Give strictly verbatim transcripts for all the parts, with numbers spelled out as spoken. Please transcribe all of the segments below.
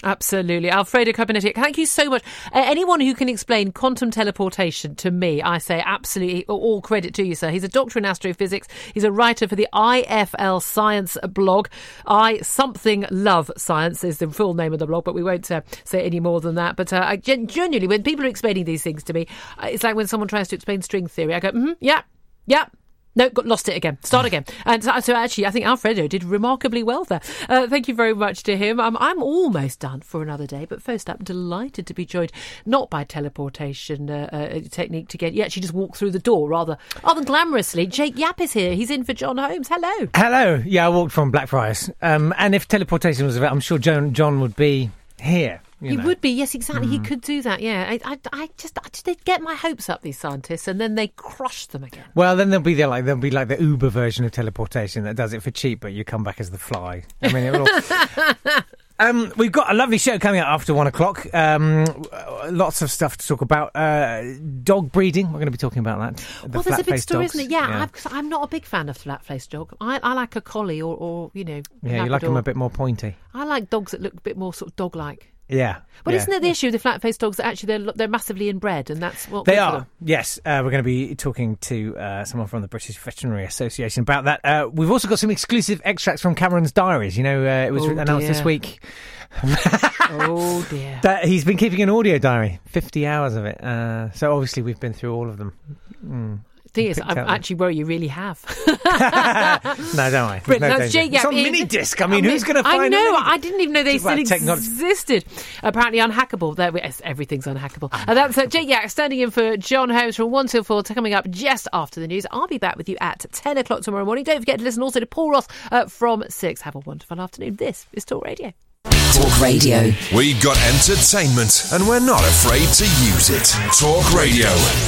Absolutely. Alfredo Cabernetti, thank you so much. Uh, anyone who can explain quantum teleportation to me, I say absolutely all credit to you, sir. He's a doctor in astrophysics. He's a writer for the I F L Science blog. I something love science is the full name of the blog, but we won't uh, say any more than that. But uh, I gen- genuinely, when people are explaining these things to me, uh, it's like when someone tries to explain string theory. I go, mm-hmm, yeah, yeah. No, got lost it again. Start again. And so, so actually, I think Alfredo did remarkably well there. Uh, thank you very much to him. Um, I'm almost done for another day, but first up, delighted to be joined not by teleportation uh, uh, technique to get you actually just walk through the door rather, rather than glamorously. Jake Yapp is here. He's in for John Holmes. Hello. Hello. Yeah, I walked from Blackfriars. Um, and if teleportation was about, I'm sure John, John would be here. You he know. would be, yes, exactly. Mm. He could do that, yeah. I, I, I just, I just, they get my hopes up, these scientists, and then they crush them again. Well, then there'll be the, like, there'll be like the Uber version of teleportation that does it for cheap, but you come back as the Fly. I mean, it will. Um, we've got a lovely show coming up after one o'clock. Um, lots of stuff to talk about. Uh, dog breeding. We're going to be talking about that. The well, there's a big story, dogs. isn't it? Yeah, yeah. I'm, I'm not a big fan of flat-faced dog. I, I like a collie or, or you know, yeah, Labrador. you like them a bit more pointy. I like dogs that look a bit more sort of dog-like. Yeah. But yeah. isn't it the issue with the flat-faced dogs that actually they're they're massively inbred, and that's what they are? Yes, uh, we're going to be talking to uh, someone from the British Veterinary Association about that. Uh, we've also got some exclusive extracts from Cameron's diaries. You know, uh, it was oh, announced dear. this week. Oh dear! That he's been keeping an audio diary, fifty hours of it. Uh, so obviously we've been through all of them. Mm. Thing is, I'm actually worried you really have. No, don't worry. But no that's Jake it's Yapp. on mini disc. I mean, I mean who's going to find? I know. it? I didn't even know they still existed. Apparently unhackable. There, everything's unhackable. And that's uh, Jake Yapp standing in for John Holmes from one till four. Coming up just after the news. I'll be back with you at ten o'clock tomorrow morning. Don't forget to listen also to Paul Ross uh, from six. Have a wonderful afternoon. This is Talk Radio. Talk Radio. We've got entertainment and we're not afraid to use it. Talk Radio.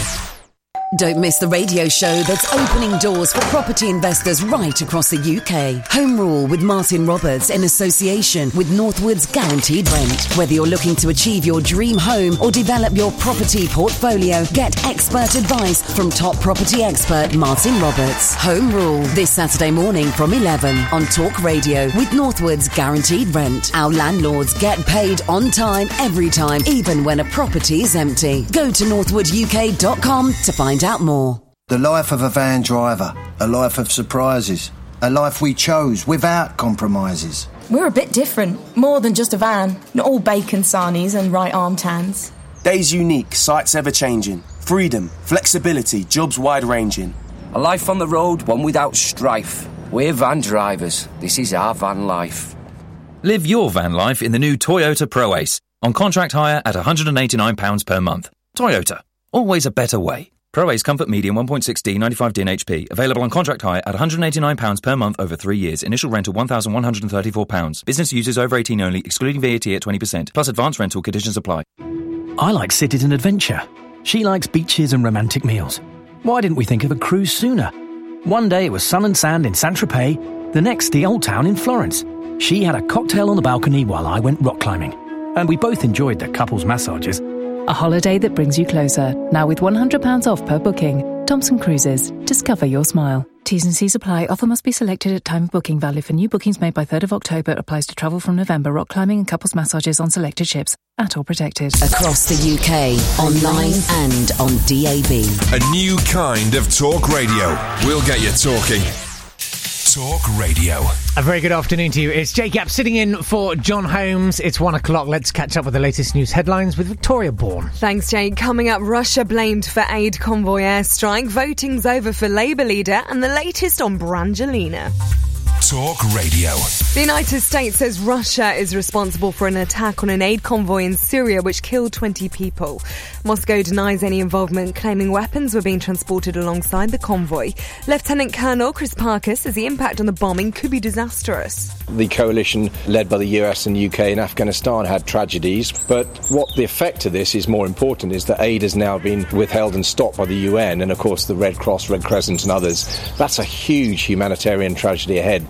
Don't miss the radio show that's opening doors for property investors right across the U K. Home Rule with Martin Roberts in association with Northwood's Guaranteed Rent. Whether you're looking to achieve your dream home or develop your property portfolio, get expert advice from top property expert Martin Roberts. Home Rule this Saturday morning from eleven on Talk Radio with Northwood's Guaranteed Rent. Our landlords get paid on time, every time, even when a property is empty. Go to northwood u k dot com to find out more. The life of a van driver, a life of surprises, a life we chose without compromises. We're a bit different, more than just a van, not all bacon sarnies and right arm tans. Days unique, sights ever changing, freedom, flexibility, jobs wide ranging. A life on the road, one without strife. We're van drivers, this is our van life. Live your van life in the new Toyota ProAce, on contract hire at one hundred eighty-nine pounds per month. Toyota, always a better way. ProAce Comfort Medium one point six D ninety-five D N H P. Available on contract hire at one hundred eighty-nine pounds per month over three years. Initial rental one thousand one hundred thirty-four pounds. Business users over eighteen only, excluding V A T at twenty percent. Plus advance rental conditions apply. I like cities and adventure. She likes beaches and romantic meals. Why didn't we think of a cruise sooner? One day it was sun and sand in Saint-Tropez, the next the Old Town in Florence. She had a cocktail on the balcony while I went rock climbing. And we both enjoyed the couples massages. A holiday that brings you closer. Now with one hundred pounds off per booking. Thompson Cruises. Discover your smile. T's and C's apply. Offer must be selected at time of booking. Valid for new bookings made by third of October. Applies to travel from November. Rock climbing and couples massages on selected ships. At all protected. Across the U K, online and on D A B. A new kind of talk radio. We'll get you talking. Talk Radio. A very good afternoon to you. It's Jake Yapp sitting in for John Holmes. It's one o'clock. Let's catch up with the latest news headlines with Victoria Bourne. Thanks, Jake. Coming up, Russia blamed for aid convoy airstrike. Voting's over for Labour leader and the latest on Brangelina. Talk Radio. The United States says Russia is responsible for an attack on an aid convoy in Syria which killed twenty people. Moscow denies any involvement, claiming weapons were being transported alongside the convoy. Lieutenant Colonel Chris Parker says the impact on the bombing could be disastrous. The coalition led by the U S and U K in Afghanistan had tragedies, but what the effect of this is more important is that aid has now been withheld and stopped by the U N and of course the Red Cross, Red Crescent and others. That's a huge humanitarian tragedy ahead.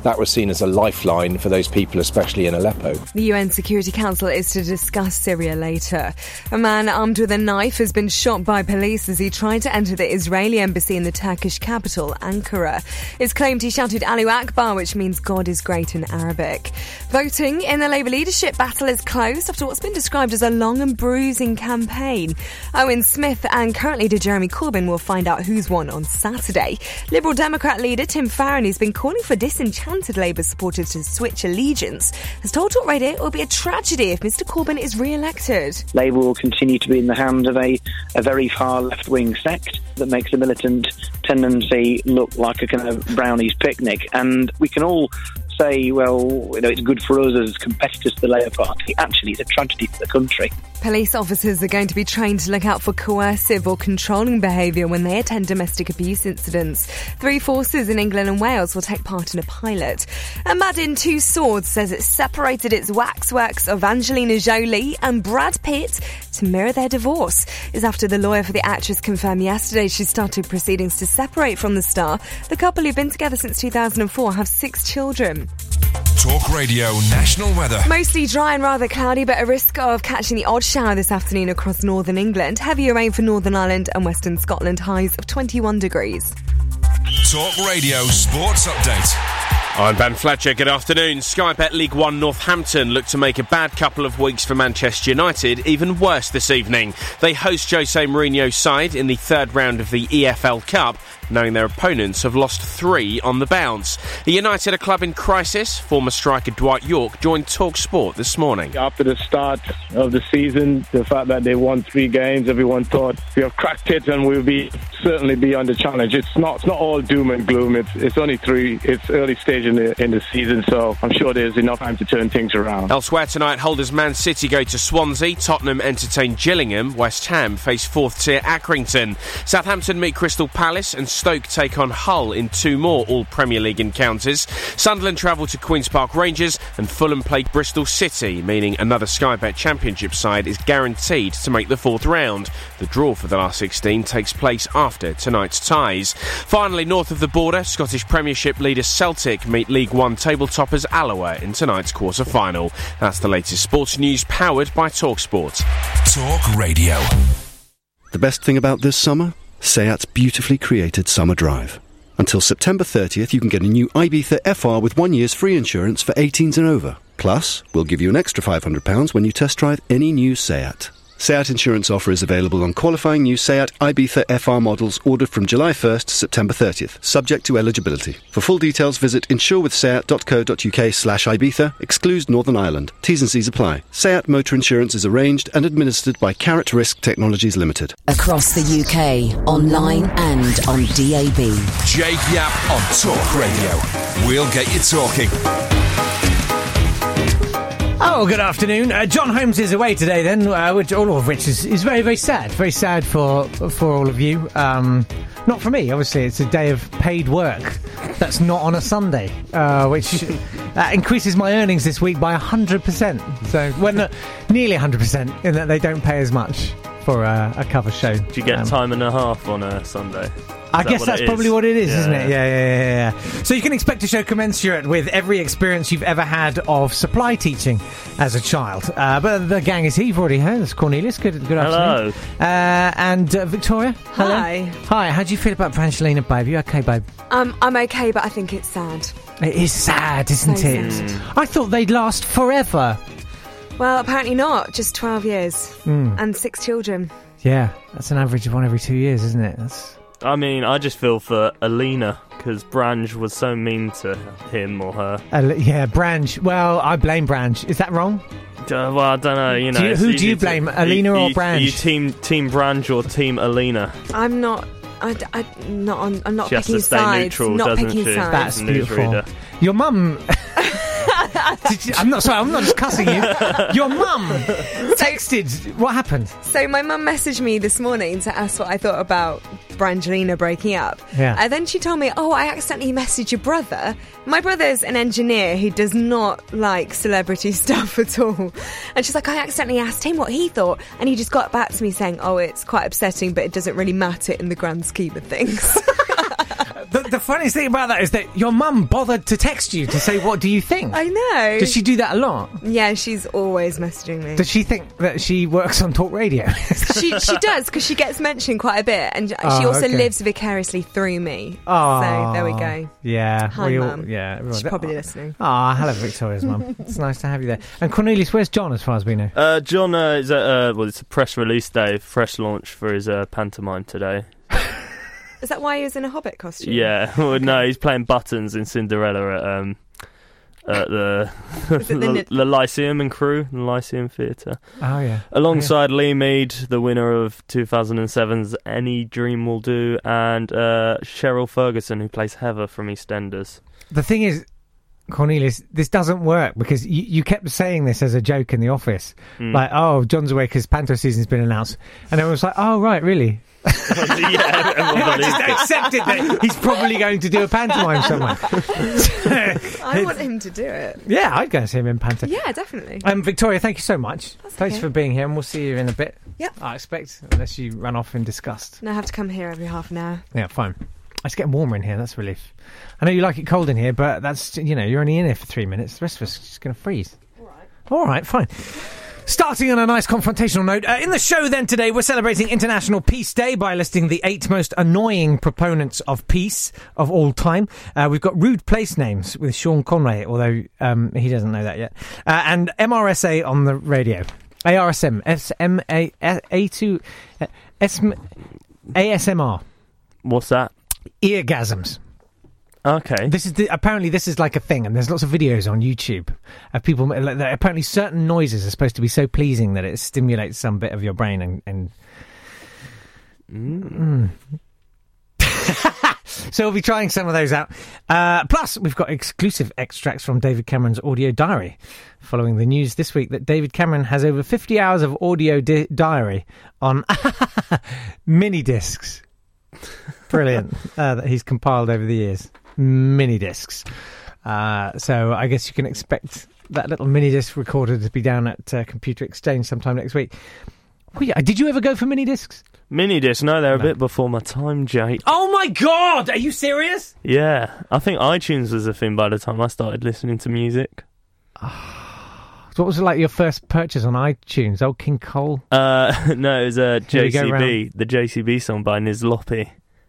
that was seen as a lifeline for those people, especially in Aleppo. The U N Security Council is to discuss Syria later. A man armed with a knife has been shot by police as he tried to enter the Israeli embassy in the Turkish capital, Ankara. It's claimed he shouted Allahu Akbar, which means God is great in Arabic. Voting in the Labour leadership battle is closed after what's been described as a long and bruising campaign. Owen Smith and current leader Jeremy Corbyn will find out who's won on Saturday. Liberal Democrat leader Tim Farron, who's been calling for disenchanted Labour supporters to switch allegiance, has told Talk Radio it will be a tragedy if Mr Corbyn is re-elected. Labour will continue to be in the hand of a, a very far left-wing sect that makes the militant tendency look like a kind of brownies picnic. And we can all say, well, you know, it's good for us as competitors to the Labour Party. Actually, it's a tragedy for the country. Police officers are going to be trained to look out for coercive or controlling behaviour when they attend domestic abuse incidents. Three forces in England and Wales will take part in a pilot. And Madden Two Swords says it separated its waxworks of Angelina Jolie and Brad Pitt to mirror their divorce. It's after the lawyer for the actress confirmed yesterday she started proceedings to separate from the star. The couple, who've been together since two thousand four, have six children. Talk Radio National Weather. Mostly dry and rather cloudy, but a risk of catching the odd shower this afternoon across northern England. Heavier rain for Northern Ireland and western Scotland, highs of twenty-one degrees. Talk Radio Sports Update. I'm Ben Fletcher, good afternoon. Sky Bet League One Northampton look to make a bad couple of weeks for Manchester United even worse this evening. They host Jose Mourinho's side in the third round of the E F L Cup, knowing their opponents have lost three on the bounce. A United, a club in crisis, former striker Dwight Yorke joined Talk Sport this morning. After the start of the season, the fact that they won three games, everyone thought we have cracked it and we'll be certainly be under challenge. It's not it's not all doom and gloom. It's it's only three. It's early stage in the in the season, so I'm sure there's enough time to turn things around. Elsewhere tonight, holders Man City go to Swansea, Tottenham entertain Gillingham, West Ham face fourth tier Accrington, Southampton meet Crystal Palace, and Stoke take on Hull in two more all Premier League encounters. Sunderland travel to Queen's Park Rangers, and Fulham play Bristol City, meaning another Sky Bet Championship side is guaranteed to make the fourth round. The draw for the last sixteen takes place after tonight's ties. Finally, north of the border, Scottish Premiership leader Celtic meet League One table toppers Alloa in tonight's quarter-final. That's the latest sports news, powered by TalkSport. Talk Radio. The best thing about this summer? Seat's beautifully created summer drive. Until September thirtieth, you can get a new Ibiza F R with one year's free insurance for eighteens and over. Plus, we'll give you an extra five hundred pounds when you test drive any new Seat. Seat insurance offer is available on qualifying new Seat Ibiza F R models ordered from July first to September thirtieth, subject to eligibility. For full details, visit insurewithseat.co.uk slash Ibiza, excludes Northern Ireland. T's and C's apply. Seat motor insurance is arranged and administered by Carrot Risk Technologies Limited. Across the U K, online and on D A B. Jake Yapp on Talk Radio. We'll get you talking. Oh, good afternoon. Uh, John Holmes is away today then, uh, which, all of which is, is very, very sad. Very sad for for all of you. Um, not for me, obviously. It's a day of paid work that's not on a Sunday, uh, which uh, increases my earnings this week by one hundred percent. So, well, no, nearly one hundred percent, in that they don't pay as much for uh, a cover show. Do you get um, time and a half on a Sunday? I guess that's probably what it is, yeah, isn't it? Yeah, yeah, yeah, yeah. So you can expect a show commensurate with every experience you've ever had of supply teaching as a child. Uh, but the gang is here, you've already heard. It's Cornelius. Good, good hello. afternoon. Uh, and uh, Victoria. Hello. Hi. Hi. How do you feel about Brangelina, babe? You okay, babe? Um, I'm okay, but I think it's sad. It is sad, isn't So it? sad. I thought they'd last forever. Well, apparently not. Just twelve years. Mm. And six children. Yeah, that's an average of one every two years, isn't it? That's... I mean, I just feel for Alina, because Brange was so mean to him or her. Uh, yeah, Brange. Well, I blame Brange. Is that wrong? Uh, well, I don't know, you know. Do you, who do you blame, to, Alina you, or you, Brange? Are you team, team Brange or team Alina? I'm not... I, I, not on, I'm not she picking has to stay sides. neutral, not doesn't picking she? sides. That's beautiful. Your mum... Did you, I'm not sorry. I'm not just cussing you. Your mum texted. What happened? So my mum messaged me this morning to ask what I thought about Brangelina breaking up. Yeah. And then she told me, "Oh, I accidentally messaged your brother. My brother's an engineer who does not like celebrity stuff at all." And she's like, "I accidentally asked him what he thought, and he just got back to me saying, 'Oh, it's quite upsetting, but it doesn't really matter in the grand scheme of things.'" The, the funniest thing about that is that your mum bothered to text you to say, what do you think? I know. Does she do that a lot? Yeah, she's always messaging me. Does she think that she works on Talk Radio? she she does, because she gets mentioned quite a bit, and Oh, she also okay. lives vicariously through me. Oh, so there we go. Yeah. Hi, we all- Mum. Yeah. everyone- She's probably listening. Ah, hello, Victoria's mum. It's nice to have you there. And Cornelius, where's John, as far as we know? Uh, John uh, is at uh, well, it's a press release day, fresh launch for his uh, pantomime today. Is that why he was in a Hobbit costume? Yeah, well, no, he's playing Buttons in Cinderella at um at the Is it the the, Nid- the Lyceum and Crew, the Lyceum Theatre. Oh, yeah. Alongside Lee Mead, the winner of two thousand seven's Any Dream Will Do, and uh, Cheryl Ferguson, who plays Heather from EastEnders. The thing is, Cornelius, this doesn't work because you, you kept saying this as a joke in the office. Mm. Like, oh, John's away because Panto season's been announced. And everyone was like, oh, right, really? Yeah, everyone I just believed it. accepted that he's probably going to do a pantomime somewhere. I want him to do it. Yeah, I'd go and see him in panto. Yeah, definitely. Um, Victoria, thank you so much. Thanks okay. for being here, and we'll see you in a bit. Yep. I expect, unless you run off in disgust. And I have to come here every half an hour. Yeah, fine. It's getting warmer in here. That's a relief. I know you like it cold in here, but that's, you know, you're only in here for three minutes. The rest of us are just going to freeze. All right. All right, fine. Starting on a nice confrontational note, uh, in the show then today, we're celebrating International Peace Day by listing the eight most annoying proponents of peace of all time. Uh, we've got rude place names with Sean Conway, although um, he doesn't know that yet. Uh, and M R S A on the radio. A R S M, S M A, A two, S M, A S M R. What's that? Eargasms. Okay. This is the, apparently this is like a thing, and there's lots of videos on YouTube of people. Like, that apparently, certain noises are supposed to be so pleasing that it stimulates some bit of your brain, and. and mm. So we'll be trying some of those out. Uh, plus, we've got exclusive extracts from David Cameron's audio diary, following the news this week that David Cameron has over fifty hours of audio di- diary on mini discs. Brilliant. Uh, that he's compiled over the years. Mini discs. Uh, so I guess you can expect that little mini disc recorder to be down at uh, Computer Exchange sometime next week. Oh, yeah. Did you ever go for mini discs? Mini disc? No, they're a bit before my time, Jake. Oh my God! Are you serious? Yeah, I think iTunes was a thing by the time I started listening to music. So what was it like your first purchase on iTunes? Old King Cole? Uh, no, it was a Here we go J C B, round. the J C B song by Niz Loppy.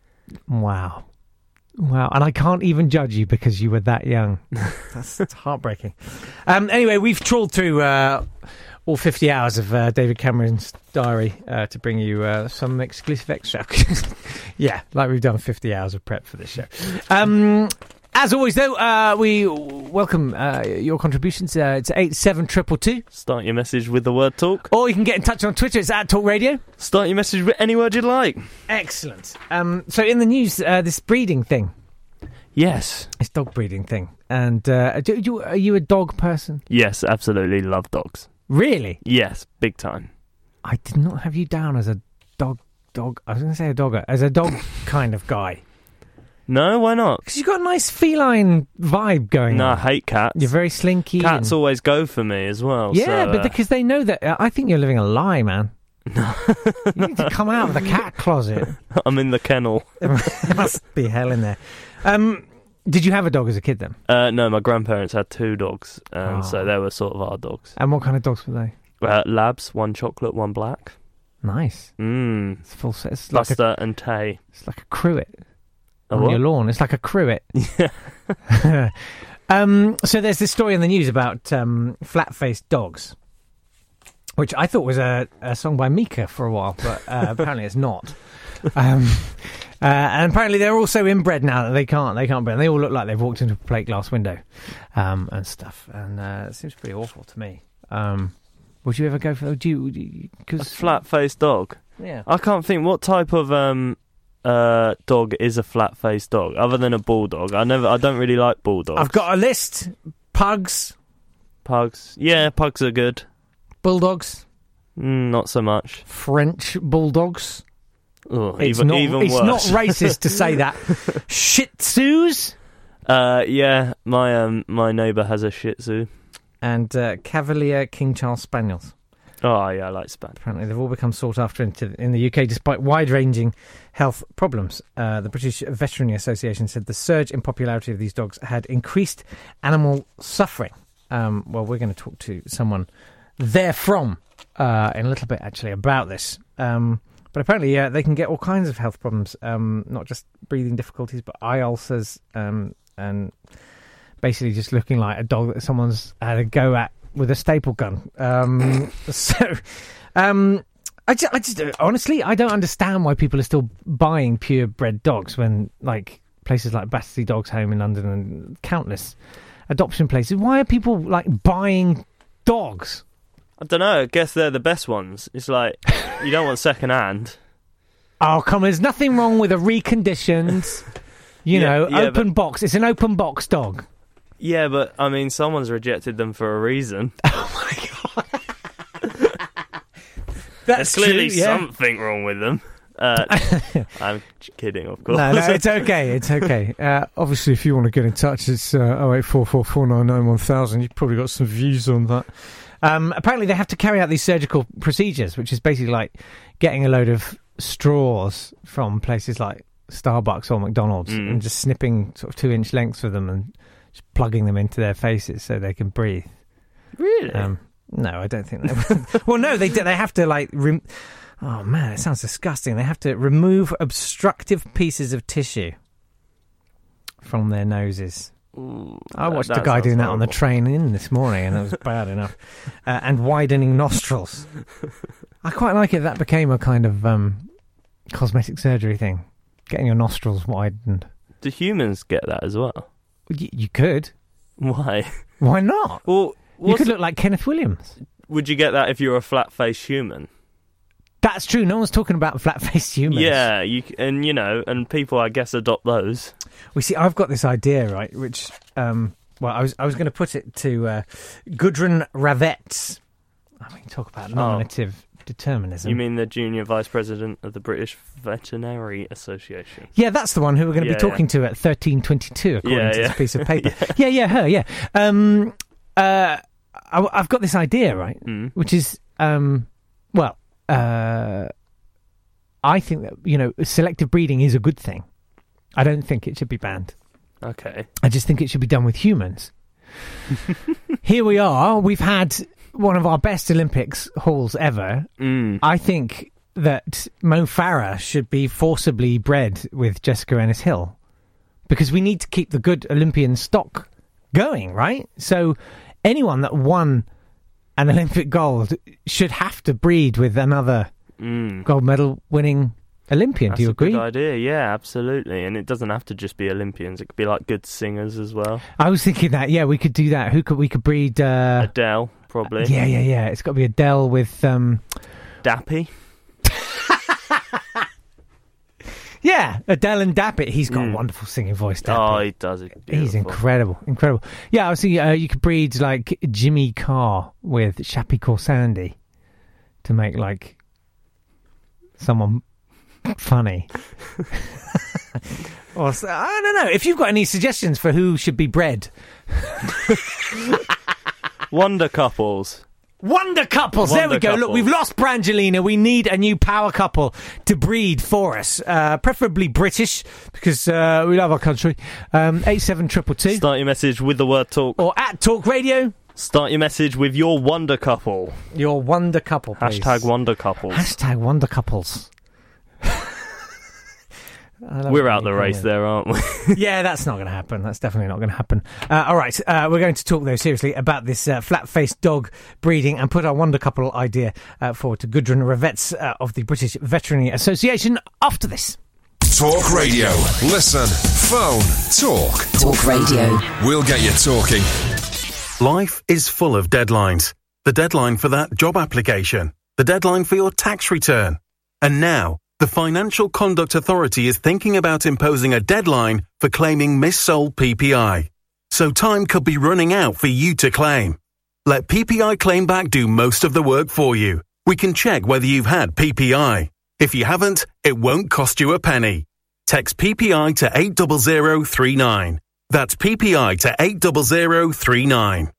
Wow. Wow, and I can't even judge you because you were that young. That's, that's heartbreaking. Um, anyway, we've trawled through uh, all fifty hours of uh, David Cameron's diary uh, to bring you uh, some exclusive extracts. Yeah, like we've done fifty hours of prep for this show. Um, as always, though, uh, we welcome uh, your contributions. Uh, it's eight seven triple two. Start your message with the word talk. Or you can get in touch on Twitter. It's at Talk Radio. Start your message with any word you'd like. Excellent. Um, so in the news, uh, this breeding thing. Yes. This dog breeding thing. And uh, do, do, are you a dog person? Yes, absolutely love dogs. Really? Yes, big time. I did not have you down as a dog, dog, I was going to say a dogger, as a dog kind of guy. No, why not? Because you've got a nice feline vibe going no, on. I hate cats. You're very slinky. Cats and... always go for me as well. Yeah, so, but uh... because they know that, uh, I think you're living a lie, man. You need to come out of the cat closet. I'm in the kennel. There must be hell in there. Um, did you have a dog as a kid then? Uh, no, my grandparents had two dogs, um, Oh. so they were sort of our dogs. And what kind of dogs were they? Uh, labs, one chocolate, one black. Nice. Mmm. It's full set. It's like Buster a, and Tay. It's like a cruet A on what? your lawn. It's like a cruet. Yeah. um, so there's this story in the news about um, flat-faced dogs, which I thought was a, a song by Mika for a while, but uh, apparently it's not. Um, uh, and apparently they're all so inbred now that they can't they can't breed. And they all look like they've walked into a plate glass window um, and stuff. And uh, it seems pretty awful to me. Um, would you ever go for? Do you? you a flat-faced dog. Yeah. I can't think what type of um uh dog is a flat-faced dog other than a bulldog. I never. I don't really like bulldogs. I've got a list. Pugs. Pugs. Yeah, pugs are good. Bulldogs. Mm, not so much. French bulldogs. Oh, It's even, not. even it's worse. not racist to say that. Shih Tzus. Uh, yeah, my um my neighbour has a Shih Tzu. And uh, Cavalier King Charles Spaniels. Oh, yeah, I like Span. Apparently, they've all become sought after in, in the U K despite wide-ranging health problems. Uh, the British Veterinary Association said the surge in popularity of these dogs had increased animal suffering. Um, well, we're going to talk to someone therefrom uh, in a little bit, actually, about this. Um, but apparently, yeah, they can get all kinds of health problems, um, not just breathing difficulties, but eye ulcers, um, and basically just looking like a dog that someone's had a go at with a staple gun. Um, so, um, I just, I just, honestly, I don't understand why people are still buying purebred dogs when, like, places like Battersea Dogs Home in London and countless adoption places. Why are people, like, buying dogs? I don't know. I guess they're the best ones. It's like, you don't want second hand. Oh, come on. There's nothing wrong with a reconditioned, you Yeah, know, yeah, open but- box. It's an open box dog. Yeah, but, I mean, someone's rejected them for a reason. That's There's clearly true, yeah. something wrong with them. Uh, I'm kidding, of course. No, no, it's okay. It's okay. Uh, obviously, if you want to get in touch, it's uh, oh eight four four four nine nine one thousand. You've probably got some views on that. Um, apparently, they have to carry out these surgical procedures, which is basically like getting a load of straws from places like Starbucks or McDonald's Mm. and just snipping sort of two-inch lengths of them and just plugging them into their faces so they can breathe. Really? Um, no, I don't think they would. Well, no, they do- they have to, like... Rem- oh, man, it sounds disgusting. They have to remove obstructive pieces of tissue from their noses. Ooh, I watched that a guy sounds doing that on the horrible. train in this morning, and it was bad enough. Uh, and widening nostrils. I quite like it. That became a kind of um, cosmetic surgery thing. Getting your nostrils widened. Do humans get that as well? Y- you could. Why? Why not? Well, you what's- could look like Kenneth Williams. Would you get that if you're a flat-faced human? That's true. No one's talking about flat-faced humans. Yeah, you c- and you know, and people, I guess, adopt those. We see. I've got this idea, right? Which, um, well, I was I was going to put it to uh, Gudrun Ravetz. I mean, talk about nominative determinism. You mean the junior vice president of the British Veterinary Association? Yeah, that's the one who we're going to Yeah, be talking to at thirteen twenty-two, according Yeah, to yeah. this piece of paper. yeah. yeah, her. Yeah. Um, uh, I, I've got this idea, right? Mm. Which is, um, well, uh, I think that you know, selective breeding is a good thing. I don't think it should be banned. Okay. I just think it should be done with humans. Here we are. We've had one of our best Olympics hauls ever. Mm. I think that Mo Farah should be forcibly bred with Jessica Ennis-Hill because we need to keep the good Olympian stock going, right? So anyone that won an Olympic gold should have to breed with another Mm. gold medal winning Olympian. That's Do you a agree? good idea. Yeah, absolutely. And it doesn't have to just be Olympians. It could be like good singers as well. I was thinking that. Yeah, we could do that. Who could we could breed? Uh, Adele, probably. Yeah, yeah, yeah. It's got to be Adele with um, Dappy. Yeah, Adele and Dappet. He's got Mm. a wonderful singing voice. Dappet. Oh, he does it. He's beautiful. incredible, incredible. Yeah, I was thinking uh, you could breed like Jimmy Carr with Shappy Corsandi to make like someone funny. Or so- I don't know. If you've got any suggestions for who should be bred, Wonder couples. Wonder couples. there we Wonder go. Look, couples. we've lost Brangelina. We need a new power couple to breed for us, uh, preferably British because uh, we love our country. Um, eight seven triple two. Start your message with the word talk. Or at Talk Radio. Start your message with your wonder couple. Your wonder couple, please. Hashtag wonder couples. Hashtag wonder couples. I love We're it out when the you race come in. there, aren't we? Yeah, that's not going to happen. That's definitely not going to happen. Uh, all right, uh, we're going to talk, though, seriously, about this uh, flat-faced dog breeding and put our wonder couple idea uh, forward to Gudrun Ravetz uh, of the British Veterinary Association after this. Talk Radio. Listen. Phone. Talk. Talk Radio. We'll get you talking. Life is full of deadlines. The deadline for that job application. The deadline for your tax return. And now, the Financial Conduct Authority is thinking about imposing a deadline for claiming missold P P I. So time could be running out for you to claim. Let P P I Claim Back do most of the work for you. We can check whether you've had P P I. If you haven't, it won't cost you a penny. Text P P I to eight zero zero three nine. That's P P I to eight zero zero three nine.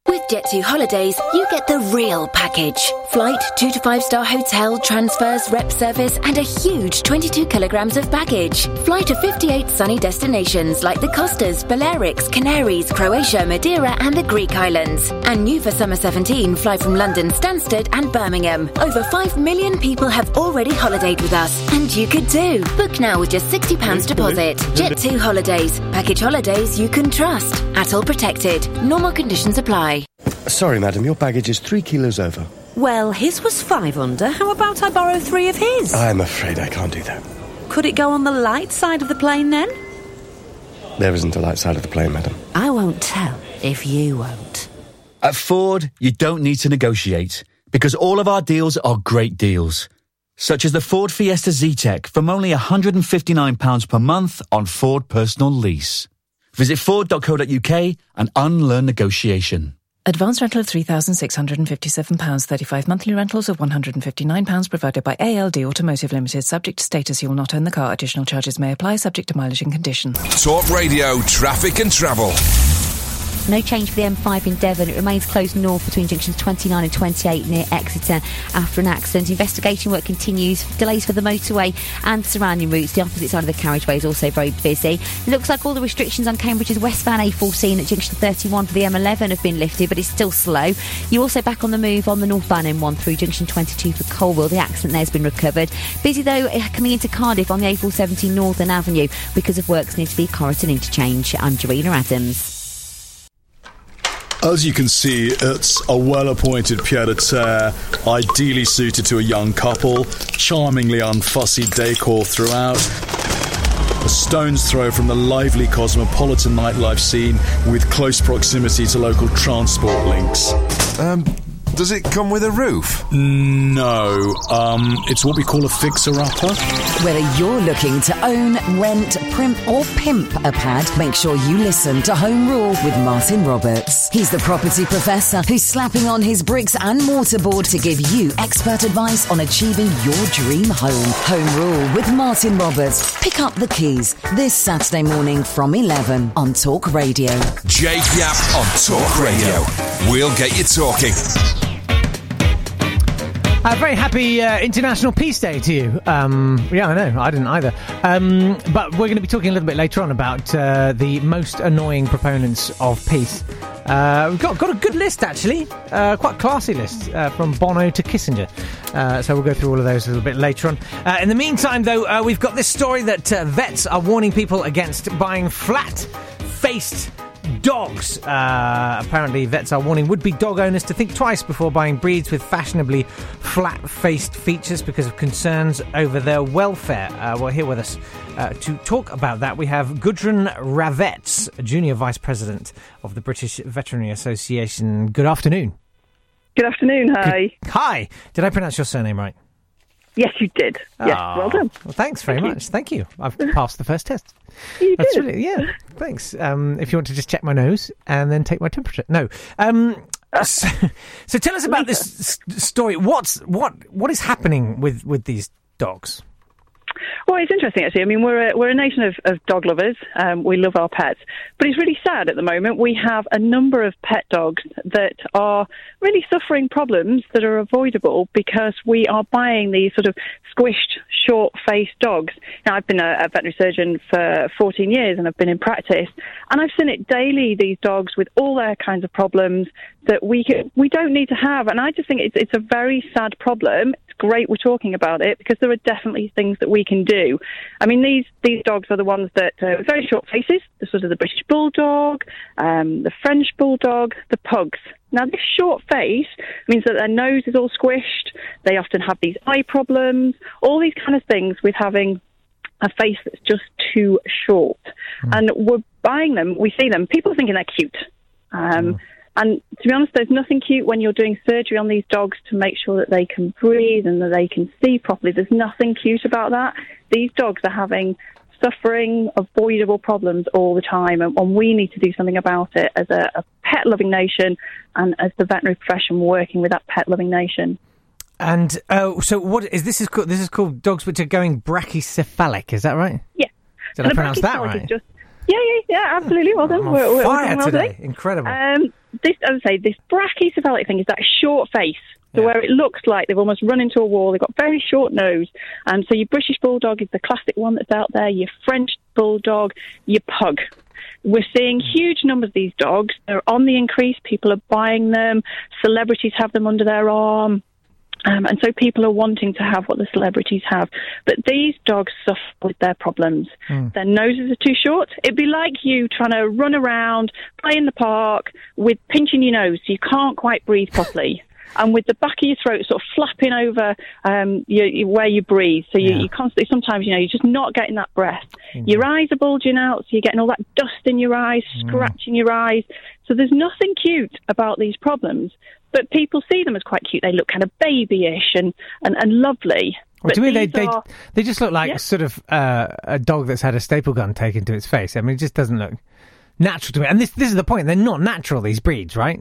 With Jet two Holidays, you get the real package. Flight, two to five star hotel, transfers, rep service, and a huge twenty-two kilograms of baggage. Fly to fifty-eight sunny destinations like the Costas, Balearics, Canaries, Croatia, Madeira, and the Greek islands. And new for summer seventeen, fly from London, Stansted, and Birmingham. Over five million people have already holidayed with us, and you could too. Book now with just sixty pounds deposit. Jet two Holidays. Package holidays you can trust. ATOL protected. Normal conditions apply. Sorry, madam, your baggage is three kilos over. Well, his was five under. How about I borrow three of his? I'm afraid I can't do that. Could it go on the light side of the plane then? There isn't a light side of the plane, madam. I won't tell if you won't. At Ford, you don't need to negotiate, because all of our deals are great deals. Such as the Ford Fiesta Z-Tech from only one hundred fifty-nine pounds per month on Ford Personal Lease. Visit ford dot co dot uk and unlearn negotiation. Advance rental of three thousand six hundred fifty-seven pounds, thirty-five monthly rentals of one hundred fifty-nine pounds provided by A L D Automotive Limited. Subject to status, you will not own the car. Additional charges may apply, subject to mileage and condition. Talk Radio, traffic and travel. No change for the M five in Devon. It remains closed north between junctions twenty-nine and twenty-eight near Exeter after an accident. Investigation work continues. Delays for the motorway and surrounding routes. The opposite side of the carriageway is also very busy. It looks like all the restrictions on Cambridge's westbound A fourteen at junction thirty-one for the M eleven have been lifted, but it's still slow. You're also back on the move on the northbound M one through junction twenty-two for Colwell. The accident there has been recovered. Busy though coming into Cardiff on the A four seventy Northern Avenue because of works near to the Corriton interchange. I'm Jarina Adams. As you can see, it's a well-appointed pied-à-terre, ideally suited to a young couple, charmingly unfussy decor throughout, a stone's throw from the lively cosmopolitan nightlife scene with close proximity to local transport links. Um... Does it come with a roof? No. Um, it's what we call a fixer-upper. Whether you're looking to own, rent, primp or pimp a pad, make sure you listen to Home Rule with Martin Roberts. He's the property professor who's slapping on his bricks and mortarboard to give you expert advice on achieving your dream home. Home Rule with Martin Roberts. Pick up the keys this Saturday morning from eleven on Talk Radio. Jake Yapp on Talk Radio. We'll get you talking. A very happy uh, International Peace Day to you. Um, yeah, I know, I didn't either. Um, but we're going to be talking a little bit later on about uh, the most annoying proponents of peace. Uh, we've got, got a good list, actually. Uh, quite a classy list, uh, from Bono to Kissinger. Uh, so we'll go through all of those a little bit later on. Uh, in the meantime, though, uh, we've got this story that uh, vets are warning people against buying flat-faced dogs. Uh, apparently, vets are warning would-be dog owners to think twice before buying breeds with fashionably flat-faced features because of concerns over their welfare. Uh, well, here with us uh, to talk about that, we have Gudrun Ravets, Junior Vice President of the British Veterinary Association. Good afternoon. Good afternoon, hi. Good, hi. Did I pronounce your surname right? Yes, you did. Yes, oh, well done. Well, thanks very Thank much. You. Thank you. I've passed the first test. You That's did. Really, yeah, thanks. Um, if you want to just check my nose and then take my temperature. No. Um, so, so tell us about this s- story. What's what what is happening with, with these dogs? Well, it's interesting, actually. I mean, we're a, we're a nation of, of dog lovers. Um, we love our pets. But it's really sad at the moment. We have a number of pet dogs that are really suffering problems that are avoidable because we are buying these sort of squished, short-faced dogs. Now, I've been a, a veterinary surgeon for fourteen years and I've been in practice. And I've seen it daily, these dogs with all their kinds of problems that we can, we don't need to have. And I just think it's, it's a very sad problem. It's great we're talking about it because there are definitely things that we can do. I mean, these, these dogs are the ones that uh, with very short faces, the sort of the British Bulldog, um, the French Bulldog, the Pugs. Now, this short face means that their nose is all squished. They often have these eye problems, all these kind of things with having a face that's just too short. Mm. And we're buying them, we see them, people are thinking they're cute. Um, mm. And to be honest, there's nothing cute when you're doing surgery on these dogs to make sure that they can breathe and that they can see properly. There's nothing cute about that. These dogs are having suffering, avoidable problems all the time, and, and we need to do something about it as a, a pet-loving nation and as the veterinary profession working with that pet-loving nation. And uh, so what is this is called, this is called dogs which are going brachycephalic, is that right? Yeah. Did and I pronounce that right? Just, yeah, yeah, yeah, absolutely. Well done. I'm on we're, fire we're well today. today. Incredible. Um, this, as I say, this brachycephalic thing is that short face. So where it looks like they've almost run into a wall, they've got very short nose. And so your British Bulldog is the classic one that's out there, your French Bulldog, your Pug. We're seeing huge numbers of these dogs. They're on the increase. People are buying them. Celebrities have them under their arm. Um, and so people are wanting to have what the celebrities have. But these dogs suffer with their problems. Mm. Their noses are too short. It'd be like you trying to run around, play in the park with pinching your nose so you can't quite breathe properly. And with the back of your throat sort of flapping over um, your, your, where you breathe. So you, yeah. you constantly, sometimes, you know, you're just not getting that breath. Mm-hmm. Your eyes are bulging out, so you're getting all that dust in your eyes, mm. scratching your eyes. So there's nothing cute about these problems. But people see them as quite cute. They look kind of babyish and, and, and lovely. Well, but to me, they, they are, they just look like yeah. sort of uh, a dog that's had a staple gun taken to its face. I mean, it just doesn't look natural to me. And this this is the point. They're not natural, these breeds, right?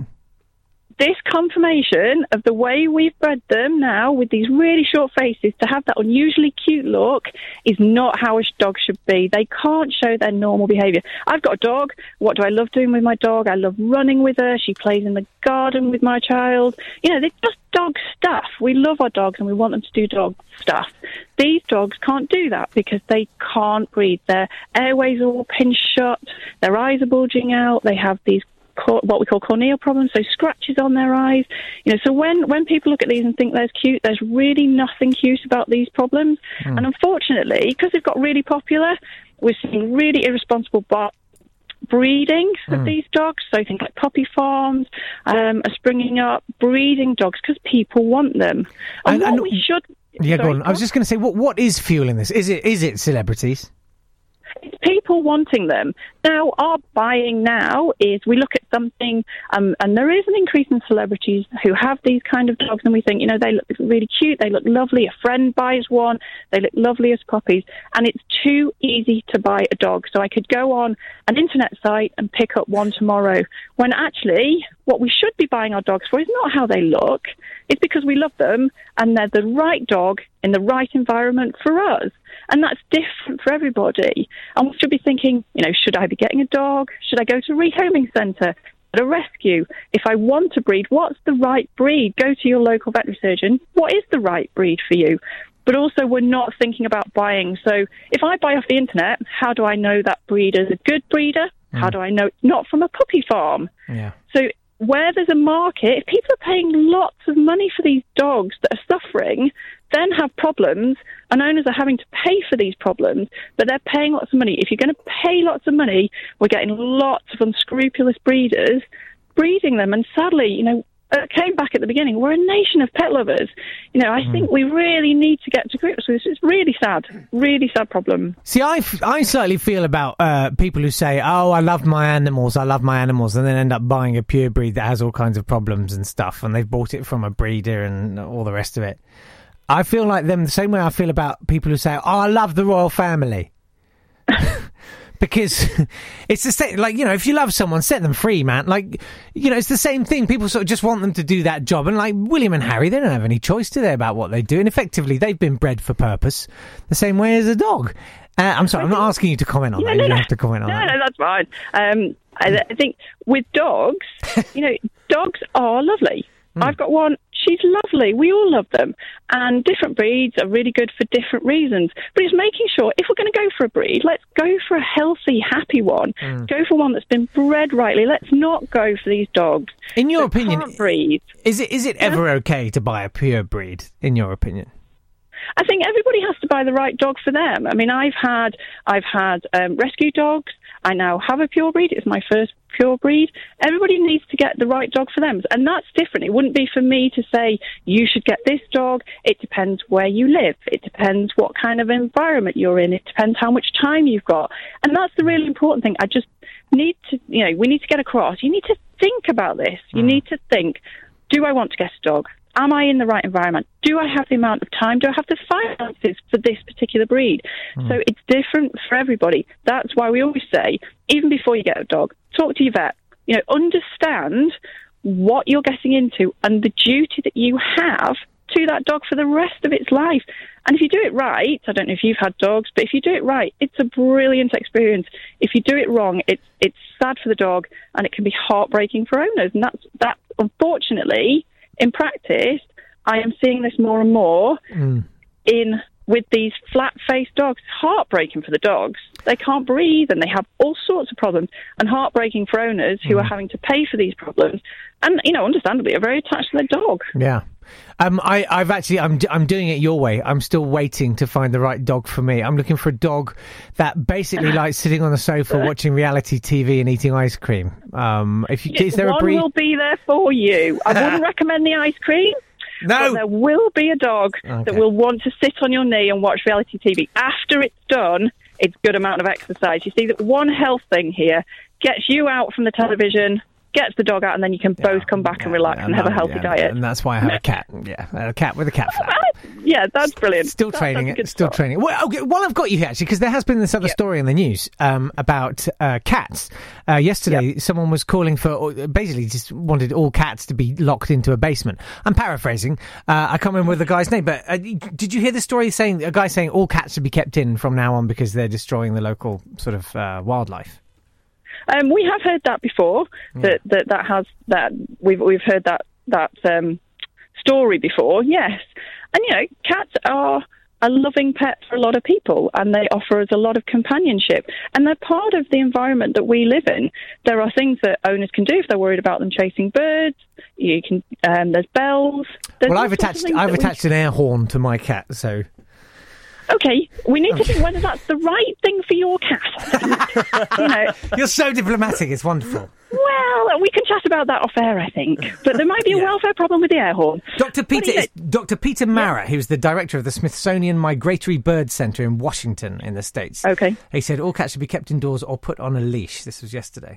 This confirmation of the way we've bred them now, with these really short faces, to have that unusually cute look, is not how a dog should be. They can't show their normal behaviour. I've got a dog. What do I love doing with my dog? I love running with her. She plays in the garden with my child. You know, they're just dog stuff. We love our dogs and we want them to do dog stuff. These dogs can't do that because they can't breathe. Their airways are all pinched shut. Their eyes are bulging out. They have these what we call corneal problems, so scratches on their eyes. You know, so when, when people look at these and think they're cute, there's really nothing cute about these problems. Mm. And unfortunately, because they've got really popular, we're seeing really irresponsible bar- breeding of mm. these dogs. So things like puppy farms um, are springing up, breeding dogs because people want them. And, and what and, we should... Yeah, sorry, go on. I was just going to say, what what is fueling this? Is it is it celebrities? It's people wanting them. Now, our buying now is we look at something, um, and there is an increase in celebrities who have these kind of dogs, and we think, you know, they look really cute, they look lovely, a friend buys one, they look lovely as puppies, and it's too easy to buy a dog. So I could go on an internet site and pick up one tomorrow, when actually what we should be buying our dogs for is not how they look, it's because we love them, and they're the right dog in the right environment for us. And that's different for everybody. And we should be thinking, you know, should I be getting a dog? Should I go to a rehoming centre, at a rescue? If I want to breed, what's the right breed? Go to your local veterinary surgeon. What is the right breed for you? But also, we're not thinking about buying. So if I buy off the internet, how do I know that breeder is a good breeder? Mm. How do I know it's not from a puppy farm? Yeah. So where there's a market, if people are paying lots of money for these dogs that are suffering, then have problems, and owners are having to pay for these problems, but they're paying lots of money. If you're going to pay lots of money, we're getting lots of unscrupulous breeders breeding them. And sadly, you know, it came back at the beginning, we're a nation of pet lovers. You know, I mm. think we really need to get to grips with this. It's really sad, really sad problem. See, I, f- I slightly feel about uh, people who say, oh, I love my animals, I love my animals, and then end up buying a pure breed that has all kinds of problems and stuff, and they've bought it from a breeder and all the rest of it. I feel like them the same way I feel about people who say, oh, I love the royal family. Because it's the same, like, you know, if you love someone, set them free, man. Like, you know, it's the same thing. People sort of just want them to do that job. And like William and Harry, they don't have any choice, do they, about what they do? And effectively, they've been bred for purpose the same way as a dog. Uh, I'm sorry, I'm not asking you to comment on yeah, that. No, you no, don't have to comment on no, that. No, no, that's fine. Um, I, I think with dogs, you know, dogs are lovely. Mm. I've got one. She's lovely. We all love them. And different breeds are really good for different reasons. But it's making sure, if we're going to go for a breed, let's go for a healthy, happy one. Mm. Go for one that's been bred rightly. Let's not go for these dogs. In your opinion, can't breed. is it is it yeah. ever okay to buy a pure breed, in your opinion? I think everybody has to buy the right dog for them. I mean, I've had I've had um, rescue dogs. I now have a pure breed. It's my first pure breed. Everybody needs to get the right dog for them. And that's different. It wouldn't be for me to say, you should get this dog. It depends where you live. It depends what kind of environment you're in. It depends how much time you've got. And that's the really important thing. I just need to, you know, we need to get across. You need to think about this. You mm. need to think, do I want to get a dog? Am I in the right environment? Do I have the amount of time? Do I have the finances for this particular breed? Mm. So it's different for everybody. That's why we always say, even before you get a dog, talk to your vet. You know, understand what you're getting into and the duty that you have to that dog for the rest of its life. And if you do it right, I don't know if you've had dogs, but if you do it right, it's a brilliant experience. If you do it wrong, it's it's sad for the dog, and it can be heartbreaking for owners. And that's that. Unfortunately, in practice, I am seeing this more and more mm. in with these flat-faced dogs. It's heartbreaking for the dogs. They can't breathe, and they have all sorts of problems, and heartbreaking for owners who mm. are having to pay for these problems, and, you know, understandably, are very attached to their dog. Yeah. Um, I, I've actually, I'm, I'm doing it your way. I'm still waiting to find the right dog for me. I'm looking for a dog that basically likes sitting on the sofa watching reality T V and eating ice cream. Um, if you, yeah, is there one a breed? will be there for you. I wouldn't recommend the ice cream. No. But there will be a dog Okay. that will want to sit on your knee and watch reality T V. After it's done, it's a good amount of exercise. You see that one health thing here gets you out from the television, gets the dog out, and then you can yeah, both come back yeah, and relax yeah, and have no, a healthy yeah, diet. And that's why I have a cat. Yeah, a cat with a cat flap. Yeah, that's brilliant. Still that, training it. Still start. training it. Well, okay, while I've got you here, actually, because there has been this other yeah. story in the news um, about uh, cats. Uh, yesterday, yep. someone was calling for, basically just wanted all cats to be locked into a basement. I'm paraphrasing. Uh, I can't remember the guy's name, but uh, did you hear the story saying, a guy saying all cats should be kept in from now on because they're destroying the local sort of uh, wildlife? Um, we have heard that before. Yeah. That, that that has that we've we've heard that that um, story before. Yes, and you know, cats are a loving pet for a lot of people, and they offer us a lot of companionship, and they're part of the environment that we live in. There are things that owners can do if they're worried about them chasing birds. You can um, there's bells. There's well, I've attached I've attached we... an air horn to my cat, so. Okay, we need to think whether that's the right thing for your cat. you know, You're so diplomatic, it's wonderful. Well, we can chat about that off air, I think. But there might be a yeah. welfare problem with the air horn. Doctor Peter is, Doctor Peter Mara, yeah. who's the director of the Smithsonian Migratory Bird Center in Washington in the States. Okay. He said all cats should be kept indoors or put on a leash. This was yesterday.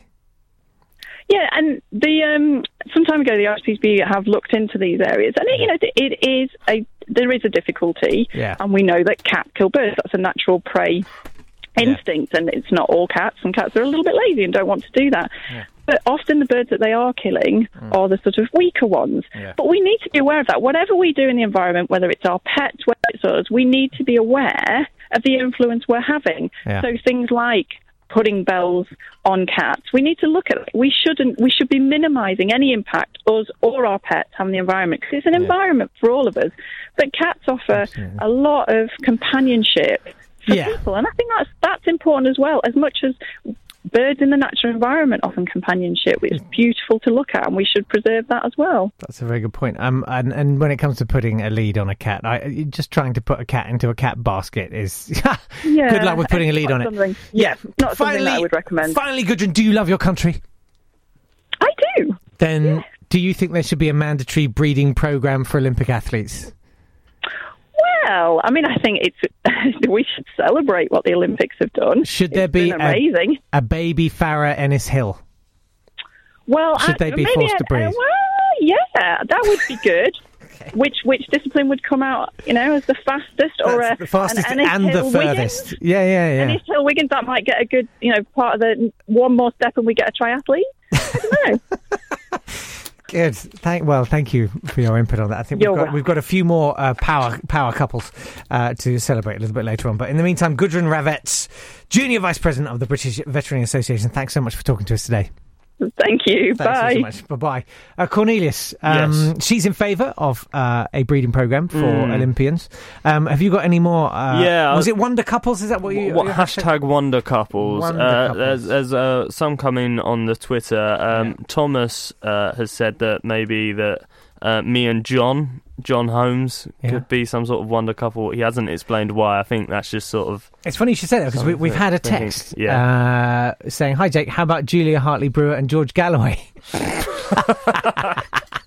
Yeah, and the um, some time ago the R S P C A have looked into these areas, and it, you know it is a there is a difficulty, yeah. and we know that cats kill birds. That's a natural prey instinct, yeah. and it's not all cats. Some cats are a little bit lazy and don't want to do that. Yeah. But often the birds that they are killing mm. are the sort of weaker ones. Yeah. But we need to be aware of that. Whatever we do in the environment, whether it's our pets, whether it's us, we need to be aware of the influence we're having. Yeah. So things like putting bells on cats, we need to look at it. We shouldn't. We should be minimising any impact us or our pets have on the environment, because it's an yeah. environment for all of us. But cats offer Absolutely. a lot of companionship for yeah. people, and I think that's that's important as well. As much as birds in the natural environment offer companionship, it's beautiful to look at, and we should preserve that as well. That's a very good point. Um, and, and when it comes to putting a lead on a cat, I, just trying to put a cat into a cat basket is yeah, good luck with putting a lead on it. Yeah, not finally, something that I would recommend. Finally, Gudrun, do you love your country? I do. Then yeah. do you think there should be a mandatory breeding programme for Olympic athletes? Well, I mean, I think it's we should celebrate what the Olympics have done. Should there it's be amazing. A, a baby Farah Ennis Hill? Well, should I, they be maybe forced a, to breed? Uh, well, yeah, that would be good. okay. Which which discipline would come out, you know, as the fastest or That's a the fastest an Ennis and Hill the furthest? Wiggins? Yeah, yeah, yeah. Ennis Hill Wiggins, that might get a good, you know, part of the one more step, and we get a triathlete. I don't know. Good. Thank well. Thank you for your input on that. I think we've You're got welcome. we've got a few more uh, power power couples uh, to celebrate a little bit later on. But in the meantime, Gudrun Ravetz, Junior Vice President of the British Veterinary Association. Thanks so much for talking to us today. Thank you. Thanks Bye. so much. Bye bye. Uh, Cornelius, um, yes. she's in favour of uh, a breeding programme for mm. Olympians. Um, have you got any more? Uh, yeah. Was it Wonder Couples? Is that what you? What hashtag Wonder Couples? Wonder uh, couples. There's, there's uh, some coming on the Twitter. Um, yeah. Thomas uh, has said that maybe that uh, me and John. John Holmes yeah. could be some sort of wonder couple. He hasn't explained why. I think that's just sort of... It's funny you should say that, because we, we've had a text yeah. uh, saying, hi Jake, how about Julia Hartley-Brewer and George Galloway? I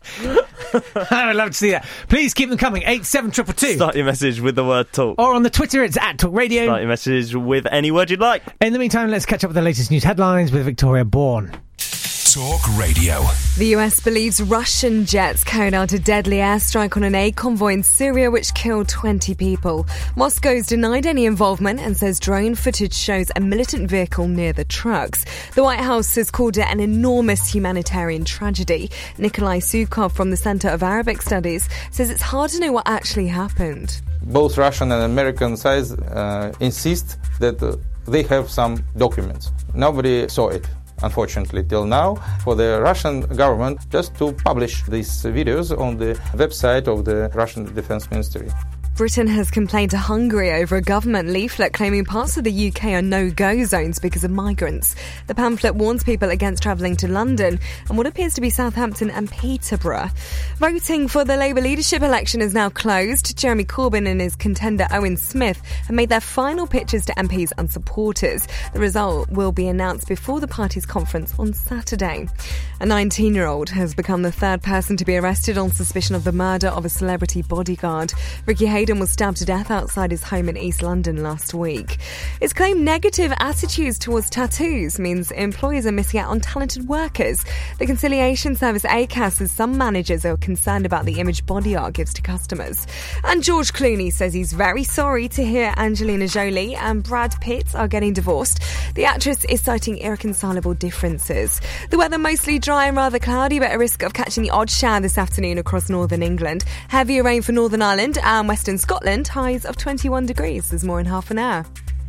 would love to see that. Please keep them coming. eight seven two two two. Start your message with the word talk. Or on the Twitter, it's at Talk Radio. Start your message with any word you'd like. In the meantime, let's catch up with the latest news headlines with Victoria Bourne. Talk Radio. The U S believes Russian jets carried out a deadly airstrike on an aid convoy in Syria which killed twenty people. Moscow's denied any involvement and says drone footage shows a militant vehicle near the trucks. The White House has called it an enormous humanitarian tragedy. Nikolai Sukov from the Center of Arabic Studies says it's hard to know what actually happened. Both Russian and American sides uh, insist that uh, they have some documents. Nobody saw it, unfortunately, till now, for the Russian government just to publish these videos on the website of the Russian Defense Ministry. Britain has complained to Hungary over a government leaflet claiming parts of the U K are no-go zones because of migrants. The pamphlet warns people against travelling to London and what appears to be Southampton and Peterborough. Voting for the Labour leadership election is now closed. Jeremy Corbyn and his contender Owen Smith have made their final pitches to M Ps and supporters. The result will be announced before the party's conference on Saturday. A nineteen-year-old has become the third person to be arrested on suspicion of the murder of a celebrity bodyguard. Ricky Hayden was stabbed to death outside his home in East London last week. It's claimed negative attitudes towards tattoos means employers are missing out on talented workers. The conciliation service A C A S says some managers are concerned about the image body art gives to customers. And George Clooney says he's very sorry to hear Angelina Jolie and Brad Pitt are getting divorced. The actress is citing irreconcilable differences. The weather mostly dry and rather cloudy, but a risk of catching the odd shower this afternoon across northern England. Heavier rain for Northern Ireland and Western Scotland, highs of twenty-one degrees. There's more in half an hour.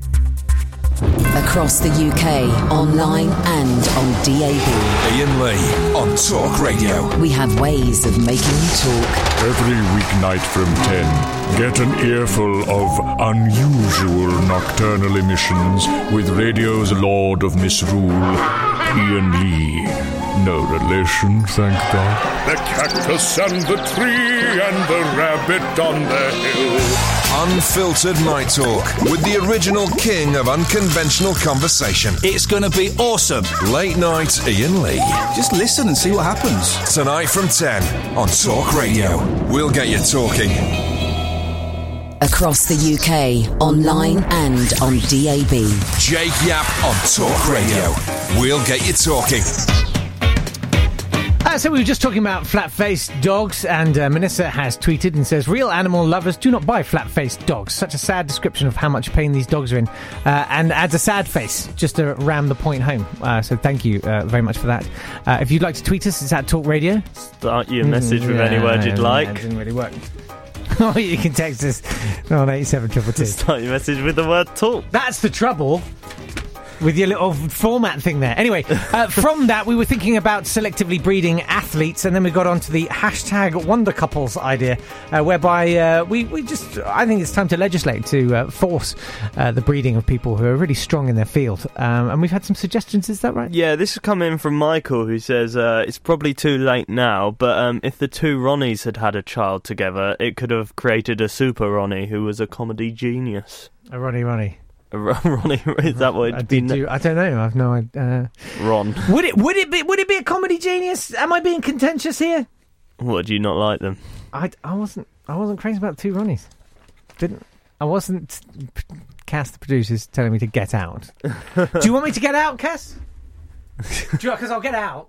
Across the U K, online and on D A B. Ian Lee on Talk Radio. We have ways of making you talk. Every weeknight from ten, get an earful of unusual nocturnal emissions with radio's Lord of Misrule, Ian Lee. No relation, thank God. The cactus and the tree and the rabbit on the hill. Unfiltered Night Talk with the original king of unconventional conversation. It's going to be awesome. Late night Ian Lee. Just listen and see what happens. Tonight from ten on Talk Radio. We'll get you talking. Across the U K, online and on D A B. Jake Yap on Talk Radio. We'll get you talking. Uh, so we were just talking about flat-faced dogs, and uh, Manissa has tweeted and says, real animal lovers do not buy flat-faced dogs. Such a sad description of how much pain these dogs are in. Uh, and adds a sad face, just to ram the point home. Uh, so thank you uh, very much for that. Uh, if you'd like to tweet us, it's at Talk Radio. Start your message with yeah, any word you'd yeah, like. That didn't really work. Oh, you can text us on eight seven two two two. Start your message with the word talk. That's the trouble with your little format thing there. Anyway, uh, from that, we were thinking about selectively breeding athletes, and then we got onto the hashtag Wonder Couples idea, uh, whereby uh, we, we just, I think it's time to legislate to uh, force uh, the breeding of people who are really strong in their field. Um, and we've had some suggestions, is that right? Yeah, this has come in from Michael, who says uh, it's probably too late now, but um, if the two Ronnies had had a child together, it could have created a super Ronnie who was a comedy genius. A Ronnie Ronnie. Ronnie, is that what it'd be? Do, I don't know. I've no idea. Uh, Ron. Would it? Would it be? Would it be a comedy genius? Am I being contentious here? What, do you not like them? I, I wasn't. I wasn't crazy about the two Ronnies. Didn't. I wasn't. Cass, the producer's telling me to get out. Do you want me to get out, Cass? Because I'll get out.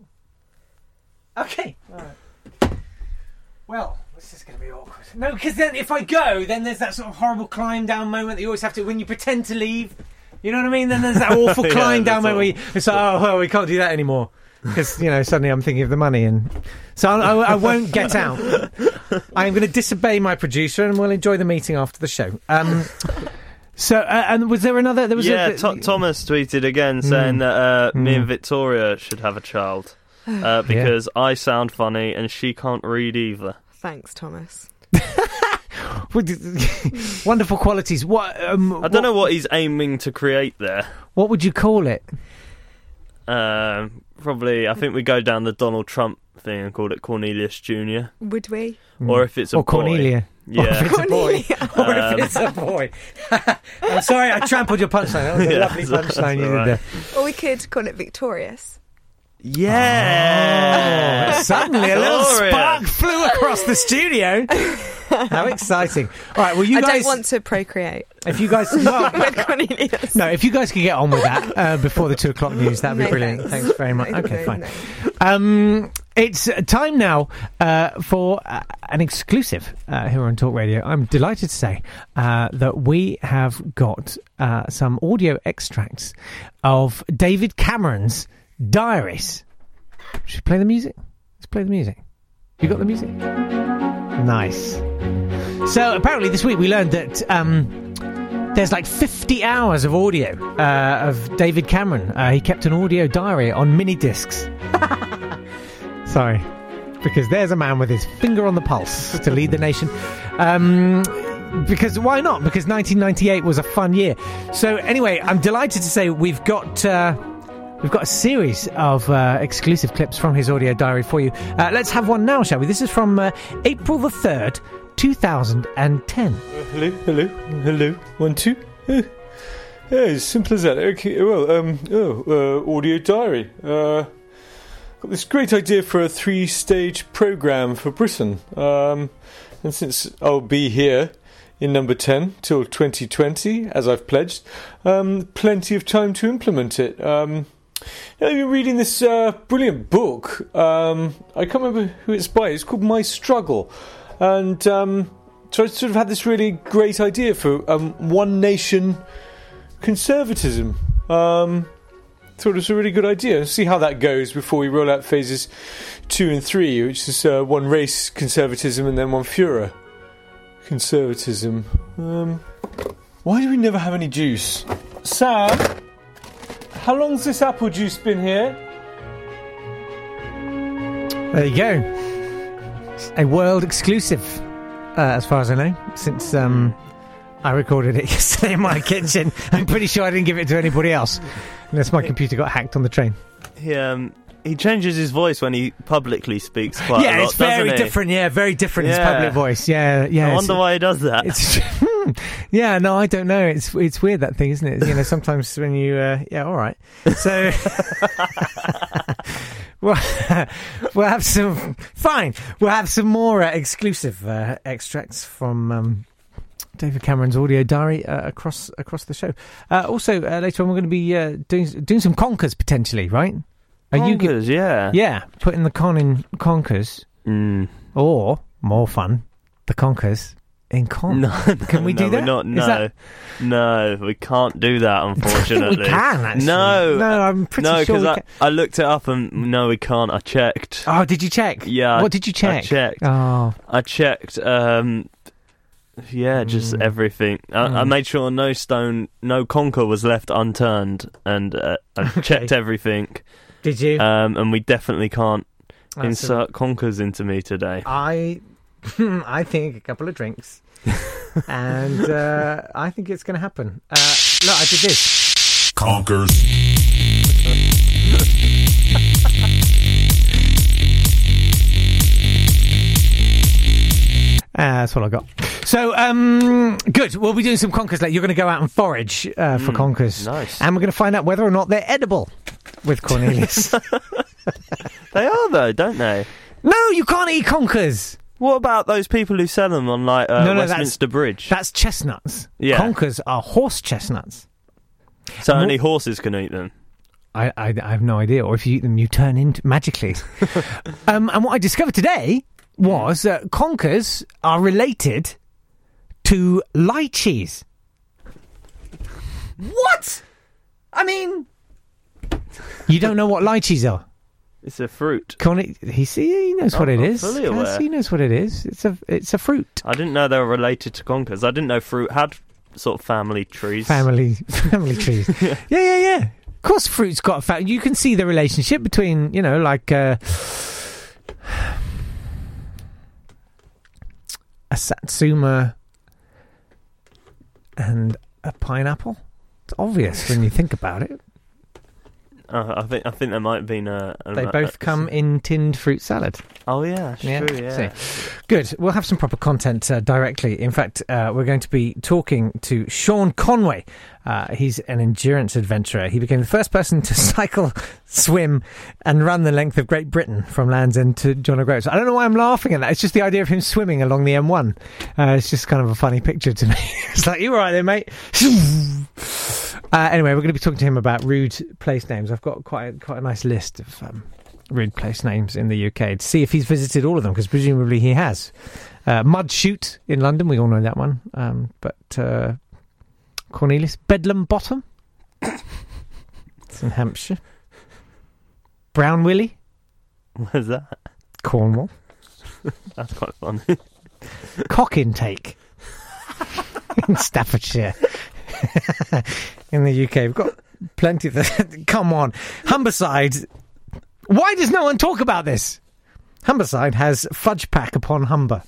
Okay. All right. Well. This is going to be awkward. No, because then if I go, then there's that sort of horrible climb down moment that you always have to when you pretend to leave. You know what I mean? Then there's that awful yeah, climb down moment where you, it's like, oh, well, we can't do that anymore. Because, you know, suddenly I'm thinking of the money. And so I, I, I won't get out. I'm going to disobey my producer and we'll enjoy the meeting after the show. Um, so, uh, and was there another? There was yeah, a, Th- Thomas tweeted again saying mm, that uh, mm. me and Victoria should have a child. Uh, because yeah. I sound funny and she can't read either. Thanks, Thomas. Wonderful qualities. What? Um, I don't what, know what he's aiming to create there. What would you call it? Um, probably, I think we go down the Donald Trump thing and call it Cornelius Junior Would we? Or if it's a or boy. Cornelia. Yeah. Or if it's a boy. Or um, if it's a boy. I'm sorry, I trampled your punchline. That was a yeah, lovely punchline you right. did there. Or we could call it Victorious. Yeah! Oh, suddenly a little spark flew across the studio. How exciting. All right, well, you I guys... don't want to procreate. If you guys... Well, with Cornelius. No, if you guys could get on with that uh, before the two o'clock news, that'd be No, brilliant. thanks. Thanks very much. No, Okay, no, fine. no. Um, it's time now uh, for uh, an exclusive uh, here on Talk Radio. I'm delighted to say uh, that we have got uh, some audio extracts of David Cameron's diaries. Should we play the music? Let's play the music. You got the music? Nice. So apparently this week we learned that um, there's like fifty hours of audio uh, of David Cameron. Uh, he kept an audio diary on mini discs. Sorry, because there's a man with his finger on the pulse to lead the nation. Um, because why not? Because nineteen ninety-eight was a fun year. So anyway, I'm delighted to say we've got... Uh, We've got a series of uh, exclusive clips from his audio diary for you. Uh, let's have one now, shall we? This is from uh, April the third, two thousand ten. Uh, hello, hello, hello. One, two. Uh, yeah, as simple as that. Okay, well, um, oh, uh, audio diary. Uh, got this great idea for a three-stage programme for Britain. Um, and since I'll be here in number ten till twenty twenty, as I've pledged, um, plenty of time to implement it. Um... I've been reading this uh, brilliant book. Um, I can't remember who it's by. It's called My Struggle. And um, so I sort of had this really great idea for um, one nation conservatism. Um, thought it was a really good idea. See how that goes before we roll out phases two and three, which is uh, one race conservatism and then one Führer conservatism. Um, why do we never have any juice? Sam? How long's this apple juice been here? There you go. A world exclusive, uh, as far as I know, since um, I recorded it yesterday in my kitchen. I'm pretty sure I didn't give it to anybody else, unless my computer got hacked on the train. He, um, he changes his voice when he publicly speaks quite yeah, a lot, it's very doesn't he? different. Yeah, very different. Yeah. His public voice. Yeah, yeah. I wonder why he does that. It's, yeah, no, I don't know. It's it's weird, that thing, isn't it? You know, sometimes when you, uh, yeah, all right. So we'll, we'll have some. Fine, we'll have some more uh, exclusive uh, extracts from um, David Cameron's audio diary uh, across across the show. Uh, also, uh, later on, we're going to be uh, doing doing some conkers potentially, right? Are Conkers, you, yeah. Yeah, putting the con in conkers. Mm. Or, more fun, the conkers in con. No, can we no, do that? We're not, no, that... no, we can't do that, unfortunately. we can, actually. No. No, I'm pretty no, sure we I, can. I looked it up and no, we can't. I checked. Oh, did you check? Yeah. What did you check? I checked. Oh. I checked, um... Yeah, just Mm. everything. I, Mm. I made sure no stone, no conker was left unturned, and uh, I Okay. checked everything. Did you? Um, and we definitely can't That's insert a... conkers into me today. I, I think a couple of drinks, and uh, I think it's going to happen. Uh, look, I did this. Conkers. Uh, that's what I got. So, um, good. We'll be doing some conkers later. You're going to go out and forage uh, for Mm, conkers. nice. And we're going to find out whether or not they're edible with Cornelius. They are, though, don't they? No, you can't eat conkers. What about those people who sell them on, like, uh, No, no, Westminster Bridge? That's chestnuts. Yeah. Conkers are horse chestnuts. So And only what- horses can eat them. I, I, I have no idea. Or if you eat them, you turn into magically. um, and what I discovered today was that conkers are related to lychees. What? I mean, you don't know what lychees are? It's a fruit. Connie, he see, he knows what I'm- it I'm is. fully Yes, aware. he knows what it is. It's a it's a fruit. I didn't know they were related to conkers. I didn't know fruit had sort of family trees. Family family trees. yeah, yeah, yeah. Of course, fruit's got a fa- You can see the relationship between, you know, like uh, a satsuma and a pineapple. It's obvious when you think about it. Uh, I think I think there might have been a. a They a, both a, come in tinned fruit salad. Oh yeah, that's Yeah, true. Yeah. see. Good. We'll have some proper content uh, directly. In fact, uh, we're going to be talking to Sean Conway. Uh, he's an endurance adventurer. He became the first person to cycle, swim, and run the length of Great Britain from Land's End to John O'Groats. I don't know why I'm laughing at that. It's just the idea of him swimming along the M one. Uh, it's just kind of a funny picture to me. It's like, you all right there, mate? uh, anyway, we're going to be talking to him about rude place names. I've got quite a, quite a nice list of um, rude place names in the U K to see if he's visited all of them, because presumably he has. Uh, Mud Chute in London, we all know that one. Um, but... Uh, Cornelius, Bedlam Bottom. It's in Hampshire. Brown Willie. Where's that? Cornwall. That's quite funny. Cock Intake. In Staffordshire. In the U K. We've got plenty of the... Come on. Humberside. Why does no one talk about this? Humberside has fudge pack upon Humber.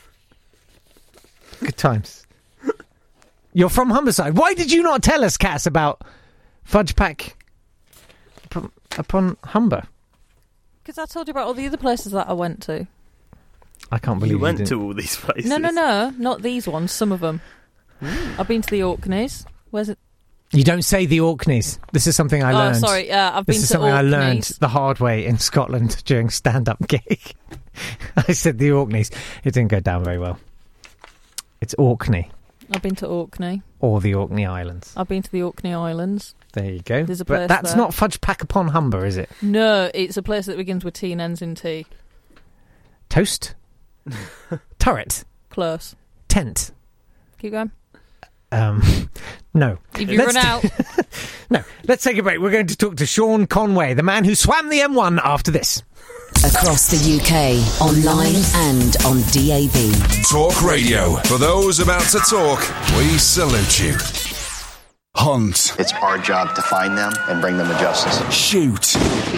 Good times. You're from Humberside. Why did you not tell us, Cass, about fudge pack upon, upon Humber? Because I told you about all the other places that I went to. I can't believe you you went didn't. to all these places. No, no, no, not these ones. Some of them. I've been to the Orkneys. Where's it? You don't say the Orkneys. This is something I Oh, learned. sorry, uh, I've this been is to something I learned Orkneys. the hard way in Scotland during stand-up gig. I said the Orkneys. It didn't go down very well. It's Orkney. I've been to Orkney. Or the Orkney Islands. I've been to the Orkney Islands. There you go. There's a But place that's there. not fudge pack upon Humber, is it? No, it's a place that begins with T and ends in T. Toast? Turret? Close. Tent? Keep going. Um, no. If you Let's run t- out. No, let's take a break. We're going to talk to Sean Conway, the man who swam the M one, after this. Across the U K, online and on D A B. Talk Radio. For those about to talk, we salute you. Hunt. It's our job to find them and bring them to justice. Shoot.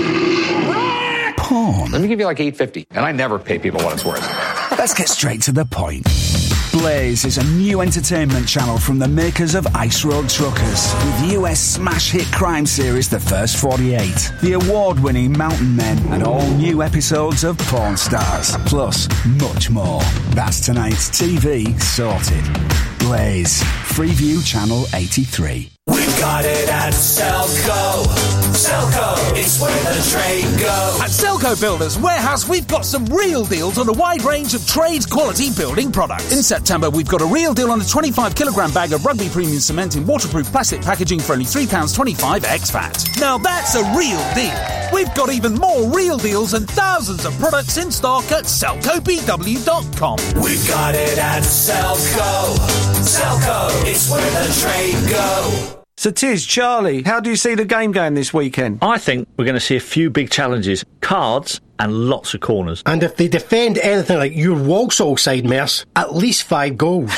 Porn. Let me give you like eight fifty, and I never pay people what it's worth. Let's get straight to the point. Blaze is a new entertainment channel from the makers of Ice Road Truckers, with U S smash hit crime series The First forty-eight, the award-winning Mountain Men, and all new episodes of Porn Stars, plus much more. That's tonight's T V sorted. Blaze, Freeview Channel eighty-three. We've got it at Selco. Selco, it's where the trade goes. At Selco Builders Warehouse, we've got some real deals on a wide range of trade quality building products. In September, we've got a real deal on a twenty-five kilogram bag of Rugby Premium Cement in waterproof plastic packaging for only three pounds twenty-five ex-VAT. Now that's a real deal. We've got even more real deals and thousands of products in stock at selco b w dot com. We've got it at Selco. Selco, it's where the trade goes. So, Tiz, Charlie, how do you see the game going this weekend? I think we're going to see a few big challenges, cards and lots of corners. And if they defend anything like your Walsall side, Merce, at least five goals.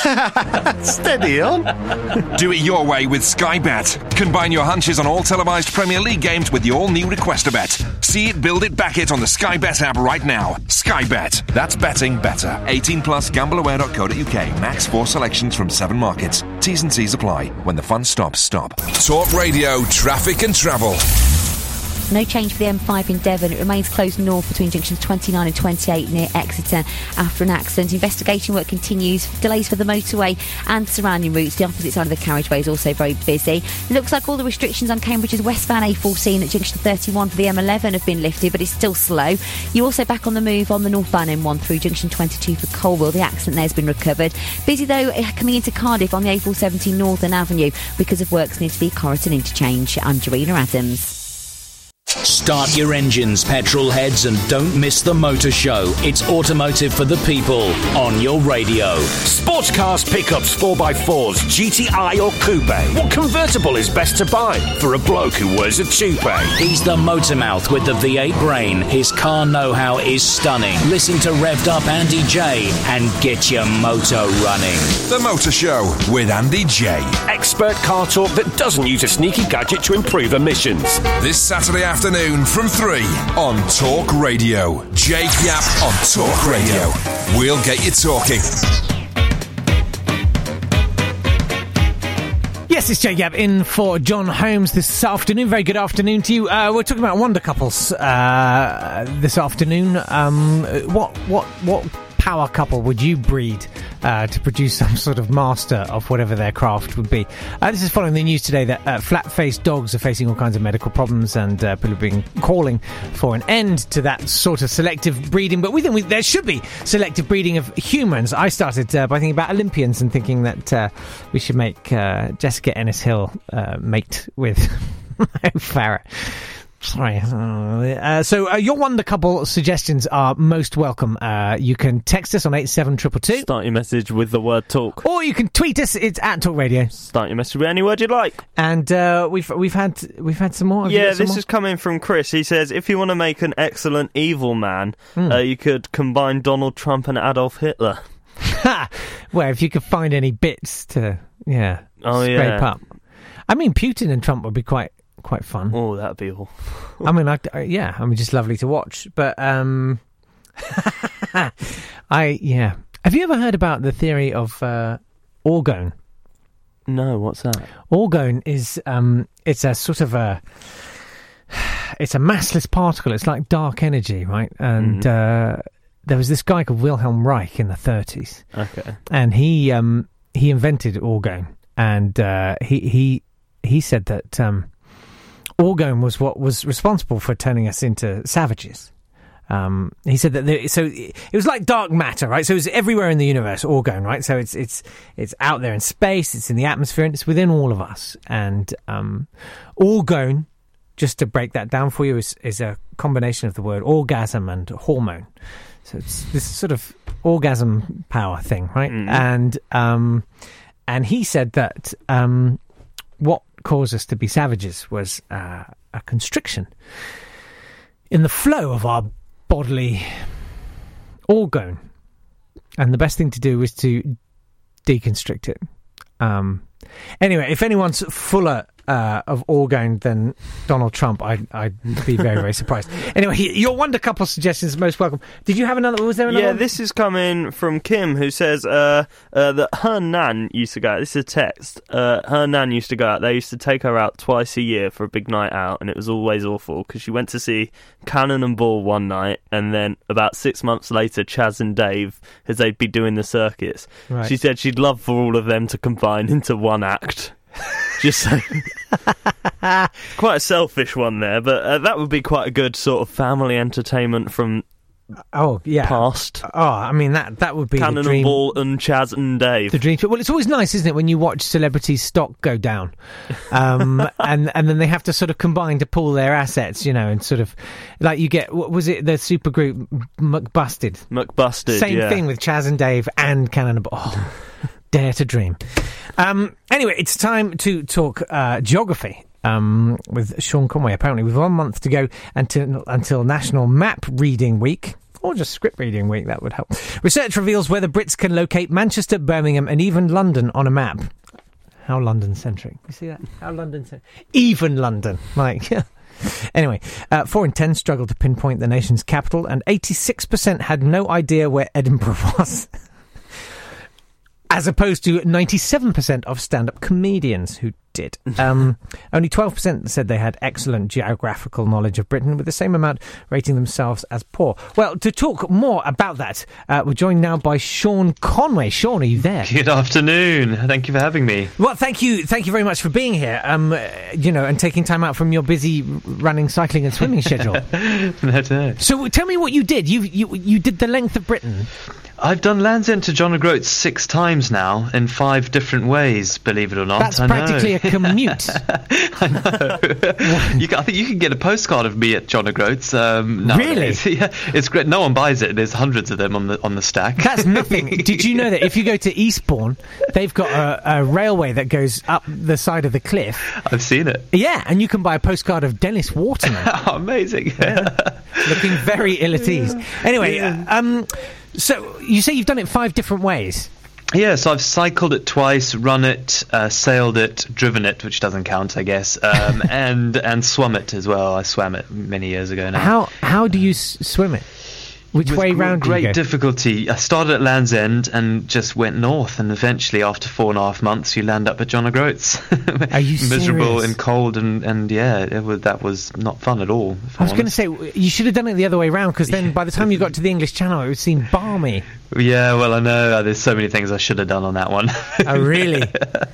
Steady on. Do it your way with Sky Bet. Combine your hunches on all televised Premier League games with the all-new Request a Bet. See it, build it, back it on the Sky Bet app right now. Sky Bet. That's betting better. eighteen plus, gamble aware dot co dot u k. Max four selections from seven markets. T's and C's apply. When the fun stops, stop. Talk Radio, traffic and travel. No change for the M five in Devon. It remains closed north between junctions twenty-nine and twenty-eight near Exeter after an accident. Investigation work continues. Delays for the motorway and surrounding routes. The opposite side of the carriageway is also very busy. It looks like all the restrictions on Cambridge's westbound A fourteen at junction thirty-one for the M eleven have been lifted, but it's still slow. You're also back on the move on the northbound M one through junction twenty-two for Colwell. The accident there has been recovered. Busy though coming into Cardiff on the A four seventeen Northern Avenue because of works near to the Corriton interchange. I'm Jarena Adams. Start your engines, petrol heads, and don't miss the motor show. It's automotive for the people on your radio. Sports cars, pickups, four by fours, G T I or coupe. What convertible is best to buy for a bloke who wears a toupee? He's the motor mouth with the V eight brain. His car know-how is stunning. Listen to Revved Up Andy J and get your motor running. The Motor Show with Andy J. Expert car talk that doesn't use a sneaky gadget to improve emissions. This Saturday afternoon from three on Talk Radio. Jake Yap on Talk Radio. We'll get you talking. Yes, it's Jay Gabb in for John Holmes this afternoon. Very good afternoon to you. Uh, we're talking about wonder couples uh, this afternoon. Um, what what what power couple would you breed uh, to produce some sort of master of whatever their craft would be? Uh, this is following the news today that uh, flat-faced dogs are facing all kinds of medical problems, and uh, people have been calling for an end to that sort of selective breeding. But we think we, there should be selective breeding of humans. I started uh, by thinking about Olympians and thinking that uh, we should make uh, Jessica Ennis-Hill uh, mate with Farrah. Sorry. Uh, so uh, your wonder couple suggestions are most welcome. Uh, you can text us on eight seven two two two. Start your message with the word talk. Or you can tweet us. It's at Talk Radio. Start your message with any word you'd like. And uh, we've we've had we've had some more. Have yeah, some this more? is coming from Chris. He says, if you want to make an excellent evil man, mm. uh, you could combine Donald Trump and Adolf Hitler. Well, if you could find any bits to yeah oh, scrape yeah. up. I mean, Putin and Trump would be quite. Quite fun. Oh, that'd be awful. I mean, I, I, yeah, I mean, just lovely to watch. But um, I yeah. Have you ever heard about the theory of uh, orgone? No, what's that? Orgone is um, it's a sort of a it's a massless particle. It's like dark energy, right? And mm. uh, there was this guy called Wilhelm Reich in the thirties. Okay, and he um, he invented orgone, and uh, he he he said that. Um, Orgone was what was responsible for turning us into savages. Um, he said that there, so it was like dark matter, right? So it was everywhere in the universe, orgone, right? So it's it's it's out there in space, it's in the atmosphere, and it's within all of us. And um, orgone, just to break that down for you, is is a combination of the word orgasm and hormone. So it's this sort of orgasm power thing, right? Mm. And um, and he said that um, what cause us to be savages was uh, a constriction in the flow of our bodily orgone, and the best thing to do is to deconstrict it. Um, anyway, if anyone's fuller uh, of orgone than Donald Trump, I'd, I'd be very, very surprised. Anyway, your wonder couple suggestions most welcome. Did you have another? Was there another? Yeah, one? This is coming from Kim, who says uh, uh, that her nan used to go out. This is a text. Uh, her nan used to go out. They used to take her out twice a year for a big night out, and it was always awful because she went to see Cannon and Ball one night, and then about six months later, Chaz and Dave, as they'd be doing the circuits. Right. She said she'd love for all of them to combine into one act. Just so. Quite a selfish one there, but uh, that would be quite a good sort of family entertainment from oh yeah past. Oh, I mean that that would be Cannon the dream. and Ball and Chaz and Dave. The dream. Well, it's always nice, isn't it, when you watch celebrities' stock go down, um, and and then they have to sort of combine to pull their assets, you know, and sort of like you get what was it the supergroup McBusted? McBusted. Same yeah. thing with Chaz and Dave and Cannon and Ball. Oh, dare to dream. Um, anyway, it's time to talk uh, geography um, with Sean Conway. Apparently, we've one month to go until until National Map Reading Week. Or just script reading week, that would help. Research reveals whether Brits can locate Manchester, Birmingham and even London on a map. How London-centric. You see that? How London-centric. Even London. Like, anyway, uh, four in ten struggled to pinpoint the nation's capital, and eighty-six percent had no idea where Edinburgh was. As opposed to ninety-seven percent of stand-up comedians who did. Um, only twelve percent said they had excellent geographical knowledge of Britain, with the same amount rating themselves as poor. Well, to talk more about that, uh, we're joined now by Sean Conway. Sean, are you there? Good afternoon. Thank you for having me. Well, thank you. Thank you very much for being here. Um, you know, and taking time out from your busy running, cycling, and swimming schedule. no, no. So, tell me what you did. You you you did the length of Britain. I've done Land's End to John O'Groats six times now, in five different ways, believe it or not. That's I practically know. a commute. I know. you can, I think you can get a postcard of me at John O'Groats. Um, really? Yeah, it's great. No one buys it. There's hundreds of them on the on the stack. That's nothing. Did you know that if you go to Eastbourne, they've got a, a railway that goes up the side of the cliff? I've seen it. Yeah, and you can buy a postcard of Dennis Waterman. Oh, amazing. Yeah. Looking very ill at ease. Anyway, yeah. um... So, you say you've done it five different ways? Yeah, so I've cycled it twice, run it, uh, sailed it, driven it, which doesn't count, I guess, um, and and swum it as well. I swam it many years ago now. How how do you s- swim it? Which With way gr- round do you Great go? difficulty. I started at Land's End and just went north, and eventually, after four and a half months, you land up at John O'Groats. Are you Miserable serious? and cold, and, and yeah, it was, that was not fun at all. I was going to say, you should have done it the other way round, because then by the time you got to the English Channel, it would seem balmy. Yeah, well, I know. uh, There's so many things I should have done on that one. Oh, really?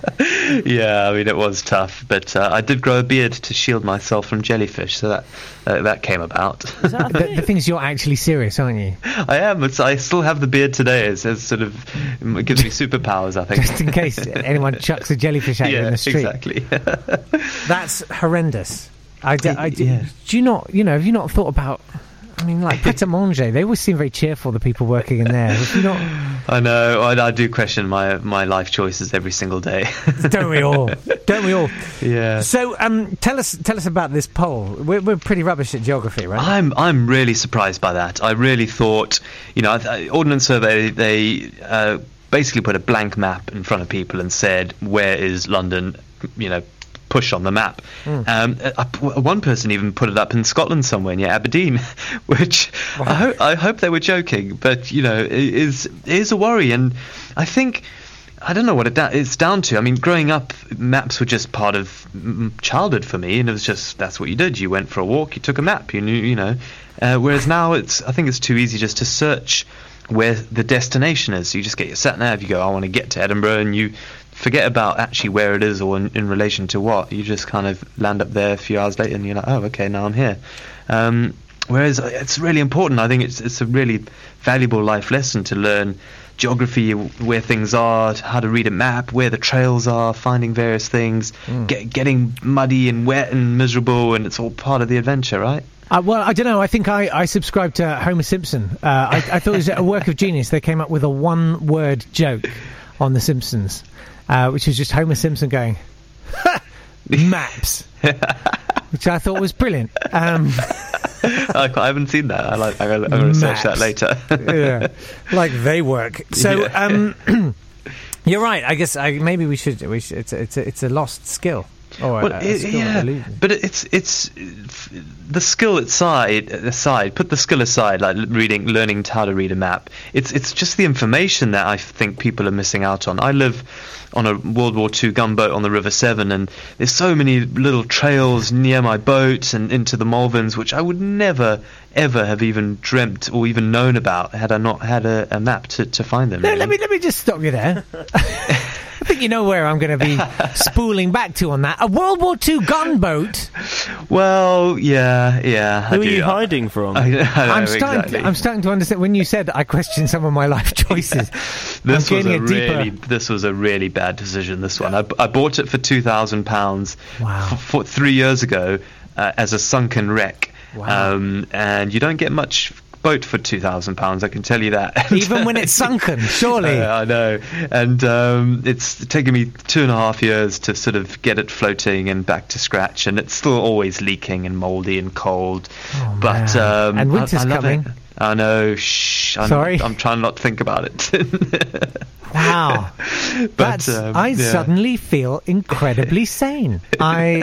Yeah, I mean, it was tough, but uh, I did grow a beard to shield myself from jellyfish, so that uh, that came about. the, the thing is, you're actually serious, aren't you? I am. It's, I still have the beard today. It's, it's sort of it gives me superpowers, I think. Just in case anyone chucks a jellyfish at you Yeah, in the street. exactly. That's horrendous. I, d- I d- Yeah. Do you not, you know, have you not thought about... I mean, like Pret a Manger, they always seem very cheerful, the people working in there. Have you not... I know. I, I do question my my life choices every single day. Don't we all? Don't we all? Yeah. So, um, tell us tell us about this poll. We're, we're pretty rubbish at geography, right? I'm I'm really surprised by that. I really thought, you know, I- Ordnance Survey, they uh, basically put a blank map in front of people and said, where is London, you know, push on the map. Mm. Um, uh, uh, one person even put it up in Scotland somewhere near Aberdeen, which Wow. I, ho- I hope they were joking, but, you know, it is, it is a worry. And I think... I don't know what it da- it's down to. I mean, growing up, maps were just part of mm, childhood for me, and it was just that's what you did. You went for a walk, you took a map, you knew, you know. Uh, whereas now, it's I think it's too easy just to search where the destination is. You just get your sat nav, you go, I want to get to Edinburgh, and you forget about actually where it is or in, in relation to what. You just kind of land up there a few hours later, and you're like, oh, okay, now I'm here. Um, whereas it's really important. I think it's it's a really valuable life lesson to learn. Geography, where things are, how to read a map, where the trails are, finding various things, Mm. get, getting muddy and wet and miserable, and it's all part of the adventure, right? Uh, well, I don't know. I think I, I subscribe to Homer Simpson. Uh, I, I thought it was a work of genius. They came up with a one-word joke on The Simpsons, uh, which was just Homer Simpson going, "Ha! Maps," which I thought was brilliant. Um, I, I haven't seen that. I like. I'm going to search that later. Yeah, like they work. So, Yeah. um, you're right. I guess I, maybe we should. We should. It's a, it's a, it's a lost skill. Or Well, a, a it- skill yeah, illusion. but it's it's the skill aside. Aside, put the skill aside, like reading, learning how to read a map. It's it's just the information that I think people are missing out on. I live on a World War Two gunboat on the River Severn, and there's so many little trails near my boat and into the Malverns, which I would never ever have even dreamt or even known about had I not had a, a map to, to find them. No, really. let me let me just stop you there. I think you know where I'm going to be spooling back to on that. A World War Two gunboat. Well, yeah, yeah. Who I are do. you hiding from? I, I know, I'm starting. exactly. To, I'm starting to understand when you said I question some of my life choices. This I'm was getting a a deeper. really, this was a really bad decision. This one, I, I bought it for two thousand pounds Wow. f- for three years ago uh, as a sunken wreck, Wow. um, and you don't get much boat for two thousand pounds. I can tell you that. Even when it's sunken, surely. Uh, I know, and um, it's taken me two and a half years to sort of get it floating and back to scratch, and it's still always leaking and mouldy and cold. Oh, but man. um, And winter's I, I love coming. It. I know. Shh. I'm, Sorry? I'm trying not to think about it. Wow. But, That's. um, I yeah. suddenly feel incredibly sane. I.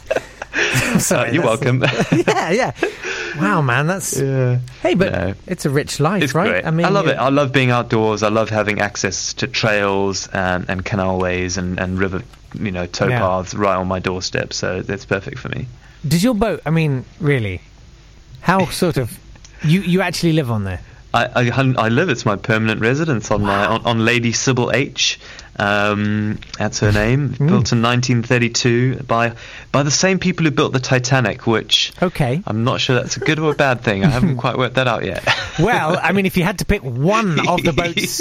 Sorry, Uh, you're that's- welcome. yeah, yeah. Wow, man, that's. Yeah. Hey, but No. it's a rich life, It's right? great. I mean, I love you- it. I love being outdoors. I love having access to trails and, and canalways and, and river, you know, towpaths right on my doorstep. So it's perfect for me. Does your boat? I mean, really? How sort of? You you actually live on there? I, I, hun- I live. It's my permanent residence on my on, on Lady Sybil H. Um, that's her name. Hmm. Built in nineteen thirty-two by by the same people who built the Titanic. Which Okay. I'm not sure that's a good or a bad thing. I haven't quite worked that out yet. Well, I mean, if you had to pick one of the boats,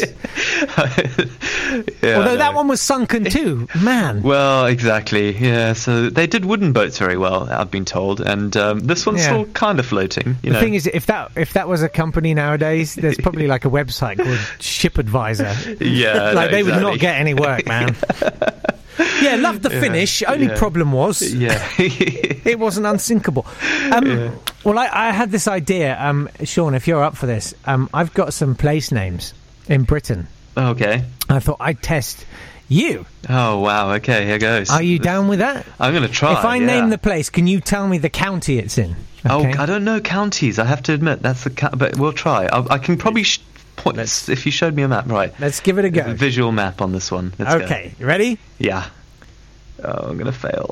Yeah, I although that know. one was sunken too, man. Well, exactly. Yeah. So they did wooden boats very well, I've been told, and um, this one's Yeah. still kind of floating. You The know. thing is, if that if that was a company nowadays, there's probably like a website called Ship Advisor. Yeah, like no, they would not exactly. get any work, man. Yeah, loved the Yeah, finish. Only yeah. problem was, Yeah. it wasn't unsinkable. Um, Yeah. Well, I, I had this idea, um, Sean. If you're up for this, um, I've got some place names in Britain. Okay. I thought I'd test You. Oh, wow. Okay, here goes. Are you down with that? I'm going to try. If I yeah. name the place, can you tell me the county it's in? Okay. Oh, I don't know counties. I have to admit that's the ca- but we'll try. I, I can probably sh- point this if you showed me a map. Right. Let's give it a go. A visual map on this one. Let's okay, go. you ready? Yeah. Oh, I'm gonna fail.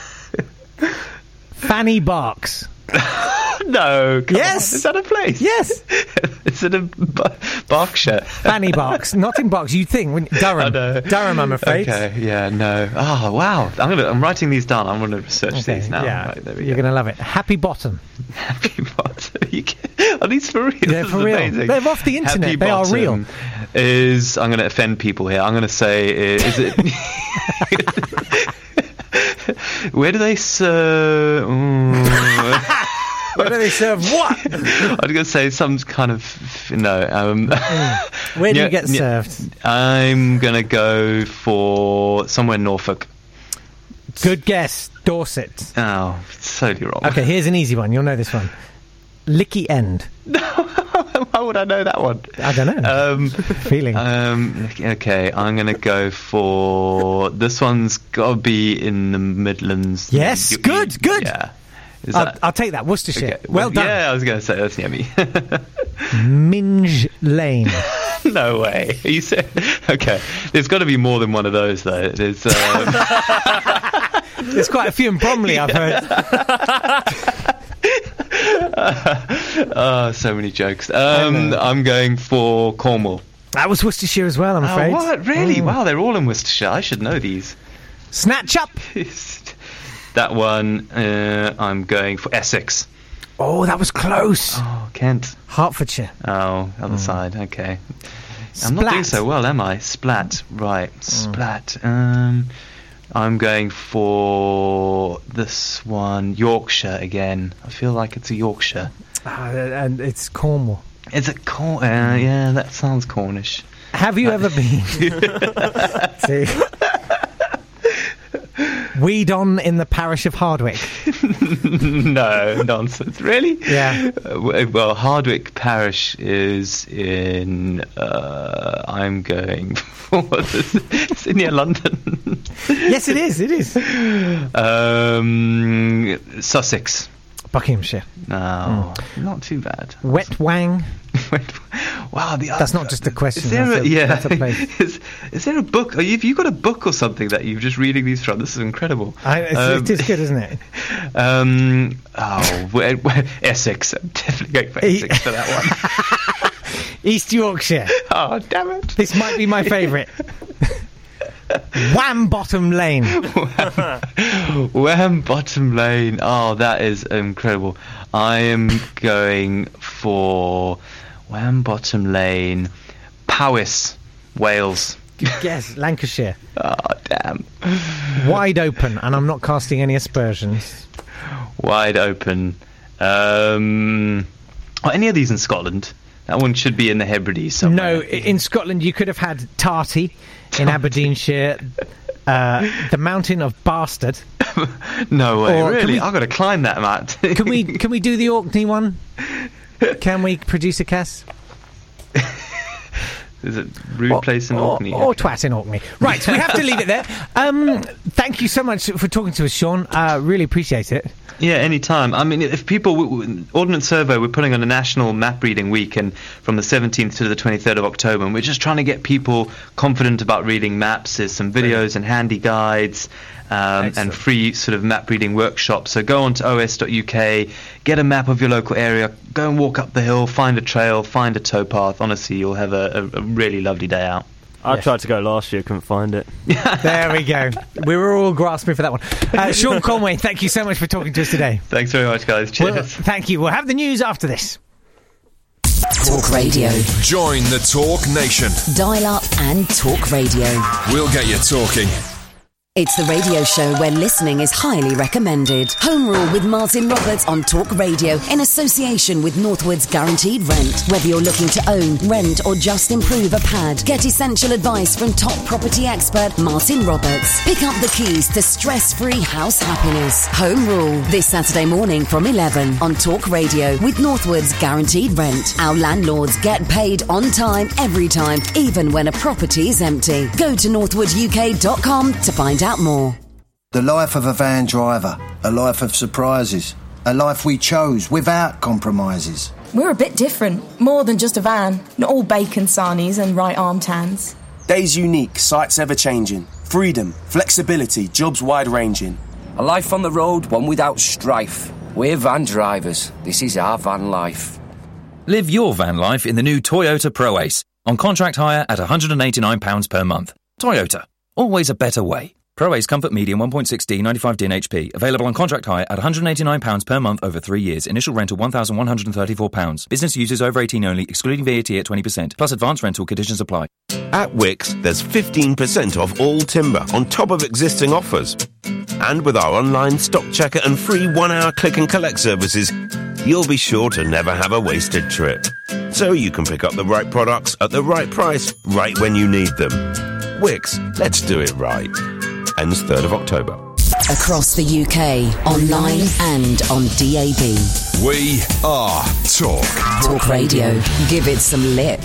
Fanny Barks. No. Come yes. On. Is that a place? Yes. Is it a b- Berkshire? Fanny Barks, not in Barks. You'd think wouldn't- Durham. Durham, I'm afraid. Okay. Yeah. No. Oh wow. I'm gonna. I'm writing these down. I'm gonna research Okay, these now. Yeah. Right, there we You're go. gonna love it. Happy Bottom. Happy Bottom. You can, are these for real? They're This for is real. amazing. They're off the internet. Happy They are Bottom real. Is I'm gonna offend people here. I'm gonna say is it. Where do they serve? Mm. Where do they serve what? I was going to say some kind of no. Um, Where do yeah, you get yeah, served? I'm going to go for somewhere in Norfolk. Good guess. Dorset. Oh, it's totally wrong. Okay, here's an easy one. You'll know this one. Licky End. Why would I know that one? I don't know. Um, Feeling. Um, okay, I'm going to go for this one's got to be in the Midlands. Yes, You- good, good. Yeah. Is I'll, that, I'll take that. Worcestershire. okay. Well done. Yeah, I was going to say that's yummy. Minge Lane. No way. Are you saying? Okay, there's got to be more than one of those though. There's. Um... There's quite a few in Bromley, I've heard. Oh, so many jokes. Um, I'm going for Cornwall. That was Worcestershire as well, I'm afraid. Oh, what? Really? Mm. Wow, they're all in Worcestershire. I should know these. Snatch Up. That one, uh, I'm going for Essex. Oh, that was close. Oh, Kent. Hertfordshire. Oh, other side. Okay. I'm not doing Splat. so well, am I? Splat. Right. Splat. Um, I'm going for this one, Yorkshire again. I feel like it's a Yorkshire. Ah, and it's Cornwall. Is it Corn? Uh, yeah, that sounds Cornish. Have you ever been to Weedon in the parish of Hardwick? No, nonsense. Really? Yeah. Uh, w- well, Hardwick Parish is in. Uh, I'm going for. It's in near London. Yes, it is. It is. Um, Sussex. Buckinghamshire. No, mm. Not too bad. Wet Wang. Wow, the, that's not just a question. Is there that's a, a, yeah, that's a place. Is, is there a book? Are you, have you got a book or something that you're just reading these from? This is incredible. I, it's, um, it is good, isn't it? Um, oh, where, where, Essex. I'm definitely going for Essex for that one. East Yorkshire. Oh, damn it! This might be my favourite. Wham Bottom Lane. Wham, Wham Bottom Lane. Oh, that is incredible. I am going for Wham Bottom Lane, Powys, Wales. Good guess. Lancashire. Oh, damn. Wide Open, and I'm not casting any aspersions. Wide Open. Um, are any of these in Scotland? That one should be in the Hebrides somewhere. No, in Scotland you could have had Tarty in Aberdeenshire, uh, the Mountain of Bastard. No way, Or really? we- I've got to climb that, Matt. Can we can we do the Orkney one? Can we, producer Cass? Is it rude or, place in or, Orkney? Or twat in Orkney. Right, we have to leave it there. Um, thank you so much for talking to us, Sean. Uh, really appreciate it. Yeah, anytime. I mean, if people, w- w- Ordnance Survey, we're putting on a national map reading week, and from the seventeenth to the twenty-third of October, and we're just trying to get people confident about reading maps. There's some videos and handy guides, um, and free sort of map reading workshops. So go on to O S dot U K, get a map of your local area, go and walk up the hill, find a trail, find a towpath. Honestly, you'll have a, a, a really lovely day out. I tried to go last year, couldn't find it. There we go. We were all grasping for that one. Uh, Sean Conway, thank you so much for talking to us today. Thanks very much, guys. Cheers. Well, thank you. We'll have the news after this. Talk Radio. Join the Talk Nation. Dial up and talk radio. We'll get you talking. It's the radio show where listening is highly recommended. Home Rule with Martin Roberts on Talk Radio in association with Northwood's Guaranteed Rent. Whether you're looking to own, rent or just improve a pad, get essential advice from top property expert Martin Roberts. Pick up the keys to stress-free house happiness. Home Rule this Saturday morning from eleven on Talk Radio with Northwood's Guaranteed Rent. Our landlords get paid on time, every time, even when a property is empty. Go to northwood u k dot com to find out more. The life of a van driver, a life of surprises, a life we chose without compromises. We're a bit different, more than just a van, not all bacon sarnies and right arm tans. Days unique, sights ever-changing, freedom, flexibility, jobs wide-ranging. A life on the road, one without strife. We're van drivers, this is our van life. Live your van life in the new Toyota ProAce, on contract hire at one hundred eighty-nine pounds per month. Toyota, always a better way. ProAce Comfort Medium one point six D ninety-five D N H P. Available on contract hire at one hundred eighty-nine pounds per month over three years. Initial rental one thousand one hundred thirty-four pounds. Business users over eighteen only, excluding V A T at twenty percent. Plus advance rental conditions apply. At Wickes, there's fifteen percent off all timber on top of existing offers. And with our online stock checker and free one-hour click and collect services, you'll be sure to never have a wasted trip. So you can pick up the right products at the right price, right when you need them. Wickes, let's do it right. Ends third of October. Across the U K, online and on D A B. We are Talk. Talk Radio. Give it some lip.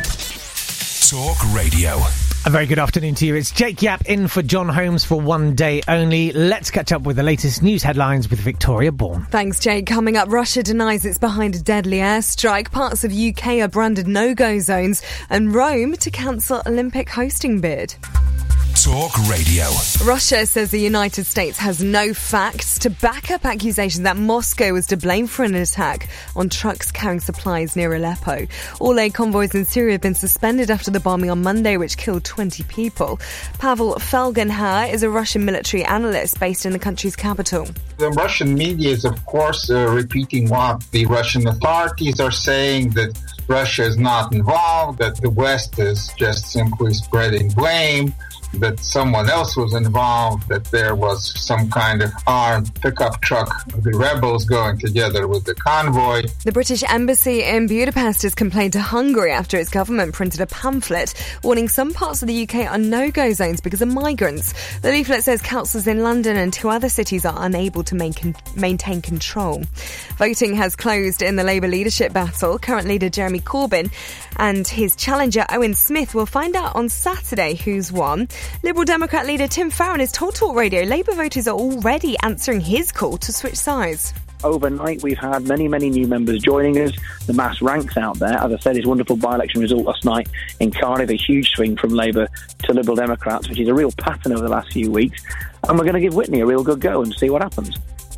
Talk Radio. A very good afternoon to you. It's Jake Yap in for John Holmes for one day only. Let's catch up with the latest news headlines with Victoria Bourne. Thanks, Jake. Coming up, Russia denies it's behind a deadly airstrike. Parts of U K are branded no-go zones. And Rome to cancel Olympic hosting bid. Talk Radio. Russia says the United States has no facts to back up accusations that Moscow was to blame for an attack on trucks carrying supplies near Aleppo. All aid convoys in Syria have been suspended after the bombing on Monday, which killed twenty people. Pavel Felgenhauer is a Russian military analyst based in the country's capital. The Russian media is, of course, uh, repeating what the Russian authorities are saying, that Russia is not involved, that the West is just simply spreading blame, that someone else was involved, that there was some kind of armed pickup truck of the rebels going together with the convoy. The British Embassy in Budapest has complained to Hungary after its government printed a pamphlet warning some parts of the U K are no-go zones because of migrants. The leaflet says councils in London and two other cities are unable to main- maintain control. Voting has closed in the Labour leadership battle. Current leader Jeremy Corbyn and his challenger Owen Smith will find out on Saturday who's won. Liberal Democrat leader Tim Farron has told Talk Radio Labour voters are already answering his call to switch sides. Overnight, we've had many, many new members joining us. The mass ranks out there. As I said, his wonderful by-election result last night in Cardiff, a huge swing from Labour to Liberal Democrats, which is a real pattern over the last few weeks. And we're going to give Whitney a real good go and see what happens.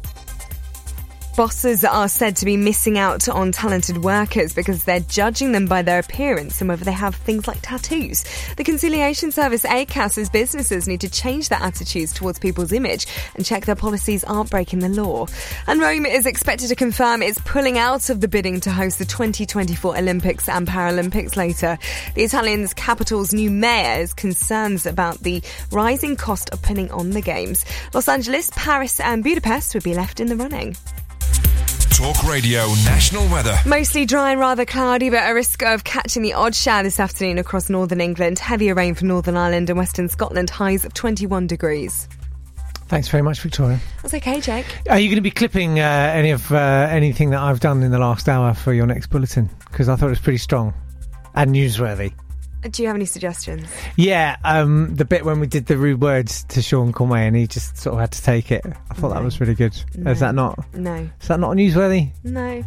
Bosses are said to be missing out on talented workers because they're judging them by their appearance and whether they have things like tattoos. The conciliation service A C A S says businesses need to change their attitudes towards people's image and check their policies aren't breaking the law. And Rome is expected to confirm it's pulling out of the bidding to host the twenty twenty-four Olympics and Paralympics later. The Italian's capital's new mayor has concerns about the rising cost of putting on the games. Los Angeles, Paris and Budapest would be left in the running. Talk Radio National Weather. Mostly dry and rather cloudy, but a risk of catching the odd shower this afternoon across northern England. Heavier rain for Northern Ireland and western Scotland, highs of twenty-one degrees. Thanks very much, Victoria. That's okay, Jake. Are you going to be clipping uh, any of uh, anything that I've done in the last hour for your next bulletin? Because I thought it was pretty strong and newsworthy. Do you have any suggestions? Yeah, um, the bit when we did the rude words to Sean Conway and he just sort of had to take it. I thought no. that was really good. No. Is that not? No. Is that not newsworthy? No.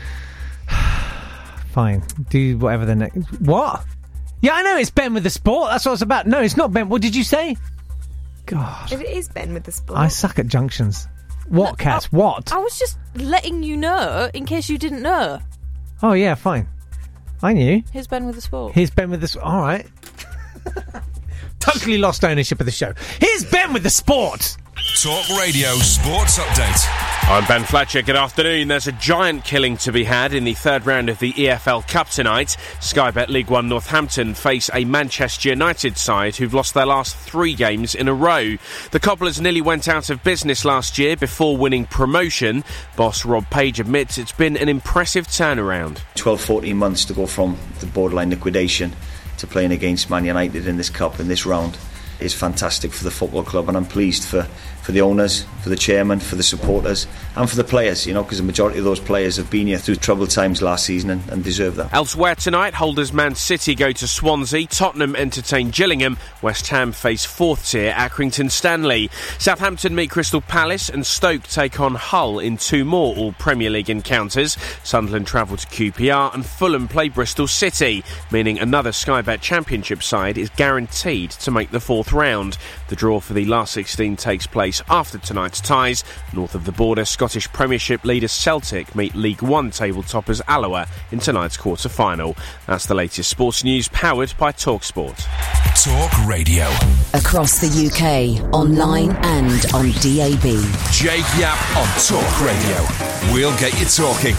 Fine. Do whatever the next... What? Yeah, I know it's Ben with the sport. That's what it's about. No, it's not Ben. What did you say? God. It is Ben with the sport. I suck at junctions. What, no, Kat? I, what? I was just letting you know in case you didn't know. Oh, yeah, fine. I knew. Here's Ben with the sport. Here's Ben with the sport. All right. Totally lost ownership of the show. Here's Ben with the sport. Talk Radio Sports Update. I'm Ben Fletcher. Good afternoon. There's a giant killing to be had in the third round of the E F L Cup tonight. Sky Bet League One Northampton face a Manchester United side who've lost their last three games in a row. The Cobblers nearly went out of business last year before winning promotion. Boss Rob Page admits it's been an impressive turnaround. twelve, fourteen months to go from the borderline liquidation to playing against Man United in this cup in this round is fantastic for the football club, and I'm pleased for, for the owners, for the chairman, for the supporters and for the players, you know, because the majority of those players have been here through troubled times last season and, and deserve that. Elsewhere tonight, holders Man City go to Swansea, Tottenham entertain Gillingham, West Ham face fourth tier Accrington Stanley. Southampton meet Crystal Palace and Stoke take on Hull in two more all Premier League encounters. Sunderland travel to Q P R and Fulham play Bristol City, meaning another Sky Bet Championship side is guaranteed to make the fourth round. The draw for the last sixteen takes place after tonight's ties. North of the border, Scottish Premiership leaders Celtic meet League One table toppers Alloa in tonight's quarter-final. That's the latest sports news, powered by TalkSport. Talk Radio. Across the U K, online and on D A B. Jake Yapp on Talk Radio. We'll get you talking.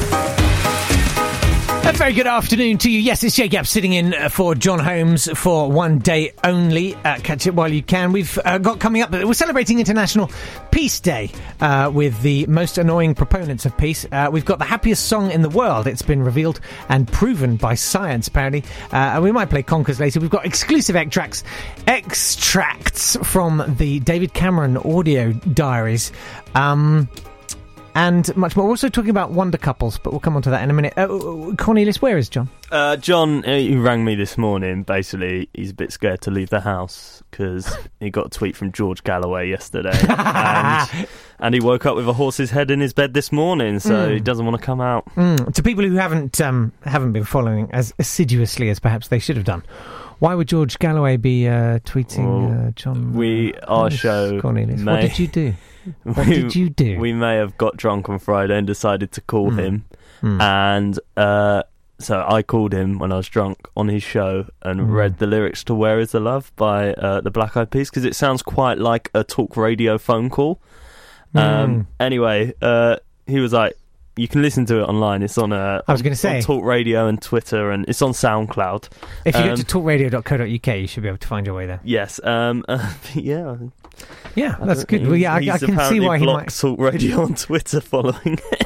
A very good afternoon to you. Yes, it's Jake Yapp sitting in for John Holmes for one day only. Uh, catch it while you can. We've uh, got coming up, we're celebrating International Peace Day uh, with the most annoying proponents of peace. Uh, we've got the happiest song in the world. It's been revealed and proven by science, apparently. Uh, and we might play Conkers later. We've got exclusive extracts, extracts from the David Cameron audio diaries. Um... And much more. We're also talking about wonder couples, but we'll come on to that in a minute. Uh, Cornelius, where is John? Uh, John, uh, who rang me this morning, basically, he's a bit scared to leave the house because he got a tweet from George Galloway yesterday. and, and he woke up with a horse's head in his bed this morning, so mm. he doesn't want to come out. Mm. To people who haven't um, haven't been following as assiduously as perhaps they should have done, why would George Galloway be uh, tweeting well, uh, John? We, our show... Cornelius, may, what did you do? What we, did you do? We may have got drunk on Friday and decided to call mm. him. Mm. And uh, so I called him when I was drunk on his show and mm. read the lyrics to Where Is the Love by uh, the Black Eyed Peas, because it sounds quite like a talk radio phone call. Mm. Um, anyway, uh, he was like, you can listen to it online. It's on uh, I was going to say on Talk Radio and Twitter, and it's on SoundCloud. If you um, go to talk radio dot co dot U K, you should be able to find your way there. Yes. Um, uh, yeah. Yeah, that's good. Well, yeah, I, I can see why he might Talk Radio on Twitter following it.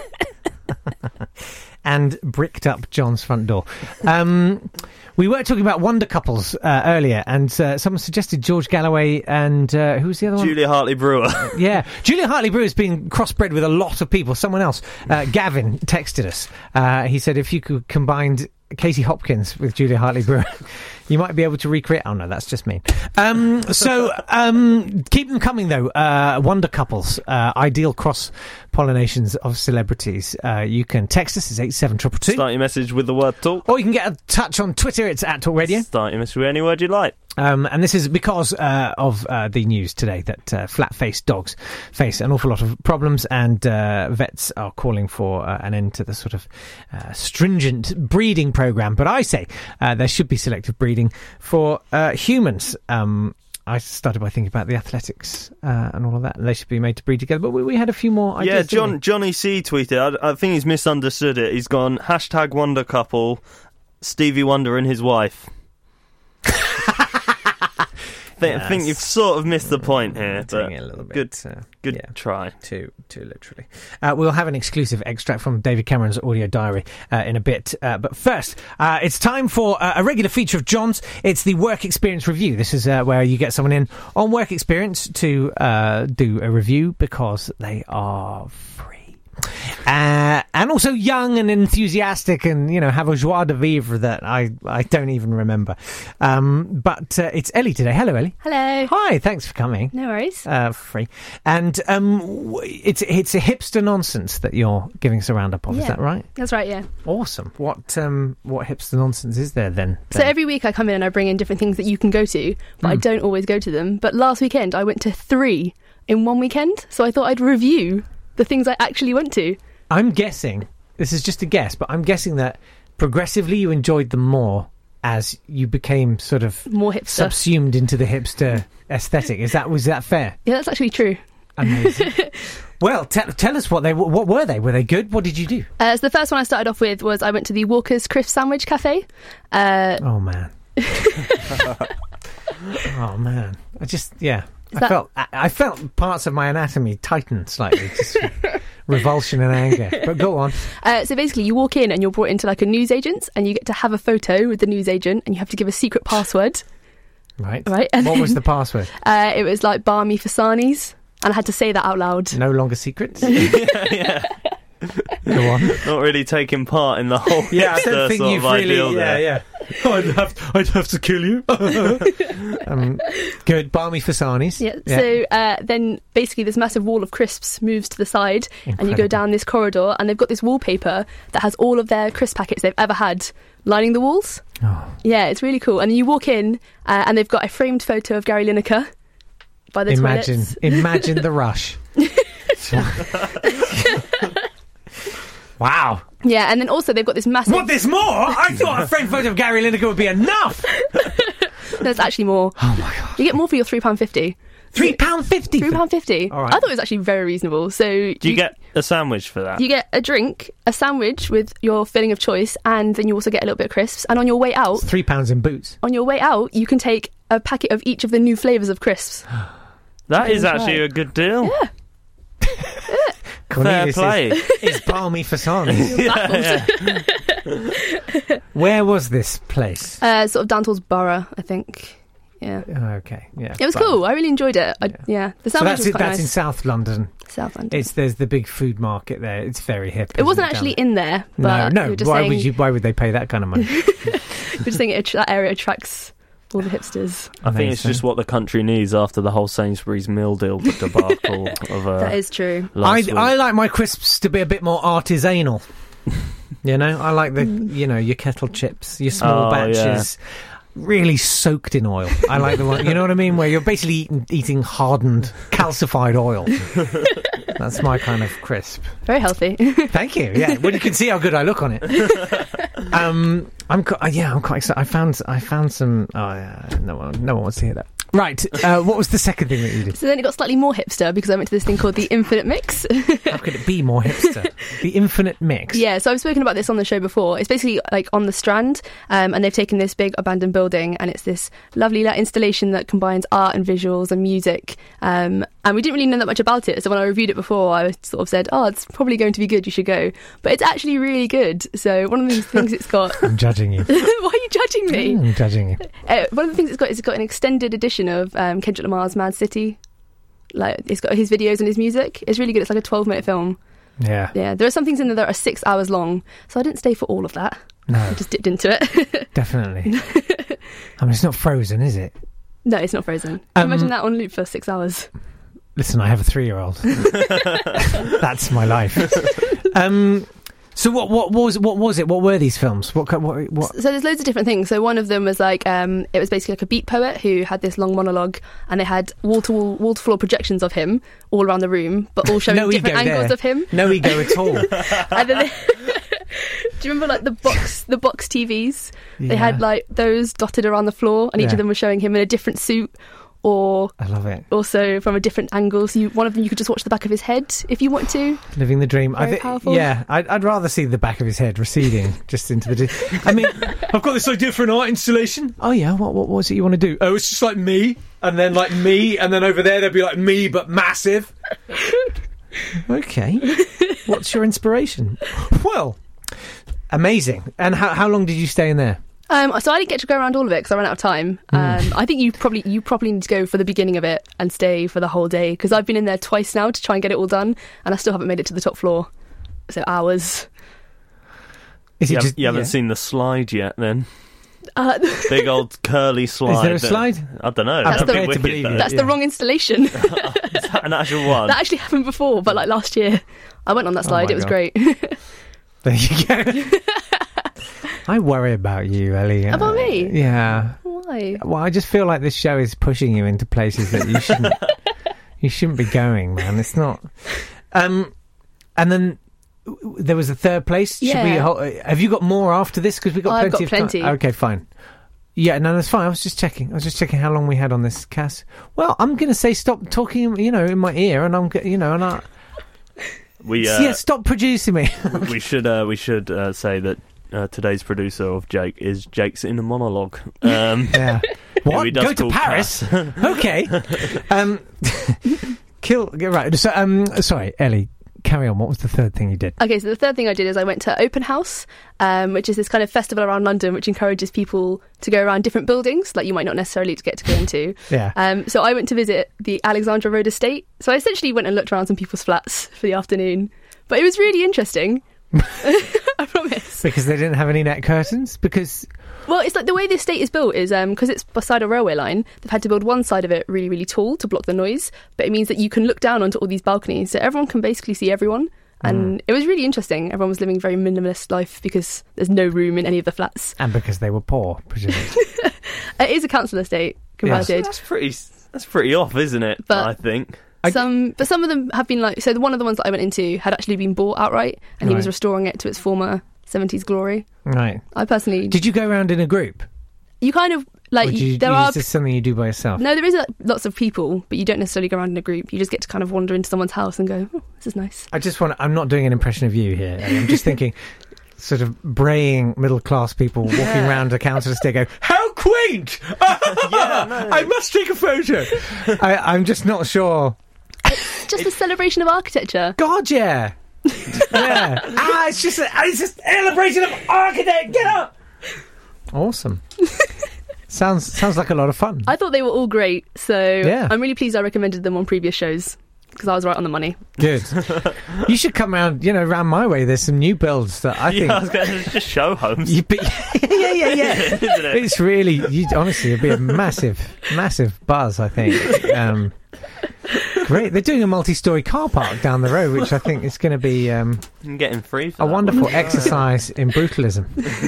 And bricked up John's front door. Um, we were talking about wonder couples uh, earlier, and uh, someone suggested George Galloway and uh, who was the other one? Julia Hartley-Brewer. Yeah, Julia Hartley-Brewer has been crossbred with a lot of people. Someone else, uh, Gavin, texted us. Uh, he said if you could combine Casey Hopkins with Julia Hartley-Brewer, you might be able to recreate... Oh, no, that's just mean. Um, so, um, keep them coming, though. Uh, wonder couples, uh, ideal cross-pollinations of celebrities. Uh, you can text us, it's eight seven two two two. Start your message with the word talk. Or you can get a touch on Twitter, it's at Talk Radio. Start your message with any word you like. Um, and this is because uh, of uh, the news today that uh, flat-faced dogs face an awful lot of problems, and uh, vets are calling for uh, an end to the sort of uh, stringent breeding programme. But I say uh, there should be selective breeding for uh, humans. Um, I started by thinking about the athletics uh, and all of that, and they should be made to breed together. But we, we had a few more ideas. Yeah, John, Johnny C tweeted, I, I think he's misunderstood it. He's gone, hashtag wonder couple, Stevie Wonder and his wife. I think, yes. think you've sort of missed the point here, but it a little bit, good, uh, good yeah, try. Too, too literally. Uh, we'll have an exclusive extract from David Cameron's audio diary uh, in a bit. Uh, but first, uh, it's time for uh, a regular feature of John's. It's the Work Experience Review. This is uh, where you get someone in on work experience to uh, do a review because they are free. Uh, and also young and enthusiastic and, you know, have a joie de vivre that I, I don't even remember. Um, but uh, it's Ellie today. Hello, Ellie. Hello. Hi, thanks for coming. No worries. Uh, free. And um, it's it's a hipster nonsense that you're giving us a roundup of, yeah, is that right? That's right, yeah. Awesome. What um, what hipster nonsense is there then? So every week I come in and I bring in different things that you can go to, but mm. I don't always go to them. But last weekend I went to three in one weekend, so I thought I'd review the things I actually went to. I'm guessing, this is just a guess, but I'm guessing that progressively you enjoyed them more as you became sort of more hipster, subsumed into the hipster aesthetic. Is that was that fair? Yeah, that's actually true. Amazing. Well, t- tell us what they what were they? Were they good? What did you do? Uh, so the first one I started off with was I went to the Walker's Crisp Sandwich Cafe. Uh, oh man. oh man. I just yeah. Is I that- felt I, I felt parts of my anatomy tighten slightly, just revulsion and anger. But go on. Uh, so basically, you walk in and you're brought into like a newsagent, and you get to have a photo with the newsagent, and you have to give a secret password. Right. Right. And What then, was the password? Uh, it was like bar me for sarnies, and I had to say that out loud. No longer secrets. yeah. Go on. Not really taking part in the whole Yeah, I hipster don't think sort you've of really. ideal Yeah, there. yeah. I'd have, I'd have to kill you. um, good, balmy for sarnies. Yeah. So uh, then basically, this massive wall of crisps moves to the side, and you go Incredible. down this corridor, and they've got this wallpaper that has all of their crisp packets they've ever had lining the walls. Oh. Yeah, it's really cool. And you walk in, uh, and they've got a framed photo of Gary Lineker by the imagine, toilets. imagine the rush. Wow. Yeah, and then also they've got this massive. What? There's more? I thought a framed photo of Gary Lineker would be enough. There's actually more. Oh my god! You get more for your three pound fifty. Three pound fifty. Three pound fifty. All right. I thought it was actually very reasonable. So Do you get a sandwich for that? You get a drink, a sandwich with your filling of choice, and then you also get a little bit of crisps. And on your way out, Three pounds in boots. on your way out, you can take a packet of each of the new flavours of crisps. That is That's actually right. a good deal. Yeah. Cornelius Fair play. Is, is balmy for sarnies. yeah, yeah. Where was this place? Uh, sort of down towards Borough, I think. Yeah. Okay, yeah. It was But- cool. I really enjoyed it. I, yeah. The So sandwich that's was it. quite That's nice. in South London. South London. It's there's the big food market there. It's very hip. It wasn't isn't actually down in there. there? But No, you no. were just Why saying, would you? Why would they pay that kind of money? We're just saying it, that area attracts all the hipsters. I think it's just what the country needs after the whole Sainsbury's meal deal debacle of uh, That is true. I, last week. I like my crisps to be a bit more artisanal. You know, I like the you know your kettle chips, your small Oh, batches, really soaked in oil. I like the one. You know what I mean, where you're basically eating, eating hardened, calcified oil. That's my kind of crisp. Very healthy. Thank you. Yeah, well, you can see how good I look on it. um, I'm qu- uh, yeah, I'm quite excited. I found I found some. Oh yeah, no one, no one wants to hear that. Right. Uh, what was the second thing that you did? So then it got slightly more hipster because I went to this thing called the Infinite Mix. How could it be more hipster? The Infinite Mix. Yeah, so I've spoken about this on the show before. It's basically like on the Strand, um, and they've taken this big abandoned building, and it's this lovely like, installation that combines art and visuals and music. Um, and we didn't really know that much about it, so when I reviewed it before, I sort of said, "Oh, it's probably going to be good. You should go." But it's actually really good. So one of the things it's got. I'm judging you. Why are you judging me? I'm judging you. Uh, one of the things it's got is it's got an extended edition of um, Kendrick Lamar's Mad City. Like it's got his videos and his music. It's really good. It's like a twelve minute film. Yeah. Yeah, there are some things in there that are six hours long, so I didn't stay for all of that. No. I just dipped into it. Definitely. I mean, it's not Frozen, is it? No, it's not Frozen. Um, Imagine that on loop for six hours. Listen, I have a three-year-old. That's my life. Um, so what? What was? What was it? What were these films? What? ki- What? what? So there's loads of different things. So one of them was like, um, it was basically like a beat poet who had this long monologue, and they had wall-to-wall, wall-to-floor projections of him all around the room, but all showing No different ego angles there. of him. No ego at all. And then they, do you remember like the box, the box T Vs? They Yeah. had like those dotted around the floor, and each Yeah. of them was showing him in a different suit, or I love it. also from a different angle. So you, one of them you could just watch the back of his head if you want to. Living the dream. Very I thi- powerful. Yeah, I'd, I'd rather see the back of his head receding just into the. Di- I mean, I've got this idea for an art installation. Oh yeah, what what was it you want to do? Oh, it's just like me, and then like me, and then over there there'd be like me but massive. Okay, what's your inspiration? Well, amazing. And how how long did you stay in there? Um, so I didn't get to go around all of it because I ran out of time. Um, I think you probably you probably need to go for the beginning of it and stay for the whole day because I've been in there twice now to try and get it all done, and I still haven't made it to the top floor. So hours. Is you, it haven't- just you haven't yeah. seen the slide yet, then? Uh, Big old curly slide. there a that- slide? I don't know. That's That's the- a bit prepared to wicked, believe though. you. that's yeah. the wrong installation. Is that an actual one? That actually happened before, but like last year, I went on that Oh slide. my it was God. great. There you go. I worry about you, Ellie. About Uh, me? Yeah. Why? Well, I just feel like this show is pushing you into places that you shouldn't. you shouldn't be going, man. It's not. Um, and then w- there was a third place. Should we? Yeah. hol- Have you got more after this? Because we got I've plenty got of time. plenty. Okay, fine. Yeah, no, that's fine. I was just checking. I was just checking how long we had on this, Cass. Well, I'm going to say stop talking, you know, in my ear, and I'm, g- you know, and I. We uh, yeah, stop producing me. we should uh, we should uh, say that uh, today's producer of Jake is Jake's inner monologue. Um, yeah. What? Go to Paris? Okay. Um, kill. Right. So, um, sorry, Ellie. Carry on. What was the third thing you did? Okay, so the third thing I did is I went to Open House, um, which is this kind of festival around London which encourages people to go around different buildings, like you might not necessarily get to go into. Yeah. Um, so I went to visit the Alexandra Road estate. So I essentially went and looked around some people's flats for the afternoon. But it was really interesting. I promise. Because they didn't have any net curtains? Because... Well, it's like the way the estate is built is because um, it's beside a railway line, they've had to build one side of it really, really tall to block the noise. But it means that you can look down onto all these balconies, so everyone can basically see everyone. And mm. it was really interesting. Everyone was living a very minimalist life because there's no room in any of the flats. And because they were poor, presumably. It is a council estate converted. Yes. That's pretty. That's pretty off, isn't it? But I think. Some, but some of them have been like. So one of the ones that I went into had actually been bought outright, and he right. was restoring it to its former seventies glory. Right. I personally. Did you go around in a group? You kind of like. Or you, there is are. this something you do by yourself? No, there is like, lots of people, but you don't necessarily go around in a group. You just get to kind of wander into someone's house and go, "Oh, this is nice." I just want. I'm not doing an impression of you here. I'm just thinking. Sort of braying middle-class people walking Yeah. around a council estate going, how quaint! yeah, no. I must take a photo. I, I'm just not sure. It's just a celebration of architecture. God, yeah. yeah. Ah, it's just a, it's just a celebration of architecture. Get up! Awesome. sounds sounds like a lot of fun. I thought they were all great, so Yeah. I'm really pleased I recommended them on previous shows. Because I was right on the money. Good. You should come round, you know, round my way. There's some new builds that I think... Yeah, I was going to just show homes. You be, yeah, yeah, yeah. Isn't it? It's really, you, honestly, it'd be a massive, massive buzz, I think. Um, great. They're doing a multi-storey car park down the road, which I think is going to be... Um, I'm getting free for a that wonderful one. exercise in brutalism.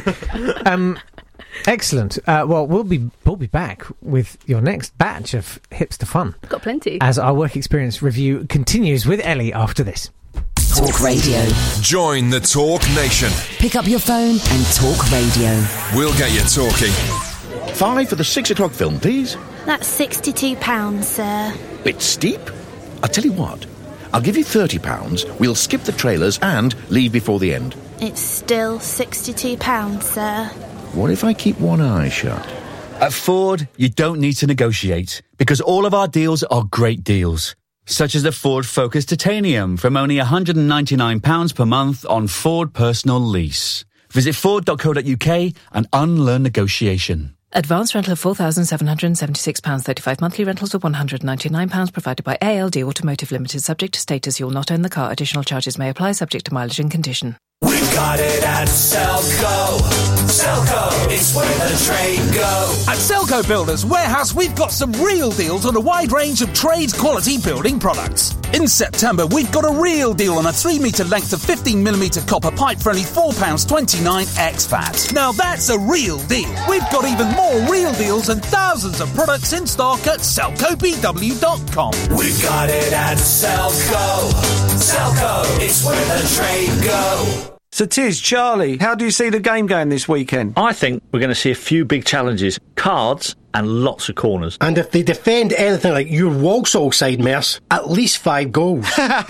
um, excellent. Uh, well, we'll be we'll be back with your next batch of hipster fun. Got plenty. As our work experience review continues with Ellie after this. Talk Radio. Join the Talk Nation. Pick up your phone and talk radio. We'll get you talking. Five for the six o'clock film, please. That's sixty-two pounds, sir. Bit steep. I'll tell you what. I'll give you thirty pounds. We'll skip the trailers and leave before the end. It's still sixty-two pounds, sir. What if I keep one eye shut? At Ford, you don't need to negotiate, because all of our deals are great deals. Such as the Ford Focus Titanium from only one hundred ninety-nine pounds per month on Ford Personal Lease. Visit ford dot co dot uk and unlearn negotiation. Advance rental of four thousand seven hundred seventy-six pounds thirty-five. Monthly rentals of one hundred ninety-nine pounds provided by A L D Automotive Limited. Subject to status, you'll not own the car. Additional charges may apply, subject to mileage and condition. We've got it at Selco. Selco, it's where the trade go. At Selco Builders Warehouse, we've got some real deals on a wide range of trade-quality building products. In September, we've got a real deal on a three metre length of fifteen millimetre copper pipe for only four pounds twenty-nine ex V A T. Now that's a real deal. We've got even more real deals and thousands of products in stock at selco b w dot com. We've got it at Selco. Selco, it's where the trade go. So, Tiz, Charlie, how do you see the game going this weekend? I think we're going to see a few big challenges, cards and lots of corners. And if they defend anything like your Walsall side, Merce, at least five goals.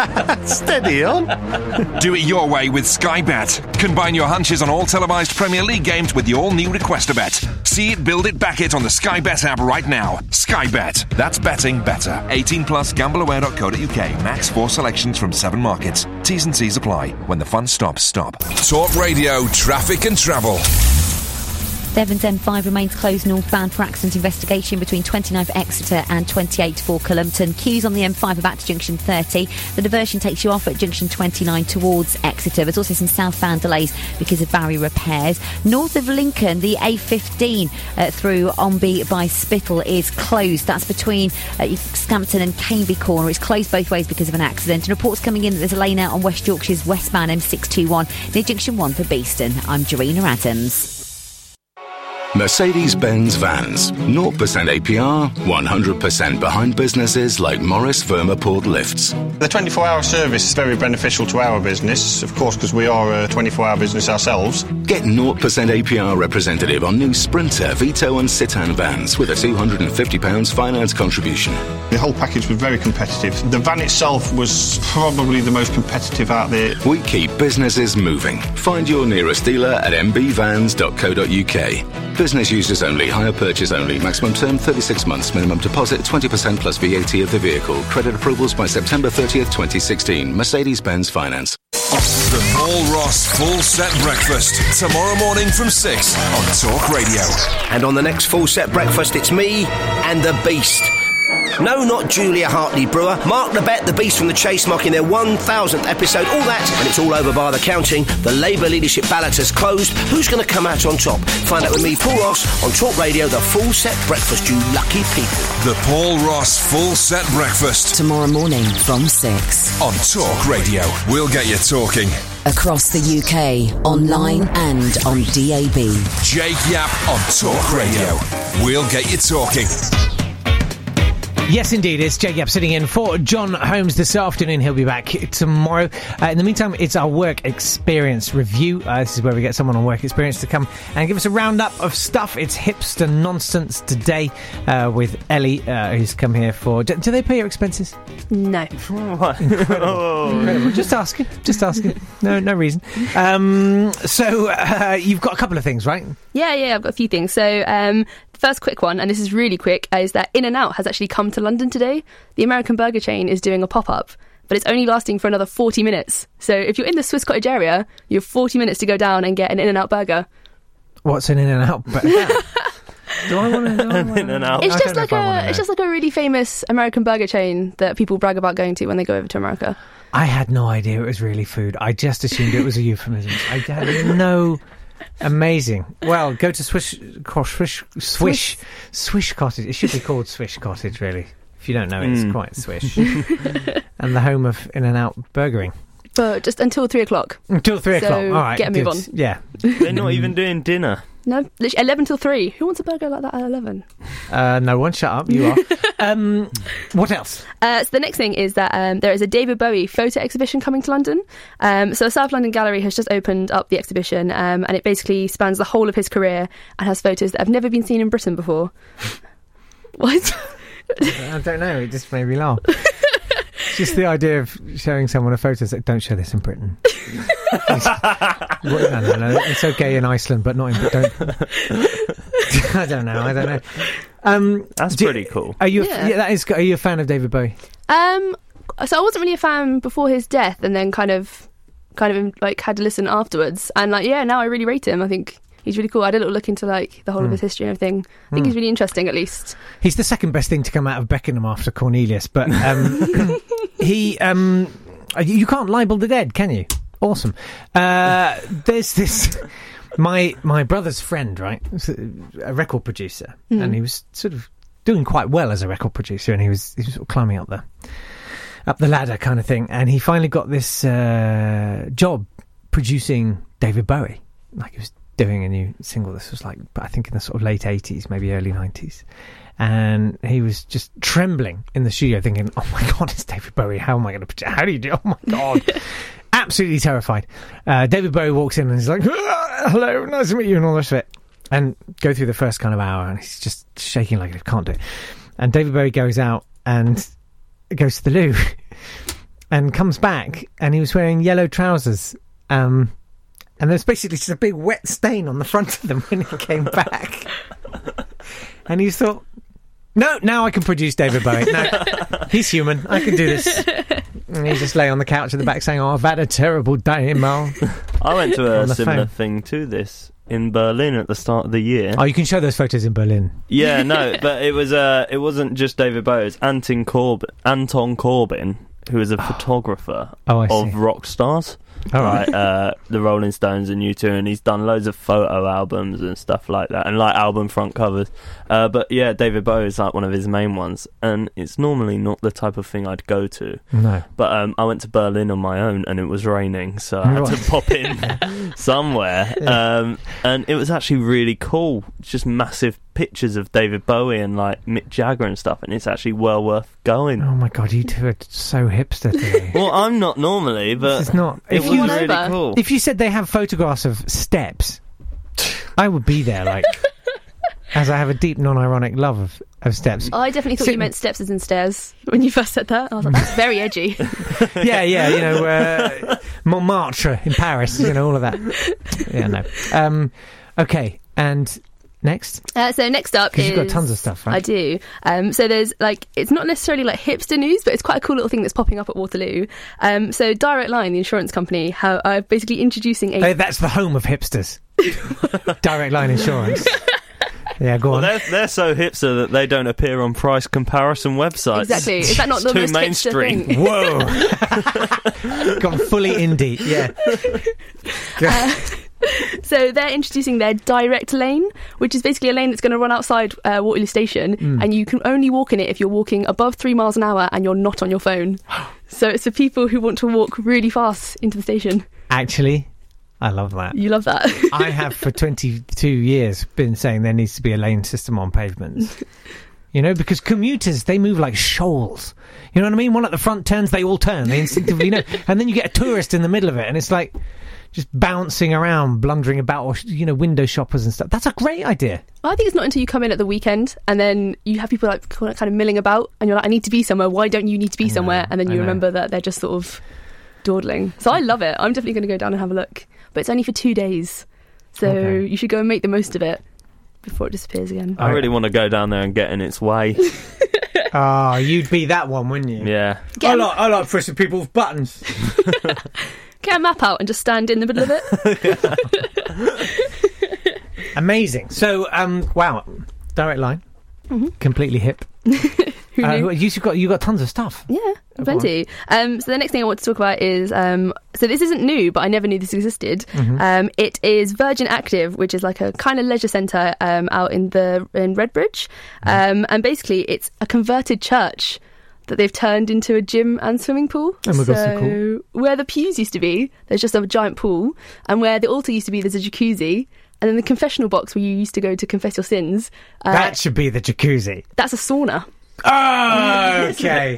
Steady on. Do it your way with Sky Bet. Combine your hunches on all televised Premier League games with the all-new Request a Bet. See it, build it, back it on the Sky Bet app right now. Sky Bet. That's betting better. eighteen plus, gamble aware dot co dot uk. Max four selections from seven markets. T's and C's apply. When the fun stops, stop. Talk Radio, traffic and travel. Devon's M five remains closed northbound for accident investigation between twenty-nine for Exeter and twenty-eight for Cullompton. Queues on the M five are back to junction thirty. The diversion takes you off at junction twenty-nine towards Exeter. There's also some southbound delays because of barrier repairs. North of Lincoln, the A fifteen uh, through Omby by Spittal is closed. That's between uh, Scampton and Caneby Corner. It's closed both ways because of an accident. And reports coming in that there's a lane out on West Yorkshire's westbound M six twenty-one near junction one for Beeston. I'm Jarena Adams. Mercedes-Benz Vans. zero percent A P R, one hundred percent behind businesses like Morris Vermaport Lifts. The twenty-four hour service is very beneficial to our business, of course, because we are a twenty-four hour business ourselves. Get zero percent A P R representative on new Sprinter, Vito and Citan vans with a two hundred fifty pounds finance contribution. The whole package was very competitive. The van itself was probably the most competitive out there. We keep businesses moving. Find your nearest dealer at m b vans dot co dot u k. Business users only, hire purchase only. Maximum term thirty-six months. Minimum deposit twenty percent plus V A T of the vehicle. Credit approvals by September thirtieth, twenty sixteen. Mercedes-Benz Finance. The Paul Ross Full Set Breakfast. Tomorrow morning from six on Talk Radio. And on the next Full Set Breakfast, it's me and the Beast. No, not Julia Hartley-Brewer. Mark the Bet, the Beast from the Chase, marking their one thousandth episode. All that, and it's all over by the counting. The Labour leadership ballot has closed. Who's going to come out on top? Find out with me, Paul Ross, on Talk Radio, the Full Set Breakfast, you lucky people. The Paul Ross Full Set Breakfast. Tomorrow morning from six. On Talk Radio. We'll get you talking. Across the U K, online and on D A B. Jake Yapp on Talk Radio. We'll get you talking. Yes, indeed. It's Jake Yapp sitting in for John Holmes this afternoon. He'll be back tomorrow. Uh, in the meantime, it's our work experience review. Uh, this is where we get someone on work experience to come and give us a roundup of stuff. It's hipster nonsense today uh, with Ellie, uh, who's come here for... Do, do they pay your expenses? No. Incredible. Oh. Incredible. Just asking. Just asking. No, no reason. Um, so uh, you've got a couple of things, right? Yeah, yeah, I've got a few things. So, um, first quick one, and this is really quick, is that In-N-Out has actually come to London today. The American burger chain is doing a pop-up, but it's only lasting for another forty minutes. So if you're in the Swiss Cottage area, you have forty minutes to go down and get an In-N-Out burger. What's an In-N-Out burger? Do I want to? An In-N-Out. It's just like a, it's just like a really famous American burger chain that people brag about going to when they go over to America. I had no idea it was really food. I just assumed it was a euphemism. I had no. Amazing. Well, go to Swish, Swish, Swish, Swish Cottage. It should be called Swish Cottage, really. If you don't know, it's mm. quite swish. And the home of In-N-Out burgering. But just until three o'clock. Until three so o'clock. All right. Get a move good. on. Yeah. They're not even doing dinner. No, literally eleven till three. Who wants a burger like that at eleven? Uh, no one. Shut up. You are. um, what else? Uh, so the next thing is that um, there is a David Bowie photo exhibition coming to London. Um, so South London Gallery has just opened up the exhibition, um, and it basically spans the whole of his career and has photos that have never been seen in Britain before. What? I don't know. It just made me laugh. It's just the idea of showing someone a photo. It's like, don't show this in Britain. no, no, no. It's okay in Iceland, but not in Britain. I don't know. I don't know. Um, That's pretty you, cool. Are you? Yeah. A, yeah, that is. Are you a fan of David Bowie? Um, so I wasn't really a fan before his death, and then kind of, kind of like had to listen afterwards. And like, yeah, now I really rate him. I think he's really cool. I had a little look into like the whole mm. of his history and everything. I think mm. he's really interesting, at least. He's the second best thing to come out of Beckenham after Cornelius, but um, he um, you can't libel the dead, can you? Awesome. Uh, there's this my my brother's friend, right? A record producer, mm. and he was sort of doing quite well as a record producer, and he was he was sort of climbing up the up the ladder, kind of thing. And he finally got this uh, job producing David Bowie. Like he was doing a new single. This was like I think in the sort of late eighties, maybe early nineties. And he was just trembling in the studio, thinking, "Oh my God, it's David Bowie! How am I going to? How do you do? Oh my God!" Absolutely terrified. Uh, David Bowie walks in and he's like, ah, "Hello, nice to meet you," and all this of it. And go through the first kind of hour, and he's just shaking like he can't do it. And David Bowie goes out and goes to the loo, and comes back, and he was wearing yellow trousers. Um, and there's basically just a big wet stain on the front of them when he came back. And he thought, no, now I can produce David Bowie. No, he's human. I can do this. And he just lay on the couch at the back saying, "Oh, I've had a terrible day, Mal." I went to a similar phone. thing to this in Berlin at the start of the year. Oh, you can show those photos in Berlin. Yeah, no, but it was uh, it wasn't just David Bowie. It was Anton Corbin, Anton Corbin, who is a photographer oh, of rock stars. All right. like uh, the Rolling Stones and U two, and he's done loads of photo albums and stuff like that, and like album front covers. Uh, but yeah, David Bowie is like one of his main ones, and it's normally not the type of thing I'd go to. No. But um, I went to Berlin on my own, and it was raining, so I had to pop in somewhere. Um, and it was actually really cool. It's just massive pictures of David Bowie and like Mick Jagger and stuff, and it's actually well worth going. Oh my god, you two are so hipster today. Well, I'm not normally, but it's not. It If was you really cool. If you said they have photographs of steps, I would be there, like, as I have a deep, non-ironic love of, of steps. I definitely thought Sit- you meant steps as in stairs when you first said that. I was like, that's very edgy. yeah, yeah, you know, uh, Montmartre in Paris, you know, all of that. Yeah, no. Um, okay, and next? Uh, so next up is... Because you've got tons of stuff, right? I do. Um, so there's, like, it's not necessarily, like, hipster news, but it's quite a cool little thing that's popping up at Waterloo. Um, so Direct Line, the insurance company, ha- are basically introducing a... Hey, that's the home of hipsters. Direct Line Insurance. Yeah, go Well, on. they're, they're so hipster that they don't appear on price comparison websites. Exactly. Is that not the It's too most hipster mainstream. thing? Whoa. Gone fully indie, yeah. Uh, so they're introducing their direct lane, which is basically a lane that's going to run outside uh, Waterloo Station, Mm. and you can only walk in it if you're walking above three miles an hour and you're not on your phone. So it's for people who want to walk really fast into the station. Actually, I love that. You love that. I have for twenty-two years been saying there needs to be a lane system on pavements. You know, because commuters, they move like shoals. You know what I mean? One at the front turns, they all turn. They instinctively know. And then you get a tourist in the middle of it, and it's like just bouncing around, blundering about, or, you know, window shoppers and stuff. That's a great idea. Well, I think it's not until you come in at the weekend and then you have people like kind of milling about and you're like, I need to be somewhere. Why don't you need to be somewhere? And then I you know. remember that they're just sort of dawdling. So I love it. I'm definitely going to go down and have a look. But it's only for two days. So Okay. you should go and make the most of it before it disappears again. I really want to go down there and get in its way. Oh, you'd be that one, wouldn't you? Yeah. Get I a- like, I like pressing people with buttons. Get a map out and just stand in the middle of it. Amazing. So, um, wow, Direct Line, Mhm. completely hip. Who Uh, knew? you've got you got tons of stuff. Yeah, plenty. Um, so the next thing I want to talk about is, um, so this isn't new, but I never knew this existed. Mhm. Um, it is Virgin Active, which is like a kind of leisure centre um, out in the in Redbridge, um, and basically it's a converted church that they've turned into a gym and swimming pool. Oh my God, so so cool. where the pews used to be, there's just a giant pool, and where the altar used to be, there's a jacuzzi. And then the confessional box where you used to go to confess your sins, uh, That should be the jacuzzi. that's a sauna. Oh, okay.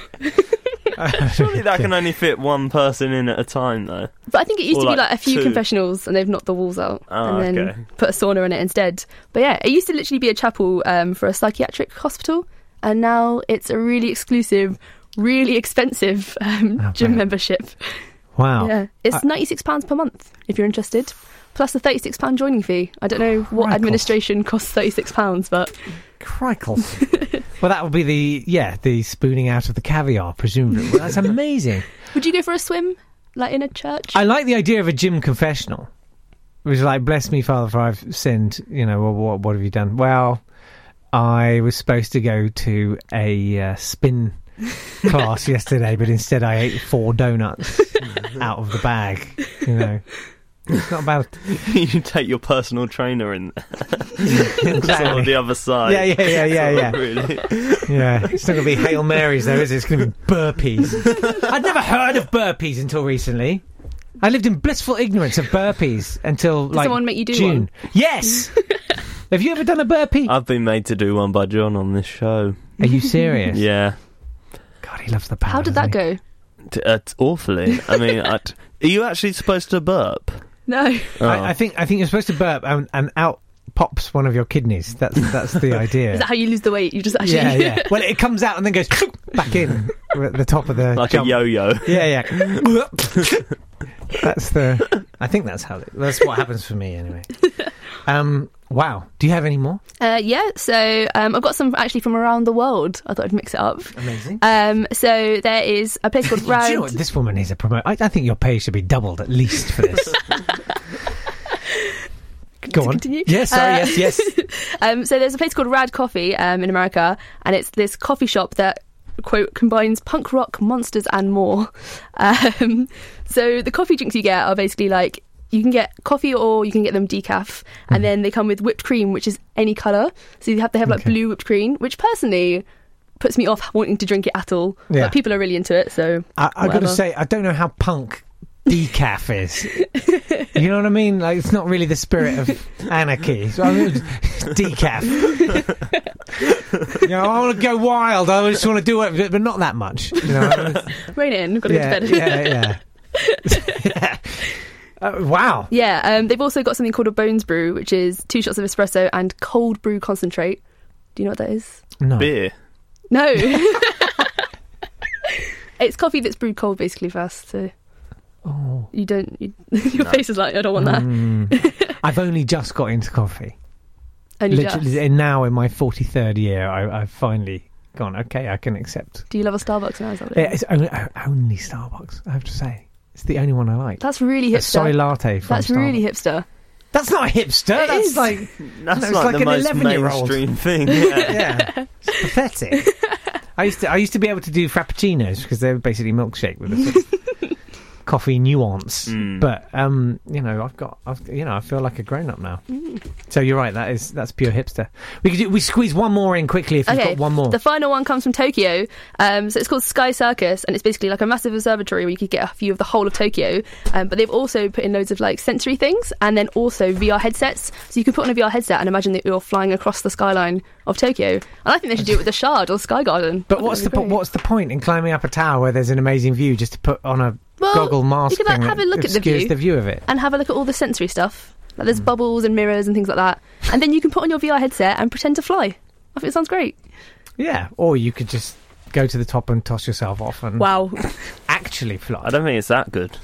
Surely that can only fit one person in at a time, though. But I think it used Or to be like like a few two. confessionals, and they've knocked the walls out, Oh, and then okay. put a sauna in it instead. But yeah, it used to literally be a chapel um, for a psychiatric hospital, and now it's a really exclusive, really expensive um, gym membership. Wow. Yeah, it's I- ninety-six pounds per month if you're interested, plus a thirty-six pound joining fee. I don't know what Crikle. administration costs thirty-six pounds, but Crikle. Well, that would be the, yeah, the spooning out of the caviar, presumably. Well, that's amazing. would you go for a swim, like in a church? I like the idea of a gym confessional. It was like, bless me, Father, for I've sinned. You know, well, what, what have you done? Well, I was supposed to go to a uh, spin class yesterday, but instead I ate four donuts out of the bag, you know. It's not about... You take your personal trainer in there. Sort of the other side. Yeah, yeah, yeah, yeah, yeah. Really. Yeah, it's not going to be Hail Marys, though, is it? It's going to be burpees. I'd never heard of burpees until recently. I lived in blissful ignorance of burpees until, Did like, someone make you do June. one? Yes! Have you ever done a burpee? I've been made to do one by John on this show. Are you serious? Yeah. God, he loves the power. How did that go? T- uh, t- awfully. I mean, I'd, are you actually supposed to burp? No. Oh. I, I think I think you're supposed to burp and, and out pops one of your kidneys. That's that's the idea. Is that how you lose the weight? You just actually Yeah, yeah. Well, it comes out and then goes back in at the top of the Like jump. a yo-yo. Yeah, yeah. That's the. I think that's how. It, that's what happens for me anyway. Um. Wow. Do you have any more? Uh, yeah, so um, I've got some actually from around the world. I thought I'd mix it up. Amazing. Um, so there is a place called Do you know Round. what? This woman needs a promote. I, I think your pay should be doubled at least for this. Go on. Continue? Yes. Sorry. Uh, yes. Yes. um, so there's a place called Rad Coffee um, in America, and it's this coffee shop that quote, combines punk rock, monsters and more. Um, so the coffee drinks you get are basically like, you can get coffee or you can get them decaf, and then they come with whipped cream, which is any colour. So you have to have like Okay. blue whipped cream, which personally puts me off wanting to drink it at all. Yeah. But people are really into it, so I, I got to whatever. say, I don't know how punk decaf is. You know what I mean? Like, it's not really the spirit of anarchy. So I mean, decaf. You know, I want to go wild. I just want to do it, but not that much. You know? Rein it in, got to yeah, go to bed. yeah, yeah. yeah. Uh, wow. Yeah, um, they've also got something called a Bones Brew, which is two shots of espresso and cold brew concentrate. Do you know what that is? No. Beer. No. It's coffee that's brewed cold, basically, fast. So Oh. you don't. You, your No. face is like, I don't want that. Mm. I've only just got into coffee. Only Literally, just. and now in my forty-third year, I, I've finally gone, okay, I can accept. Do you love a Starbucks now? Is that what it Yeah, is? it's only, only Starbucks, I have to say. It's the only one I like. That's really A hipster. soy latte from That's Starbucks. really hipster. That's not hipster. It that's is. like That's no, it's like, like the an most eleven-year-old. mainstream thing. Yeah. Yeah, it's pathetic. I used to I used to be able to do frappuccinos because they were basically milkshake with a sort of coffee nuance. Mm. But um, you know, I've got I've, you know, I feel like a grown up now. Mm. So you're right. That is that's pure hipster. We could do, we squeeze one more in quickly if you've Okay, got one more. the final one comes from Tokyo. Um, so it's called Sky Circus, and it's basically like a massive observatory where you could get a view of the whole of Tokyo. Um, but they've also put in loads of like sensory things, and then also V R headsets. So you can put on a V R headset and imagine that you're flying across the skyline of Tokyo. And I think they should do it with the Shard or Sky Garden. But what's the po- what's the point in climbing up a tower where there's an amazing view just to put on a Well, goggle mask you could, like, thing have that a look at the obscures view. the view of it? And have a look at all the sensory stuff. Like there's Hmm. bubbles and mirrors and things like that. And then you can put on your V R headset and pretend to fly. I think it sounds great. Yeah, or you could just go to the top and toss yourself off and Wow. actually fly. I don't think it's that good.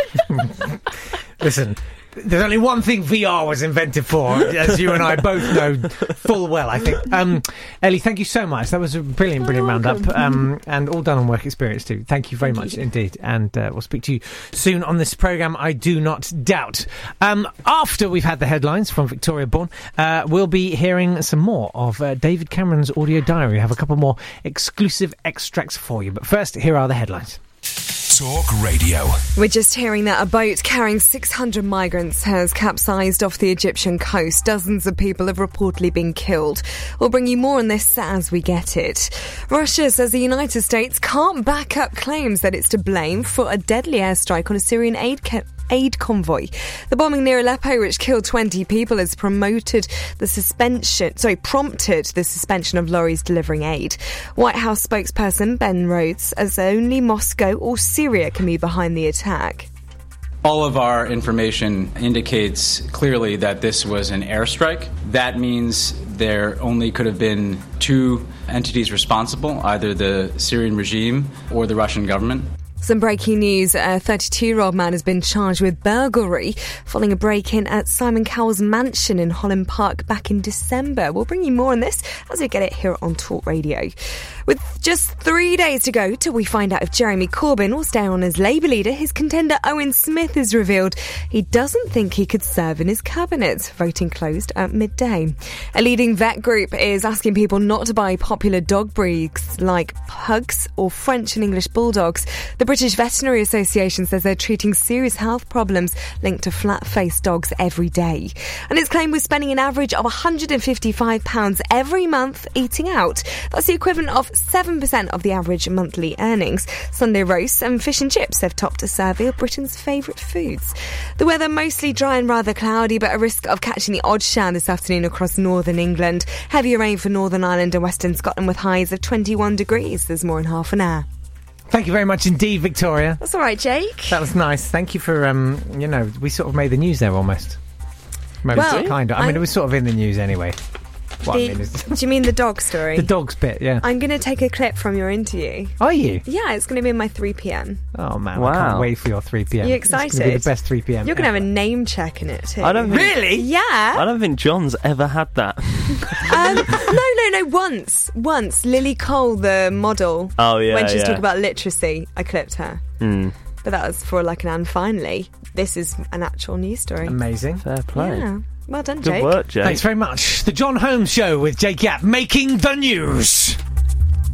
Listen, there's only one thing V R was invented for, as you and I both know full well, I think. Um, Ellie, thank you so much. That was a brilliant, brilliant roundup. Um, and all done on Work Experience too. Thank you very Thank much you. indeed. And uh, we'll speak to you soon on this programme, I do not doubt. Um, after we've had the headlines from Victoria Bourne, uh, we'll be hearing some more of uh, David Cameron's audio diary. We have a couple more exclusive extracts for you. But first, here are the headlines. Talk Radio. We're just hearing that a boat carrying six hundred migrants has capsized off the Egyptian coast. Dozens of people have reportedly been killed. We'll bring you more on this as we get it. Russia says the United States can't back up claims that it's to blame for a deadly airstrike on a Syrian aid ca- aid convoy. The bombing near Aleppo, which killed twenty people, has promoted the suspension, sorry, prompted the suspension of lorries delivering aid. White House spokesperson Ben Rhodes says only Moscow or Syria can be behind the attack. All of our information indicates clearly that this was an airstrike. That means there only could have been two entities responsible, either the Syrian regime or the Russian government. Some breaking news. A thirty-two-year-old man has been charged with burglary following a break-in at Simon Cowell's mansion in Holland Park back in December. We'll bring you more on this as we get it here on Talk Radio. With just three days to go till we find out if Jeremy Corbyn will stay on as Labour leader, his contender Owen Smith has revealed he doesn't think he could serve in his cabinet. Voting closed at midday. A leading vet group is asking people not to buy popular dog breeds like pugs or French and English bulldogs. The British Veterinary Association says they're treating serious health problems linked to flat-faced dogs every day. And it's claimed we're spending an average of one hundred fifty-five pounds every month eating out. That's the equivalent of seven percent of the average monthly earnings. Sunday roasts and fish and chips have topped a survey of Britain's favourite foods. The weather mostly dry and rather cloudy, but a risk of catching the odd shower this afternoon across northern England. Heavier rain for Northern Ireland and Western Scotland with highs of twenty-one degrees. There's more in half an hour. Thank you very much indeed, Victoria. That's all right, Jake. That was nice. Thank you for, um, you know, we sort of made the news there almost. Maybe Well, kind of. I mean, I'm- it was sort of in the news anyway. What The- I mean is do you mean the dog story? the dog's bit, yeah. I'm going to take a clip from your interview. Are you? Yeah, it's going to be in my three p.m. Oh man, I Wow. can't wait for your three p.m. You It's gonna be excited? the best three p.m. You're going to have a name check in it too. I don't think- Really? Yeah. I don't think John's ever had that. Um, no, no, no. Once, once, Lily Cole, the model. Oh, yeah, When she was yeah. talking about literacy, I clipped her. Hmm. But that was for like an and finally. This is an actual news story. Amazing. Fair play. Yeah. Well done, Good Jake. work, Jake. Thanks very much. The John Holmes Show with Jake Yapp, making the news.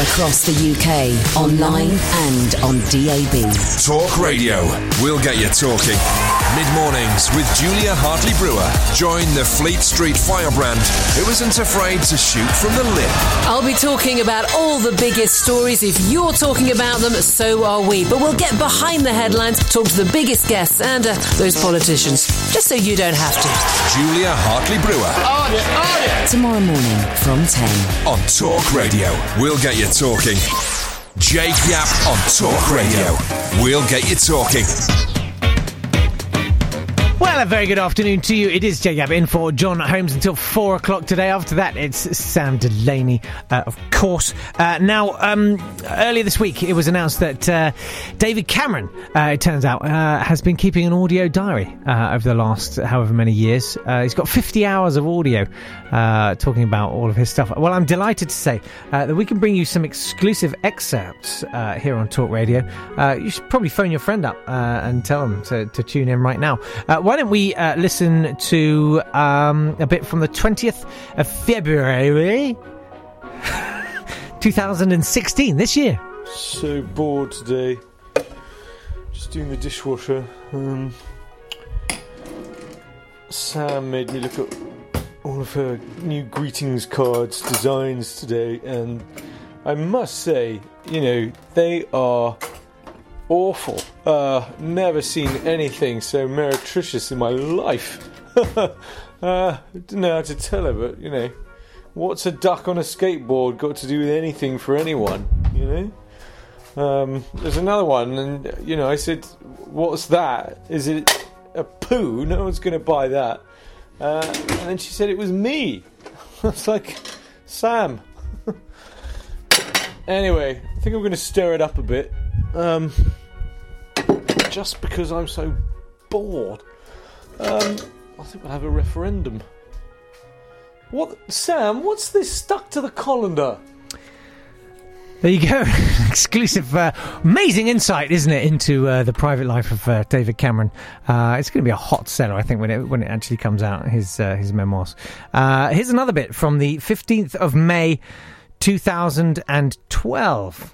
across the U K, online and on D A B. Talk Radio. We'll get you talking. Mid-mornings with Julia Hartley-Brewer. Join the Fleet Street firebrand who isn't afraid to shoot from the lip. I'll be talking about all the biggest stories. If you're talking about them, so are we. But we'll get behind the headlines, talk to the biggest guests and uh, those politicians, just so you don't have to. Julia Hartley-Brewer. On it, on it. Tomorrow morning from ten. On Talk Radio. We'll get you talking. Jake Yap on Talk Radio. We'll get you talking. Well, a very good afternoon to you. It is Jay Gab in for John Holmes until four o'clock today. After that, it's Sam Delaney, uh, of course. Uh, now, um, earlier this week, it was announced that uh, David Cameron, uh, it turns out, uh, has been keeping an audio diary uh, over the last however many years. Uh, he's got fifty hours of audio uh, talking about all of his stuff. Well, I'm delighted to say uh, that we can bring you some exclusive excerpts uh, here on Talk Radio. Uh, you should probably phone your friend up uh, and tell them to, to tune in right now. Uh, Why don't we uh, listen to um, a bit from the twentieth of February twenty sixteen, this year. So bored today. Just doing the dishwasher. Um, Sam made me look at all of her new greetings cards designs today, and I must say, you know, they are awful. Uh, never seen anything so meretricious in my life. uh, I don't know how to tell her, but, you know, what's a duck on a skateboard got to do with anything for anyone, you know? Um, there's another one, and, you know, I said, what's that? Is it a poo? No one's going to buy that. Uh, and then she said it was me. I was like, Sam. Anyway, I think I'm going to stir it up a bit. Um... Just because I'm so bored. Um, I think we'll have a referendum. What, Sam, what's this stuck to the colander? There you go. Exclusive, uh, amazing insight, isn't it, into uh, the private life of uh, David Cameron. Uh, it's going to be a hot seller, I think, when it when it actually comes out, his uh, his memoirs. Uh, here's another bit from the fifteenth of May, two thousand twelve.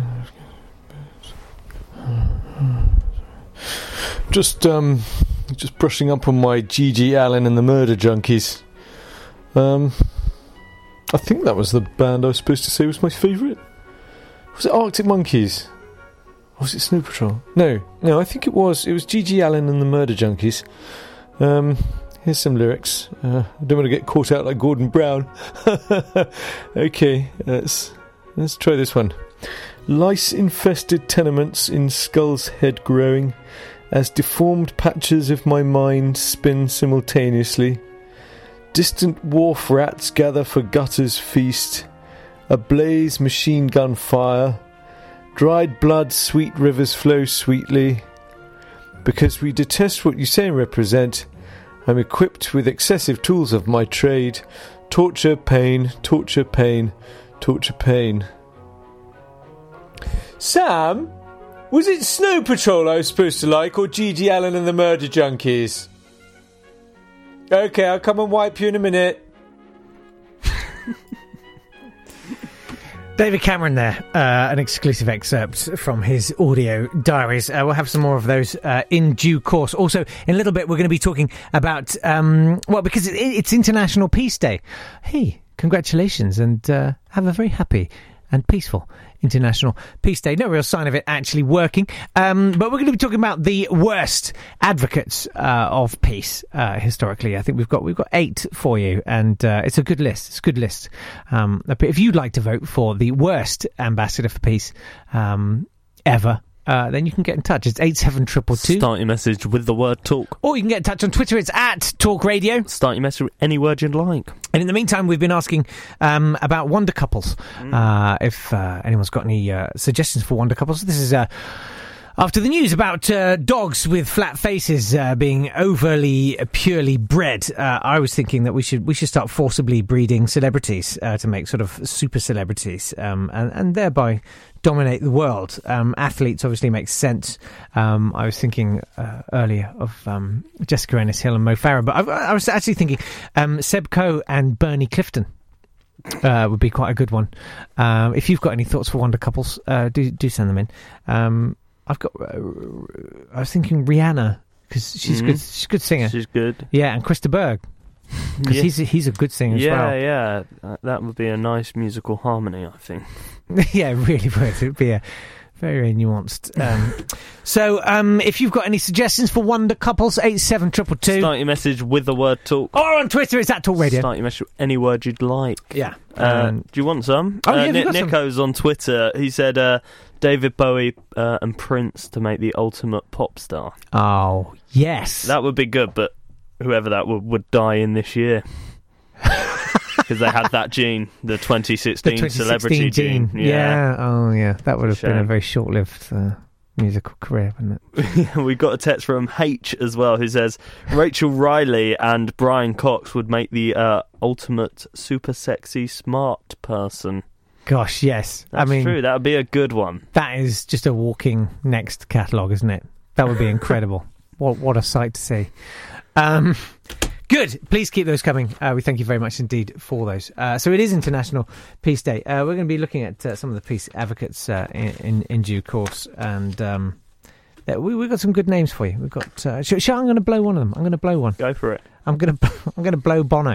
Just, um, just brushing up on my G G Allen and the Murder Junkies. Um, I think that was the band I was supposed to say was my favourite. Was it Arctic Monkeys? Or was it Snow Patrol? No, no, I think it was. It was G G Allen and the Murder Junkies. Um, here's some lyrics. Uh, I don't want to get caught out like Gordon Brown. Okay, let's let's try this one. Lice-infested tenements in Skull's Head growing, as deformed patches of my mind spin simultaneously. Distant wharf rats gather for Gutter's feast. Ablaze machine gun fire. Dried blood, sweet rivers flow sweetly. Because we detest what you say and represent, I'm equipped with excessive tools of my trade. Torture, pain, torture, pain, torture, pain. Sam, was it Snow Patrol I was supposed to like, or G G Allen and the Murder Junkies? Okay, I'll come and wipe you in a minute. David Cameron there, uh, an exclusive excerpt from his audio diaries. Uh, we'll have some more of those uh, in due course. Also, in a little bit, we're going to be talking about, um, well, because it, it's International Peace Day. Hey, congratulations, and uh, have a very happy and peaceful International Peace Day. No real sign of it actually working. Um, but we're going to be talking about the worst advocates uh, of peace uh, historically. I think we've got we've got eight for you, and uh, it's a good list. It's a good list. Um, but if you'd like to vote for the worst ambassador for peace um, ever, uh, then you can get in touch. It's eight seven two two two. Start your message with the word talk. Or you can get in touch on Twitter. It's at Talk Radio. Start your message with any word you'd like. And in the meantime, we've been asking um, about wonder couples. Mm. Uh, if uh, anyone's got any uh, suggestions for wonder couples. This is uh, after the news about uh, dogs with flat faces uh, being overly uh, purely bred. Uh, I was thinking that we should we should start forcibly breeding celebrities uh, to make sort of super celebrities, um, and, and thereby dominate the world. Um, athletes obviously makes sense. Um, I was thinking uh, earlier of um, Jessica Ennis-Hill and Mo Farah, but I, I was actually thinking um, Seb Coe and Bernie Clifton. uh, would be quite a good one. Um, if you've got any thoughts for Wonder Couples, uh, do do send them in. Um, I've got. Uh, I was thinking Rihanna because she's Mhm. good. She's a good singer. She's good. Yeah, and Krista Berg because Yeah. he's a, he's a good singer as Yeah, well. yeah. Uh, that would be a nice musical harmony, I think. Yeah, it really would. It'd be a very nuanced. Um, so, um, if you've got any suggestions for Wonder Couples, eight seven two two two. Start your message with the word talk. Or on Twitter, it's at Talk Radio. Start your message with any word you'd like. Yeah. Uh, Um, do you want some? Oh, uh, yeah, have you Ni- got some? Nico's on Twitter. He said uh, David Bowie uh, and Prince to make the ultimate pop star. Oh, yes. That would be good, but whoever that would, would die in this year. Because they had that gene, the twenty sixteen, the twenty sixteen celebrity gene. gene. Yeah. Oh, yeah. That would have It's a been a shame. very short-lived uh, musical career, wouldn't it? We got a text from H as well, who says Rachel Riley and Brian Cox would make the uh, ultimate super sexy smart person. Gosh, yes. That's I mean, true. That would be a good one. that is just a walking next catalogue, isn't it? That would be incredible. what what a sight to see. Um, good. Please keep those coming. Uh, we thank you very much indeed for those. Uh, so it is International Peace Day. Uh, we're going to be looking at uh, some of the peace advocates uh, in, in, in due course, and um, uh, we, we've got some good names for you. We've got. Uh, sh- sh- I'm going to blow one of them. I'm going to blow one. Go for it. I'm going to. I'm going to blow Bono.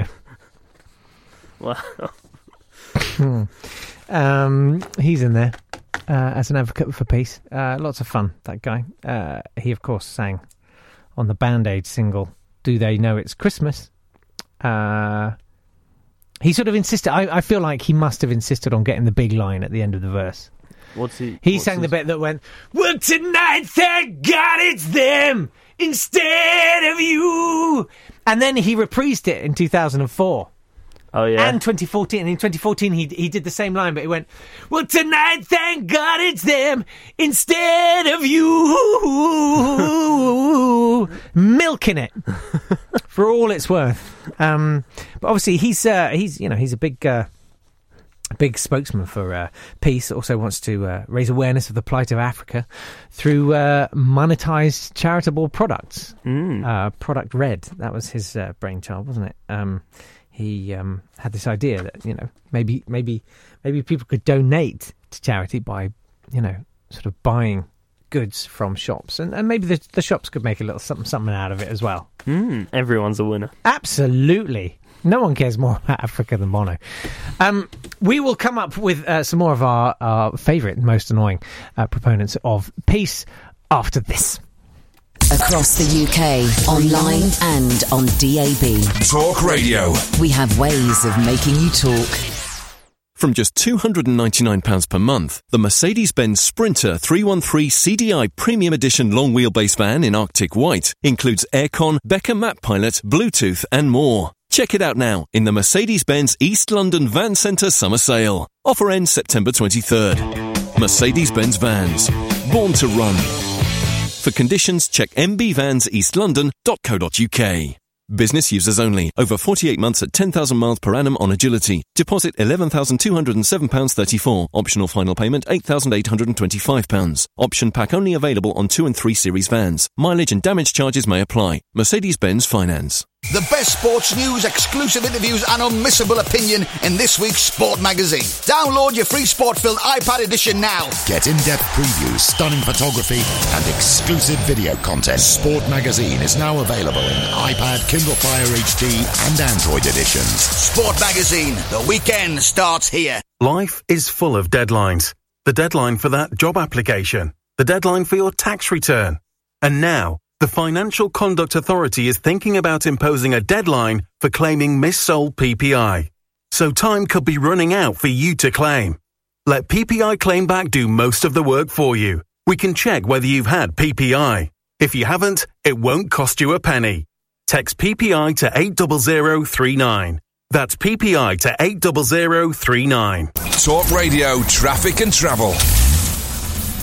Wow. Hmm. Um, he's in there uh, as an advocate for peace. Uh, lots of fun, that guy. Uh, he, of course, sang on the Band-Aid single, Do They Know It's Christmas? Uh, he sort of insisted, I, I feel like he must have insisted on getting the big line at the end of the verse. What's he? He what's sang the his- bit that went, well, tonight, thank God it's them instead of you. And then he reprised it in two thousand four. Oh, yeah. And twenty fourteen. And in twenty fourteen, he he did the same line, but he went, well, tonight, thank God it's them instead of you. Milking it for all it's worth. Um, but obviously, he's, uh, he's you know, he's a big... Uh, A big spokesman for uh, peace. Also wants to uh, raise awareness of the plight of Africa through uh, monetized charitable products. Mm. Uh, Product Red, that was his uh, brainchild, wasn't it? Um, he um, had this idea that you know maybe maybe maybe people could donate to charity by you know sort of buying goods from shops, and, and maybe the, the shops could make a little something something out of it as well. Mm, everyone's a winner. Absolutely. No one cares more about Africa than Bono. Um, we will come up with uh, some more of our, our favourite and most annoying uh, proponents of peace after this. Across the U K, online and on D A B. Talk Radio. We have ways of making you talk. From just two hundred ninety-nine pounds per month, the Mercedes-Benz Sprinter three thirteen C D I Premium Edition long wheelbase van in Arctic White includes aircon, Becker Map Pilot, Bluetooth and more. Check it out now in the Mercedes-Benz East London Van Centre Summer Sale. Offer ends September twenty-third. Mercedes-Benz Vans. Born to run. For conditions, check m b vans east london dot co dot u k. Business users only. Over forty-eight months at ten thousand miles per annum on agility. Deposit eleven thousand two hundred seven pounds thirty-four. Optional final payment eight thousand eight hundred twenty-five pounds. Option pack only available on two and three series vans. Mileage and damage charges may apply. Mercedes-Benz Finance. The best sports news, exclusive interviews and unmissable opinion in this week's Sport Magazine. Download your free Sportfilm iPad edition now. Get in-depth previews, stunning photography and exclusive video content. Sport Magazine is now available in iPad, Kindle Fire H D and Android editions. Sport Magazine, the weekend starts here. Life is full of deadlines. The deadline for that job application. The deadline for your tax return. And now, the Financial Conduct Authority is thinking about imposing a deadline for claiming missold P P I. So time could be running out for you to claim. Let P P I Claim Back do most of the work for you. We can check whether you've had P P I. If you haven't, it won't cost you a penny. Text P P I to eight zero zero three nine. That's P P I to eight zero zero three nine. Talk Radio, traffic and travel.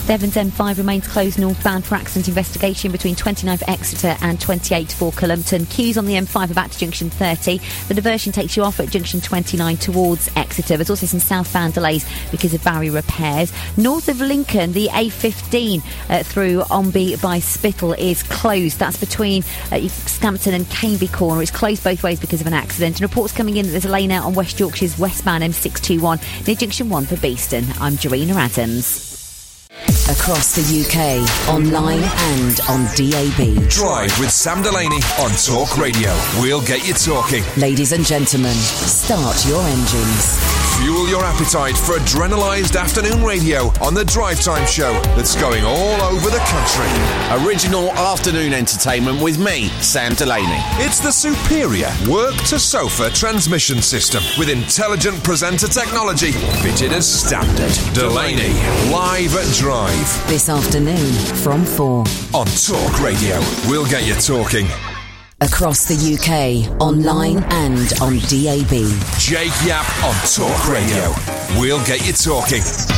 Devon's M five remains closed northbound for accident investigation between twenty-nine for Exeter and twenty-eight for Cullompton. Queues on the M five are back to junction thirty. The diversion takes you off at junction twenty-nine towards Exeter. There's also some southbound delays because of barrier repairs. North of Lincoln, the A fifteen uh, through Omby by Spittal is closed. That's between uh, Scampton and Caneby Corner. It's closed both ways because of an accident. And reports coming in that there's a lane out on West Yorkshire's westbound M six twenty-one near junction one for Beeston. I'm Jarina Adams. Across the U K, online and on D A B. Drive with Sam Delaney on Talk Radio. We'll get you talking. Ladies and gentlemen, start your engines. Fuel your appetite for adrenalised afternoon radio on the Drive Time Show that's going all over the country. Original afternoon entertainment with me, Sam Delaney. It's the superior work-to-sofa transmission system with intelligent presenter technology fitted as standard. Delaney, live at Drive. This afternoon from four. On Talk Radio, we'll get you talking. Across the U K, online and on D A B. Jake Yapp on Talk Radio. We'll get you talking.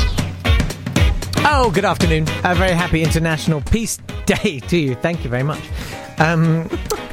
Oh, good afternoon. A very happy International Peace Day to you. Thank you very much. Um,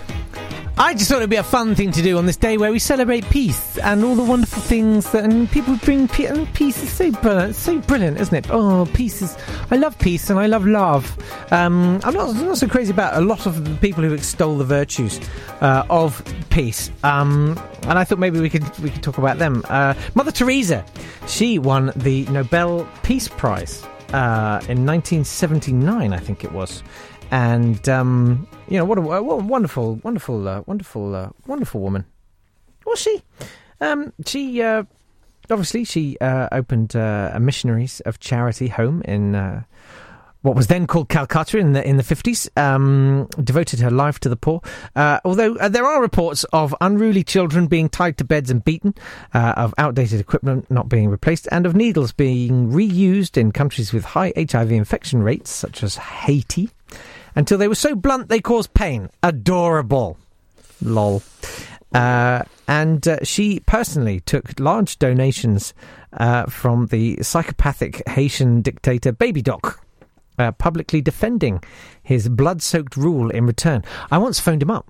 I just thought it'd be a fun thing to do on this day where we celebrate peace and all the wonderful things that and people bring. Pe- and peace is so brilliant, it's so brilliant, isn't it? Oh, peace is. I love peace and I love love. Um, I'm not, I'm not so crazy about a lot of the people who extol the virtues uh, of peace. Um, and I thought maybe we could we could talk about them. Uh, Mother Teresa, she won the Nobel Peace Prize uh, in nineteen seventy-nine, I think it was. And, um, you know, what a, what a wonderful, wonderful, uh, wonderful, uh, wonderful woman. Was she? Um, she, uh, obviously, she uh, opened uh, a Missionaries of Charity home in uh, what was then called Calcutta in the in the fifties, um, devoted her life to the poor. Uh, although uh, there are reports of unruly children being tied to beds and beaten, uh, of outdated equipment not being replaced, and of needles being reused in countries with high H I V infection rates, such as Haiti, until they were so blunt they caused pain. Adorable. Lol. Uh, and uh, she personally took large donations uh, from the psychopathic Haitian dictator Baby Doc, uh, publicly defending his blood-soaked rule in return. I once phoned him up.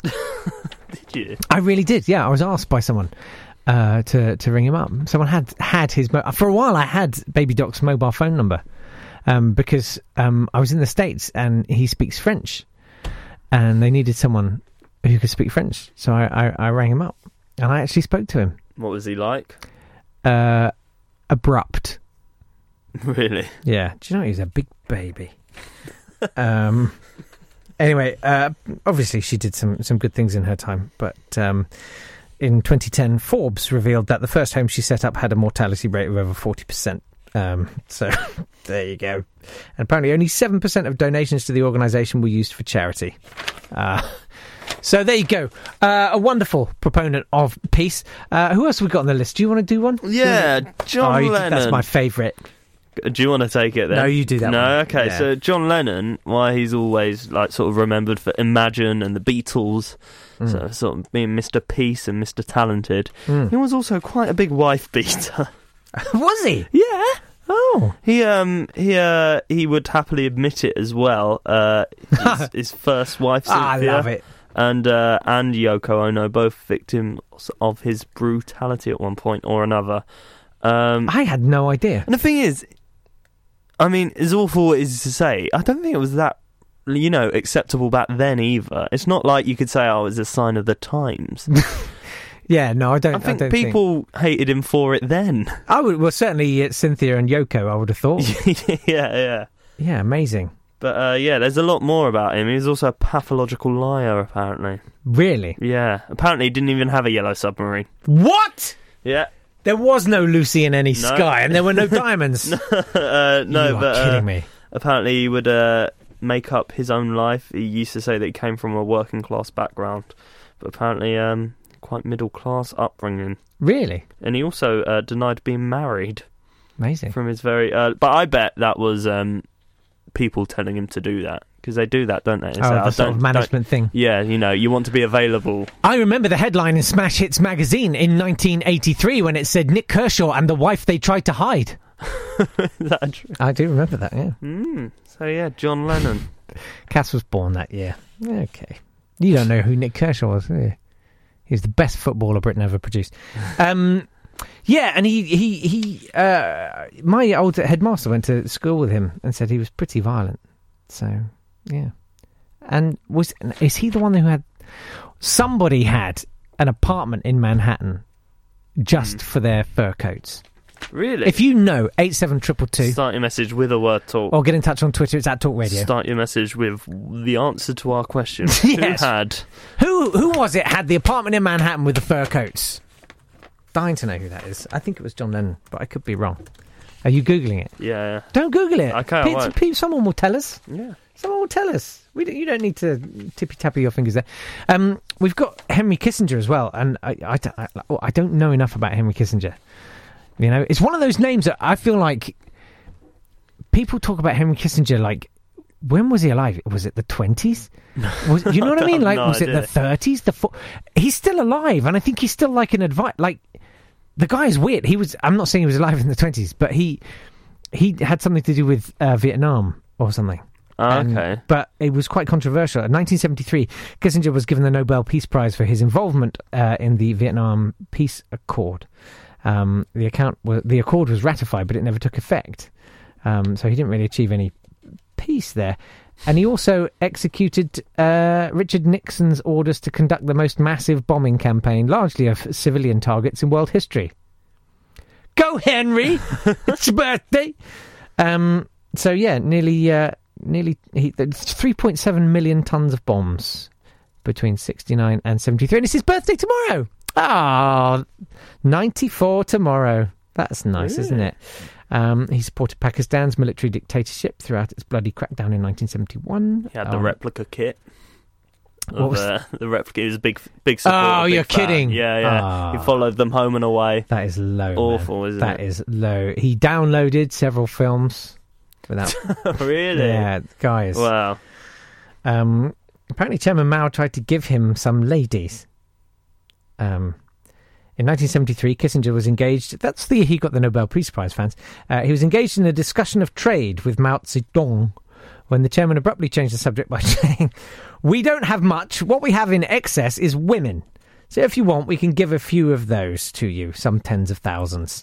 Did you? I really did, yeah. I was asked by someone uh, to, to ring him up. Someone had, had his... Mo- for a while, I had Baby Doc's mobile phone number. Um, because um, I was in the States and he speaks French and they needed someone who could speak French. So I, I, I rang him up and I actually spoke to him. What was he like? Uh, abrupt. Really? Yeah. Do you know he's a big baby? um. Anyway, uh, obviously she did some, some good things in her time, but um, in twenty ten, Forbes revealed that the first home she set up had a mortality rate of over forty percent. Um, so there you go. And apparently only seven percent of donations to the organisation were used for charity. Uh, so there you go. Uh, a wonderful proponent of peace. Uh, who else have we got on the list? Do you want to do one? Yeah, John oh, you, Lennon. That's my favourite. Do you want to take it then? No, you do that No, one. okay. Yeah. So John Lennon, why he's always like sort of remembered for Imagine and the Beatles, mm. so sort of being Mister Peace and Mister Talented. Mm. He was also quite a big wife beater. Was he? Yeah. Oh. He um he uh he would happily admit it as well. Uh, his, his first wife, Cynthia, I love it. and uh, and Yoko Ono, both victims of his brutality at one point or another. Um, I had no idea. And the thing is, I mean, as awful as it is to say, I don't think it was that, you know, acceptable back then either. It's not like you could say, oh, it's a sign of the times. Yeah, no, I don't. I think I don't people think. hated him for it then. I would, well, certainly uh, Cynthia and Yoko, I would have thought. yeah, yeah. Yeah, amazing. But uh, yeah, there's a lot more about him. He was also a pathological liar, apparently. Really? Yeah. Apparently he didn't even have a yellow submarine. What? Yeah. There was no Lucy in any no. sky, and there were no diamonds. no, uh, no, you but are kidding uh, me. Apparently he would uh, make up his own life. He used to say that he came from a working class background, but apparently um, quite middle class upbringing. Really? And he also uh, denied being married. Amazing. From his very, uh, but I bet that was um, people telling him to do that. Because they do that, don't they? They oh, say, the oh, sort of management thing. Yeah, you know, you want to be available. I remember the headline in Smash Hits magazine in nineteen eighty-three when it said Nick Kershaw and the wife they tried to hide. Is that true? I do remember that, yeah. Mm, so, yeah, John Lennon. Cass was born that year. Okay. You don't know who Nick Kershaw was, do you? He was the best footballer Britain ever produced. Um, yeah, and he... he, he uh, my old headmaster went to school with him and said he was pretty violent. So, yeah. And was is he the one who had... Somebody had an apartment in Manhattan just mm. for their fur coats. Really? If you know, eight seven two two two. Start your message with a word talk. Or get in touch on Twitter, it's at Talk Radio. Start your message with the answer to our question. Yes. Who had... Who, who was it had the apartment in Manhattan with the fur coats? Dying to know who that is. I think it was John Lennon, but I could be wrong. Are you Googling it? Yeah. Don't Google it. I can't. Pe- won't. pe- someone will tell us. Yeah. Someone will tell us. We don't, you don't need to tippy-tappy your fingers there. Um, we've got Henry Kissinger as well, and I, I, I, I don't know enough about Henry Kissinger. You know, it's one of those names that I feel like people talk about Henry Kissinger like, when was he alive? Was it the twenties? Was, you know what I mean? Like, no was idea. it the thirties? The fo- He's still alive, and I think he's still like an advice. Like, the guy is weird. He was. I'm not saying he was alive in the twenties, but he he had something to do with uh, Vietnam or something. Oh, okay. Um, but it was quite controversial. In nineteen seventy-three, Kissinger was given the Nobel Peace Prize for his involvement uh, in the Vietnam Peace Accord. Um, the account was, the accord was ratified, but it never took effect. Um, so he didn't really achieve any peace there. And he also executed uh, Richard Nixon's orders to conduct the most massive bombing campaign, largely of civilian targets in world history. Go, Henry! It's your birthday! Um, so, yeah, nearly, uh, nearly he, three point seven million tons of bombs between sixty-nine and seventy-three. And it's his birthday tomorrow! Ah, ninety-four tomorrow. That's nice, really? Isn't it? Um, he supported Pakistan's military dictatorship throughout its bloody crackdown in nineteen seventy-one. He had the um, replica kit. What Of, was uh, the replica? He was a big, big supporter. Oh, big you're fan. kidding. Yeah, yeah. Ah. He followed them home and away. That is low. Awful, man. isn't that it? That is low. He downloaded several films without. Really? Yeah, guys. Wow. Um, apparently, Chairman Mao tried to give him some ladies. Um, in nineteen seventy-three, Kissinger was engaged... That's the year he got the Nobel Peace Prize, fans. Uh, he was engaged in a discussion of trade with Mao Zedong when the chairman abruptly changed the subject by saying, "We don't have much. What we have in excess is women. So if you want, we can give a few of those to you, some tens of thousands."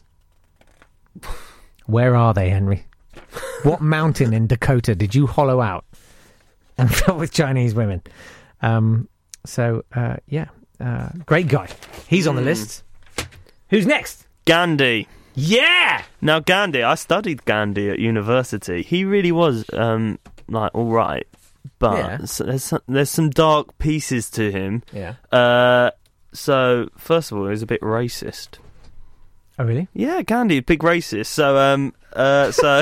Where are they, Henry? What mountain in Dakota did you hollow out and fill with Chinese women? Um, so, uh, yeah. Uh, great guy. He's on the Mm. list. Who's next? Gandhi. Yeah! Now, Gandhi, I studied Gandhi at university. He really was, um, like, all right. But Yeah. s- there's, some, there's some dark pieces to him. Yeah. Uh, so, first of all, he was a bit racist. Oh, really? Yeah, Gandhi, big racist. So, um, uh, so,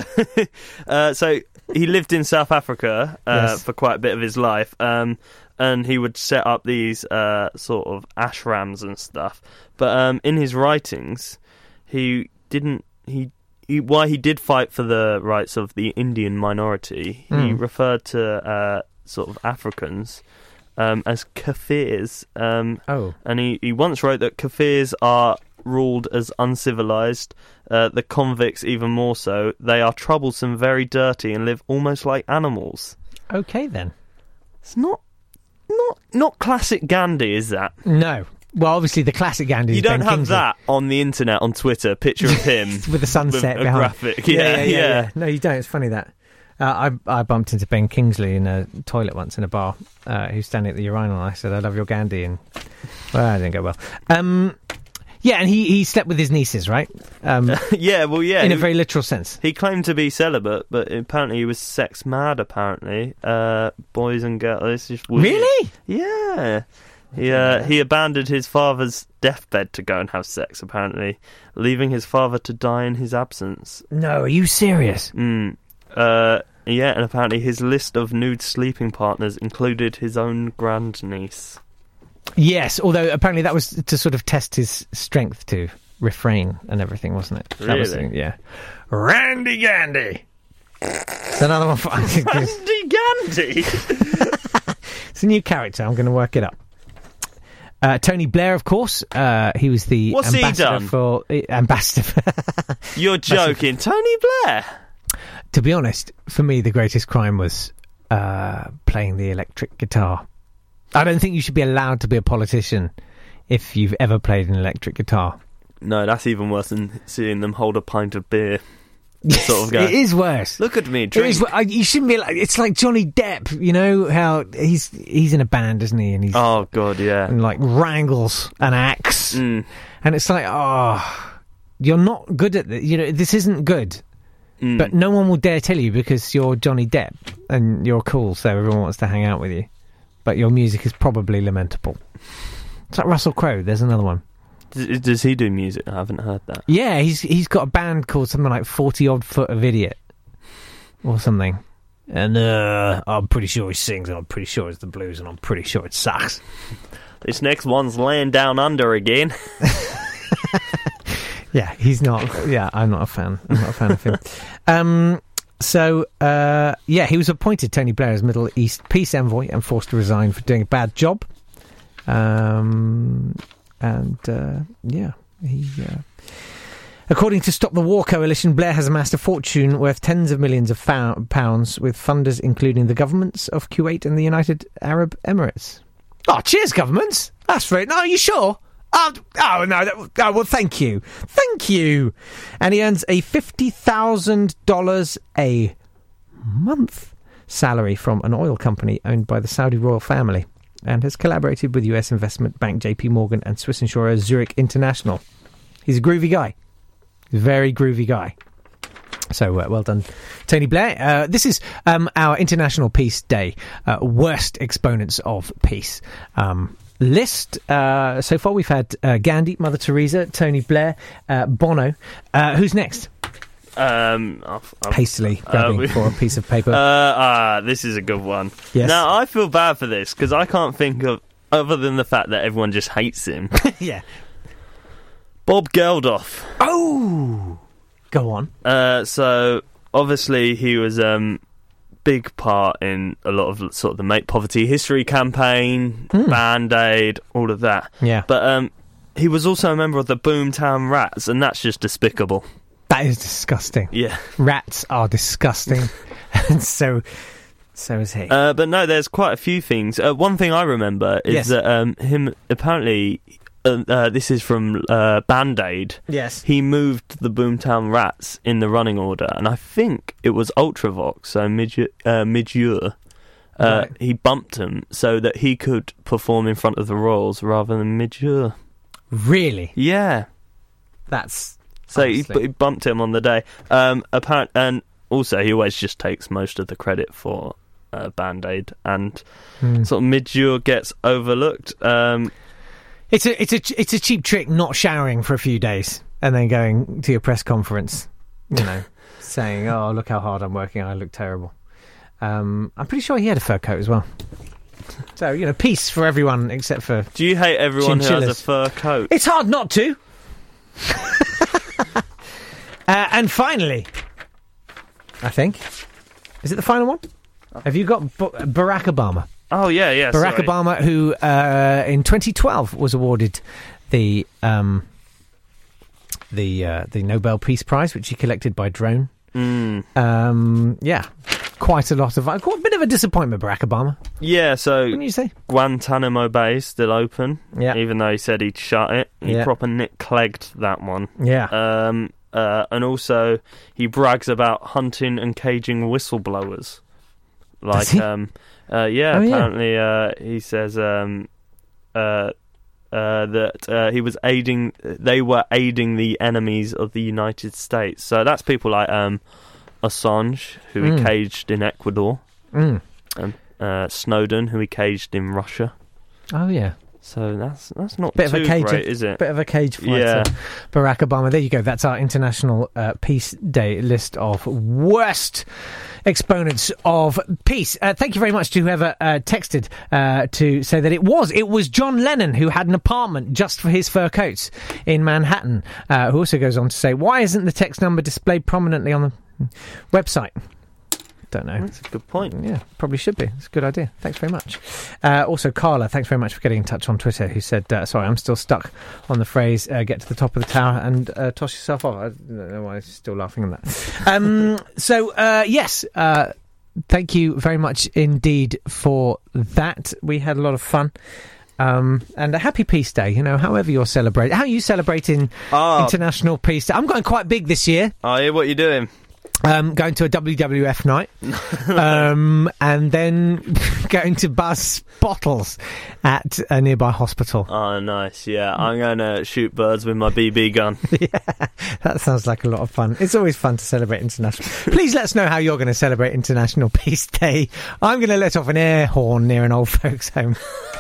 uh, so he lived in South Africa uh, Yes. for quite a bit of his life, um, and he would set up these uh, sort of ashrams and stuff. But um, in his writings, he didn't. He, he why he did fight for the rights of the Indian minority. He Mm. referred to uh, sort of Africans um, as Kafirs. Um, oh, and he, he once wrote that Kafirs are ruled as uncivilized, uh, the convicts even more so. They are troublesome, very dirty, and live almost like animals. Okay, then. It's not not not classic Gandhi, is that? No. Well, obviously the classic Gandhi is You don't Ben have Kingsley. that on the internet, on Twitter, picture of him with the sunset with a behind. graphic. Yeah, yeah, yeah. No, you don't. It's funny that. Uh, I I bumped into Ben Kingsley in a toilet once in a bar. Uh, who's standing at the urinal. And I said, "I love your Gandhi," and well, that didn't go well. Um, yeah, and he, he slept with his nieces, right? Um, yeah, well, yeah. in a he- very literal sense. He claimed to be celibate, but apparently he was sex mad, apparently. Uh, boys and girls. It's just weird. Really? Yeah. He, uh, he abandoned his father's deathbed to go and have sex, apparently, leaving his father to die in his absence. No, are you serious? Mm. Uh, yeah, and apparently his list of nude sleeping partners included his own grandniece. Yes, although apparently that was to sort of test his strength to refrain and everything, wasn't it? That was Really? the- yeah. Randy Gandy. It's another one for Randy Gandy? It's a new character. I'm going to work it up. Uh, Tony Blair, of course. Uh, he was the What's he ambassador done? for uh, ambassador. You're joking, Tony Blair. To be honest, for me, the greatest crime was uh, playing the electric guitar. I don't think you should be allowed to be a politician if you've ever played an electric guitar. No, that's even worse than seeing them hold a pint of beer. Sort of go, it is worse. Look at me, It drink. is, I- you shouldn't be like. It's like Johnny Depp. You know how he's he's in a band, isn't he? And he's oh god, yeah, and like wrangles an axe, mm. and it's like, oh, you're not good at this. You know, this isn't good. Mm. But no one will dare tell you because you're Johnny Depp and you're cool, so everyone wants to hang out with you. But your music is probably lamentable. It's like Russell Crowe. There's another one. Does, does he do music? I haven't heard that. Yeah, he's he's got a band called something like forty Odd Foot of Idiot or something. And uh, I'm pretty sure he sings, and I'm pretty sure it's the blues, and I'm pretty sure it sucks. This next one's laying down under again. Yeah, he's not. Yeah, I'm not a fan. I'm not a fan of him. Um, so, uh, yeah, he was appointed, Tony Blair, as Middle East peace envoy and forced to resign for doing a bad job. Um, and, uh, yeah, he... Uh, according to Stop the War Coalition, Blair has amassed a fortune worth tens of millions of fou- pounds with funders including the governments of Kuwait and the United Arab Emirates. Oh, cheers, governments! That's very... No, are you sure? Oh, oh no, that, oh, well, thank you. Thank you. And he earns a fifty thousand dollars a month salary from an oil company owned by the Saudi royal family and has collaborated with U S investment bank J P Morgan and Swiss insurer Zurich International. He's a groovy guy. He's a very groovy guy. So, uh, well done, Tony Blair. Uh, this is um, our International Peace Day. Uh, worst exponents of peace. Um... List. Uh, so far we've had uh, Gandhi, Mother Teresa, Tony Blair, uh, Bono. Uh, who's next? Um, I've, I've, Hastily grabbing uh, we, for a piece of paper. Uh, ah, this is a good one. Yes. Now, I feel bad for this because I can't think of, other than the fact that everyone just hates him. Yeah. Bob Geldof. Oh! Go on. Uh, so, obviously, he was um big part in a lot of sort of the Make Poverty History campaign, mm. Band-Aid, all of that. Yeah. But um, he was also a member of the Boomtown Rats, and that's just despicable. That is disgusting. Yeah. Rats are disgusting. And so, so is he. Uh, but no, there's quite a few things. Uh, one thing I remember is Yes. that um, him, apparently, uh, uh, this is from uh, Band-Aid. Yes. He moved the Boomtown Rats in the running order, and I think it was Ultravox, so Midge- uh, Midgeur. Uh, Right. He bumped him so that he could perform in front of the Royals rather than Midgeur. Really? Yeah. That's... So he, honestly. he bumped him on the day. Um, apparent, and also he always just takes most of the credit for uh, Band-Aid, and Mm. sort of Midgeur gets overlooked. Um, It's a it's a it's a cheap trick, not showering for a few days and then going to your press conference, you know, saying, "Oh, look how hard I'm working. I look terrible." Um, I'm pretty sure he had a fur coat as well. So you know, peace for everyone except for. do you hate everyone who has a Chinchillas. fur coat? It's hard not to. uh, and finally, I think, is it the final one? Have you got B- Barack Obama? Oh yeah, yeah. Barack sorry. Obama, who uh, in twenty twelve was awarded the um, the uh, the Nobel Peace Prize, which he collected by drone. Mm. Um, yeah, quite a lot of quite a bit of a disappointment, Barack Obama. Yeah, so Wouldn't you say? Guantanamo Bay is still open. Yeah. Even though he said he'd shut it, he Yeah. proper Nick Clegged that one. Yeah. Um. Uh. And also, he brags about hunting and caging whistleblowers. Like he? um. Uh. Yeah. Oh, yeah. apparently, uh. He says um. Uh. Uh, that uh, he was aiding, they were aiding the enemies of the United States. So that's people like um, Assange, who Mm. he caged in Ecuador, Mm. and uh, Snowden, who he caged in Russia. Oh yeah. So that's that's not Bit too of a cage, great, is it? Bit of a cage fighter. Yeah. Barack Obama. There you go. That's our International uh, Peace Day list of worst exponents of peace. Uh, thank you very much to whoever uh, texted uh, to say that it was it was John Lennon who had an apartment just for his fur coats in Manhattan. Uh, who also goes on to say, why isn't the text number displayed prominently on the website? Don't know. That's a good point. Yeah, probably should be. It's a good idea. Thanks very much. Uh, also, Carla, thanks very much for getting in touch on Twitter, who said, uh, sorry, I'm still stuck on the phrase, uh, get to the top of the tower and uh, toss yourself off. I don't know why I'm still laughing at that. Um, so, uh, yes, uh, thank you very much indeed for that. We had a lot of fun. Um, and a happy Peace Day, you know, however you're celebrating. How are you celebrating oh. International Peace Day? I'm going quite big this year. Oh, yeah, what are you doing? Um, going to a W W F night. um, and then going to buzz bottles at a nearby hospital. Oh, nice, yeah. I'm going to shoot birds with my B B gun. Yeah, that sounds like a lot of fun. It's always fun to celebrate International. Please let us know how you're going to celebrate International Peace Day. I'm going to let off an air horn near an old folks' home.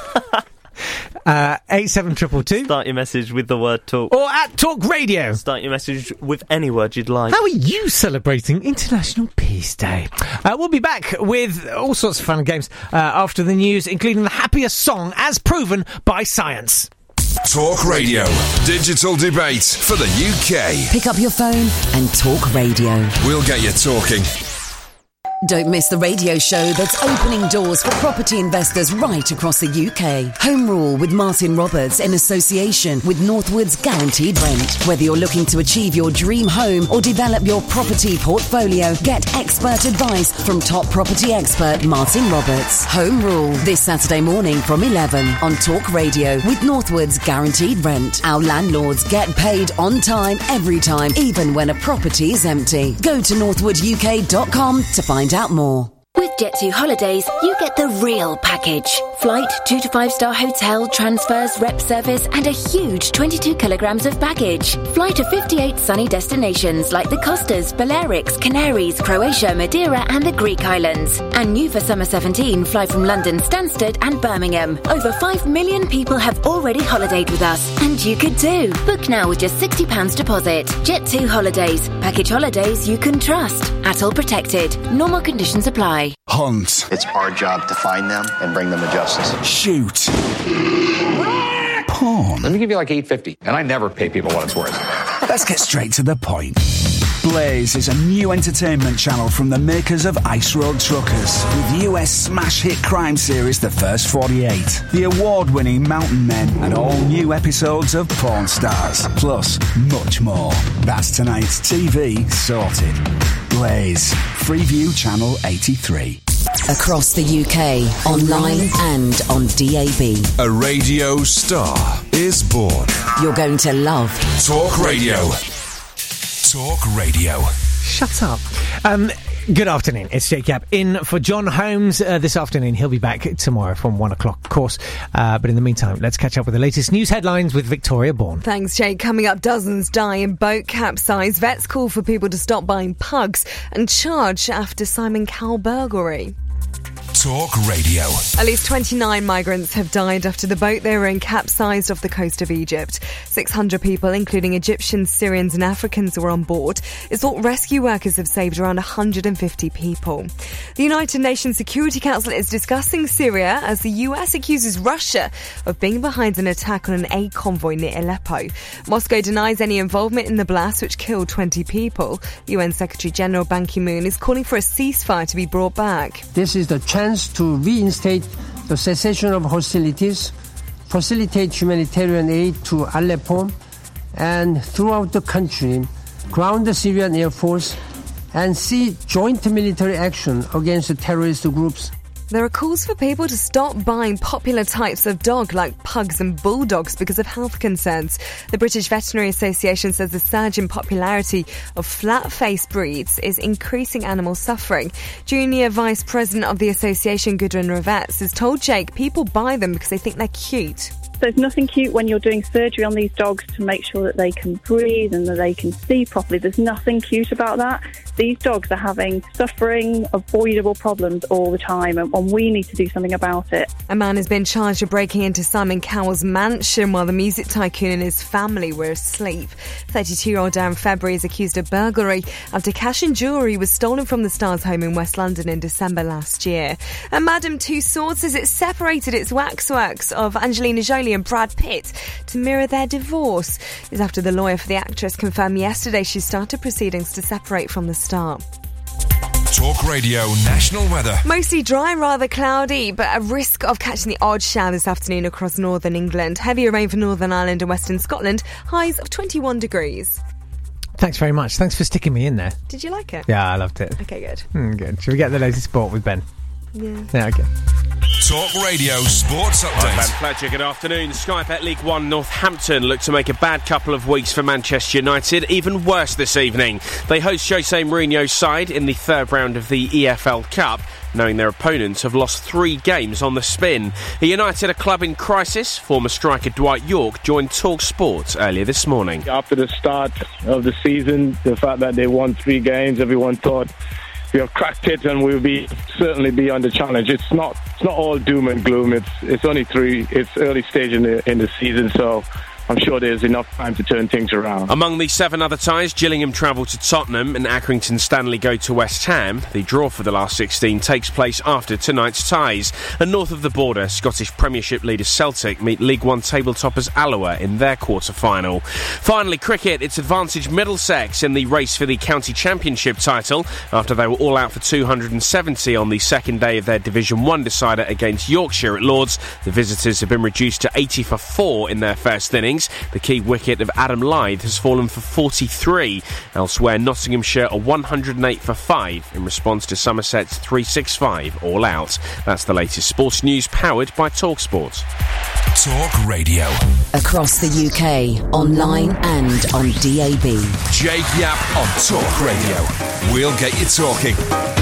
Uh, eight seven triple two. Start your message with the word talk. Or at Talk Radio. Start your message with any word you'd like. How are you celebrating International Peace Day? Uh, we'll be back with all sorts of fun games uh, after the news, including the happiest song as proven by science. Talk Radio. Digital debate for the U K. Pick up your phone and Talk Radio. We'll get you talking. Don't miss the radio show that's opening doors for property investors right across the U K. Home Rule with Martin Roberts in association with Northwood's Guaranteed Rent. Whether you're looking to achieve your dream home or develop your property portfolio, get expert advice from top property expert Martin Roberts. Home Rule this Saturday morning from eleven on Talk Radio with Northwood's Guaranteed Rent. Our landlords get paid on time, every time, even when a property is empty. Go to northwood u k dot com to find out more. With Jet two Holidays, you get the real package. Flight, two to five star hotel, transfers, rep service, and a huge twenty-two kilograms of baggage. Fly to fifty-eight sunny destinations like the Costas, Balearics, Canaries, Croatia, Madeira, and the Greek islands. And new for summer seventeen, fly from London, Stansted, and Birmingham. Over five million people have already holidayed with us, and you could too. Book now with just sixty pounds deposit. Jet two Holidays. Package holidays you can trust. A T O L protected. Normal conditions apply. Hunt. It's our job to find them and bring them to justice. Shoot. Porn. Let me give you like eight fifty, and I never pay people what it's worth. Let's get straight to the point. Blaze is a new entertainment channel from the makers of Ice Road Truckers, with U S smash hit crime series The First forty-eight, the award-winning Mountain Men, and all new episodes of Porn Stars, plus much more. That's tonight's T V sorted. Blaze, Freeview Channel eighty-three. Across the U K, online and on D A B. A radio star is born. You're going to love Talk Radio. Talk Radio. Shut up. Um, good afternoon. It's Jake Yap in for John Holmes uh, this afternoon. He'll be back tomorrow from one o'clock, of course. Uh, but in the meantime, let's catch up with the latest news headlines with Victoria Bourne. Thanks, Jake. Coming up, dozens die in boat capsize. Vets call for people to stop buying pugs and charge after Simon Cowell burglary. Talk Radio. At least twenty-nine migrants have died after the boat they were in capsized off the coast of Egypt. six hundred people, including Egyptians, Syrians and Africans, were on board. It's thought rescue workers have saved around one hundred fifty people. The United Nations Security Council is discussing Syria as the U S accuses Russia of being behind an attack on an aid convoy near Aleppo. Moscow denies any involvement in the blast, which killed twenty people. U N Secretary General Ban Ki-moon is calling for a ceasefire to be brought back. This is the chance to reinstate the cessation of hostilities, facilitate humanitarian aid to Aleppo and throughout the country, ground the Syrian Air Force, and see joint military action against the terrorist groups. There are calls for people to stop buying popular types of dog like pugs and bulldogs because of health concerns. The British Veterinary Association says the surge in popularity of flat-faced breeds is increasing animal suffering. Junior Vice President of the association, Gudrun Ravets, has told Jake people buy them because they think they're cute. There's nothing cute when you're doing surgery on these dogs to make sure that they can breathe and that they can see properly. There's nothing cute about that. These dogs are having suffering, avoidable problems all the time, and, and we need to do something about it. A man has been charged with breaking into Simon Cowell's mansion while the music tycoon and his family were asleep. thirty-two-year-old Darren February is accused of burglary after cash and jewellery was stolen from the star's home in West London in December last year. And Madame Tussauds says it separated its waxworks of Angelina Jolie and Brad Pitt to mirror their divorce. It's after the lawyer for the actress confirmed yesterday she started proceedings to separate from the star. Talk Radio National Weather. Mostly dry, rather cloudy, but a risk of catching the odd shower this afternoon across northern England. Heavier rain for Northern Ireland and western Scotland. Highs of twenty-one degrees. Thanks very much. Thanks for sticking me in there. Did you like it? Yeah, I loved it. Okay, good. Mm, good. Should we get the latest sport with Ben? Yeah. Yeah, okay. Talk Radio Sports Update. Ben Fletcher, good afternoon. Sky Bet League One Northampton look to make a bad couple of weeks for Manchester United. Even worse this evening. They host Jose Mourinho's side in the third round of the E F L Cup, knowing their opponents have lost three games on the spin. A United, a club in crisis, former striker Dwight Yorke joined Talk Sport earlier this morning. After the start of the season, the fact that they won three games, everyone thought we have cracked it and we'll be certainly be under challenge. It's not it's not all doom and gloom. It's it's only three. It's early stage in the in the season, so I'm sure there's enough time to turn things around. Among the seven other ties, Gillingham travel to Tottenham and Accrington Stanley go to West Ham. The draw for the last sixteen takes place after tonight's ties. And north of the border, Scottish Premiership leaders Celtic meet League One table toppers Alloa in their quarter-final. Finally, cricket. It's advantage Middlesex in the race for the county championship title after they were all out for two hundred seventy on the second day of their Division one decider against Yorkshire at Lords. The visitors have been reduced to eighty for four in their first innings. The key wicket of Adam Lyth has fallen for forty-three. Elsewhere, Nottinghamshire are one hundred eight for five in response to Somerset's three sixty-five all out. That's the latest sports news powered by TalkSport. Talk Radio. Across the U K, online and on D A B. Jake Yapp on Talk Radio. We'll get you talking.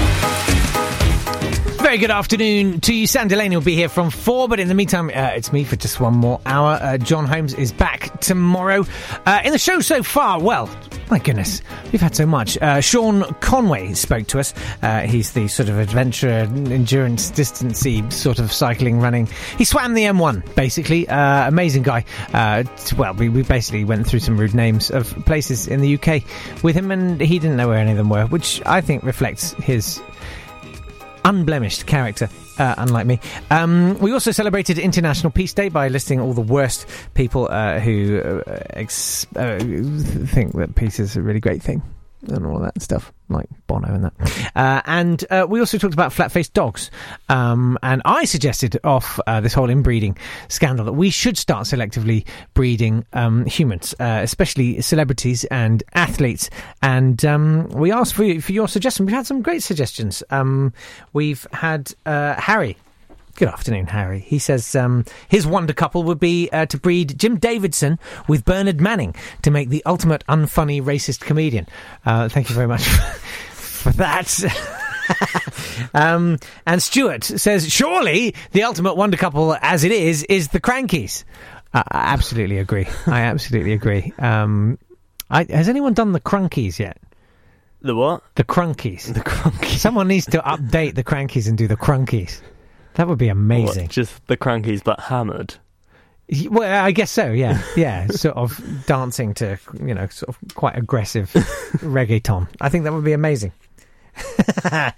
Very good afternoon to you. Sam Delaney will be here from four, but in the meantime, uh, it's me for just one more hour. Uh, John Holmes is back tomorrow. Uh, in the show so far, well, my goodness, we've had so much. Uh, Sean Conway spoke to us. Uh, he's the sort of adventurer, endurance, distancy sort of cycling, running. He swam the M one, basically. Uh, amazing guy. Uh, t- well, we, we basically went through some rude names of places in the U K with him, and he didn't know where any of them were, which I think reflects his unblemished character, uh, unlike me. Um, we also celebrated International Peace Day by listing all the worst people uh, who uh, ex- uh, think that peace is a really great thing and all that stuff, like Bono and that. Uh, and uh, we also talked about flat-faced dogs. Um, and I suggested off uh, this whole inbreeding scandal that we should start selectively breeding um, humans, uh, especially celebrities and athletes. And um, we asked for, for your suggestions. We've had some great suggestions. Um, we've had uh, Harry. Good afternoon, Harry. He says um, his wonder couple would be uh, to breed Jim Davidson with Bernard Manning to make the ultimate unfunny racist comedian. Uh, thank you very much for that. um, and Stuart says, surely the ultimate wonder couple as it is, is the Crankies. Uh, I absolutely agree. I absolutely agree. Um, I, has anyone done the Crunkies yet? The what? The Crunkies. The Crunkies. Someone needs to update the Crankies and do the Crunkies. That would be amazing. What, just the Crankies, but hammered. Well, I guess so. Yeah, yeah. Sort of dancing to, you know, sort of quite aggressive reggaeton. I think that would be amazing. I'm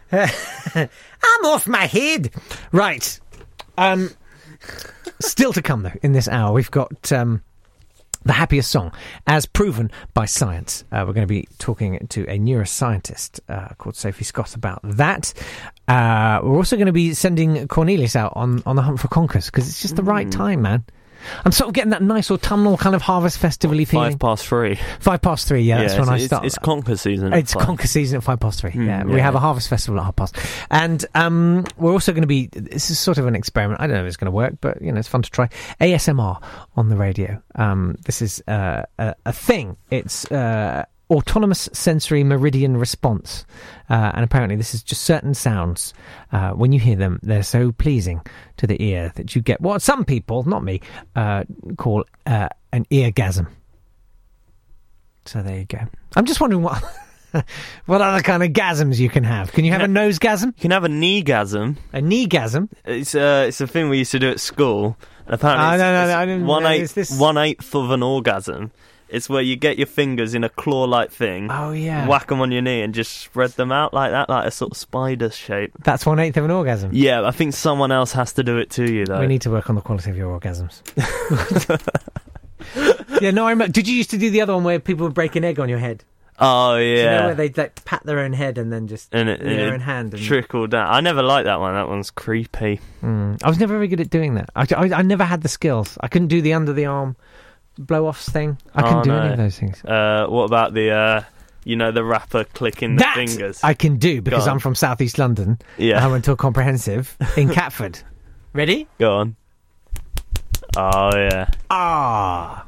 off my head. Right. Um. Still to come though in this hour, we've got um, the happiest song, as proven by science. Uh, we're going to be talking to a neuroscientist uh, called Sophie Scott about that. Uh, we're also going to be sending Cornelius out on, on the hunt for conkers, because it's just the mm. right time, man. I'm sort of getting that nice autumnal kind of harvest festival-y feeling. Five past three. Five past three, yeah, yeah that's when I start. It's, it's conker season. It's conker season at five past three, mm, yeah. We yeah. have a harvest festival at half past. And um, we're also going to be, this is sort of an experiment, I don't know if it's going to work, but, you know, it's fun to try. A S M R on the radio. Um, this is uh, a, a thing. It's uh, autonomous sensory meridian response. Uh, and apparently this is just certain sounds. Uh, when you hear them, they're so pleasing to the ear that you get what some people, not me, uh, call uh, an eargasm. So there you go. I'm just wondering what what other kind of gasms you can have. Can you have a nosegasm? You can have a kneegasm. A kneegasm? It's uh, it's a thing we used to do at school. And apparently, oh, it's, no, no, it's no, I didn't one know. eighth, Is this... one eighth of an orgasm. It's where you get your fingers in a claw-like thing. Oh, yeah. Whack them on your knee and just spread them out like that, like a sort of spider shape. That's one eighth of an orgasm? Yeah, I think someone else has to do it to you, though. We need to work on the quality of your orgasms. yeah, no, I remember. Did you used to do the other one where people would break an egg on your head? Oh, yeah. You know where they like, pat their own head and then just and it, their and own hand. And... trickle down. I never liked that one. That one's creepy. Mm. I was never very good at doing that. I, I, I never had the skills. I couldn't do the under the arm blow-offs thing. I couldn't oh, do no. any of those things. Uh, what about the, uh, you know, the rapper clicking the that fingers? I can do because I'm from South East London. Yeah. I went to a comprehensive in Catford. Ready? Go on. Oh, yeah. Ah.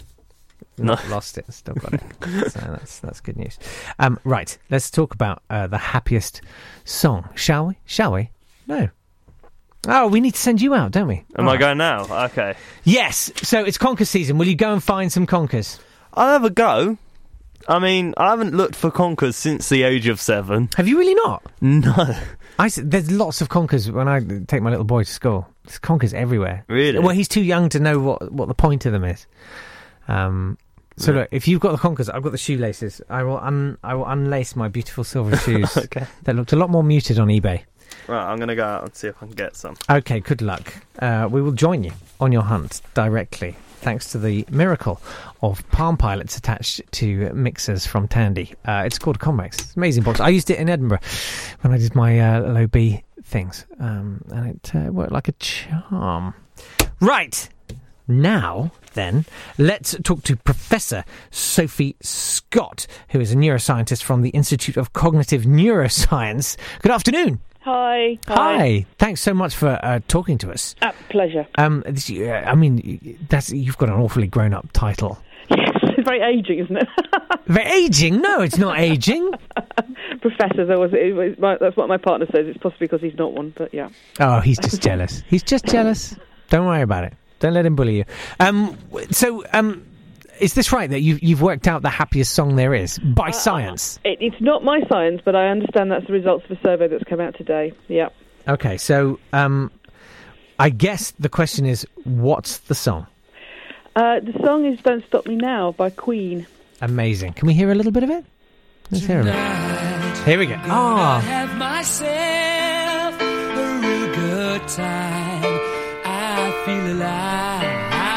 Not No. lost it. Still got it. So that's that's good news. Um, right. Let's talk about uh, the happiest song, shall we? Shall we? No. Oh, we need to send you out, don't we? Am All I right. going now? Okay. Yes. So it's conker season. Will you go and find some conkers? I'll have a go. I mean, I haven't looked for conkers since the age of seven. Have you really not? No. I, s- there's lots of conkers when I take my little boy to school. There's conkers everywhere. Really? Well, he's too young to know what, what the point of them is. Um, so Yeah. look, if you've got the conkers, I've got the shoelaces. I will un, I will unlace my beautiful silver shoes. Okay. That looked a lot more muted on eBay. Right, I'm going to go out and see if I can get some. Okay, good luck. Uh, we will join you on your hunt directly, thanks to the miracle of Palm Pilots attached to mixers from Tandy. Uh, it's called a Convex. It's an amazing box. I used it in Edinburgh when I did my uh, low B things, um, and it uh, worked like a charm. Right, now then, let's talk to Professor Sophie Scott, who is a neuroscientist from the Institute of Cognitive Neuroscience. Good afternoon. Hi. Hi. Thanks so much for uh, talking to us. Uh, pleasure. Um, this, uh, I mean, that's you've got an awfully grown-up title. Yes, it's very ageing, isn't it? Very aging? No, it's not aging. Professor, that was, it was my, that's what my partner says. It's possibly because he's not one, but yeah. Oh, he's just jealous. He's just jealous. Don't worry about it. Don't let him bully you. Um, so, um, is this right that you've you've worked out the happiest song there is by Uh, science? It, it's not my science, but I understand that's the results of a survey that's come out today. Yeah. Okay, so um, I guess the question is, what's the song? Uh, the song is "Don't Stop Me Now" by Queen. Amazing. Can we hear a little bit of it? Let's hear a bit. Here we go. Ah. Have myself a real good time. I feel alive,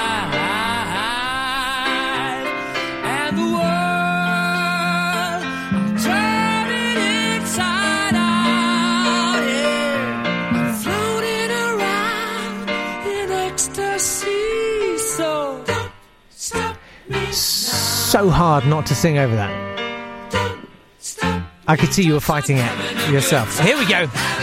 and the world I'm turning inside out. Yeah, I'm floating around in ecstasy. So don't stop me. So hard not to sing over that. I could see you were fighting it yourself. Here we go.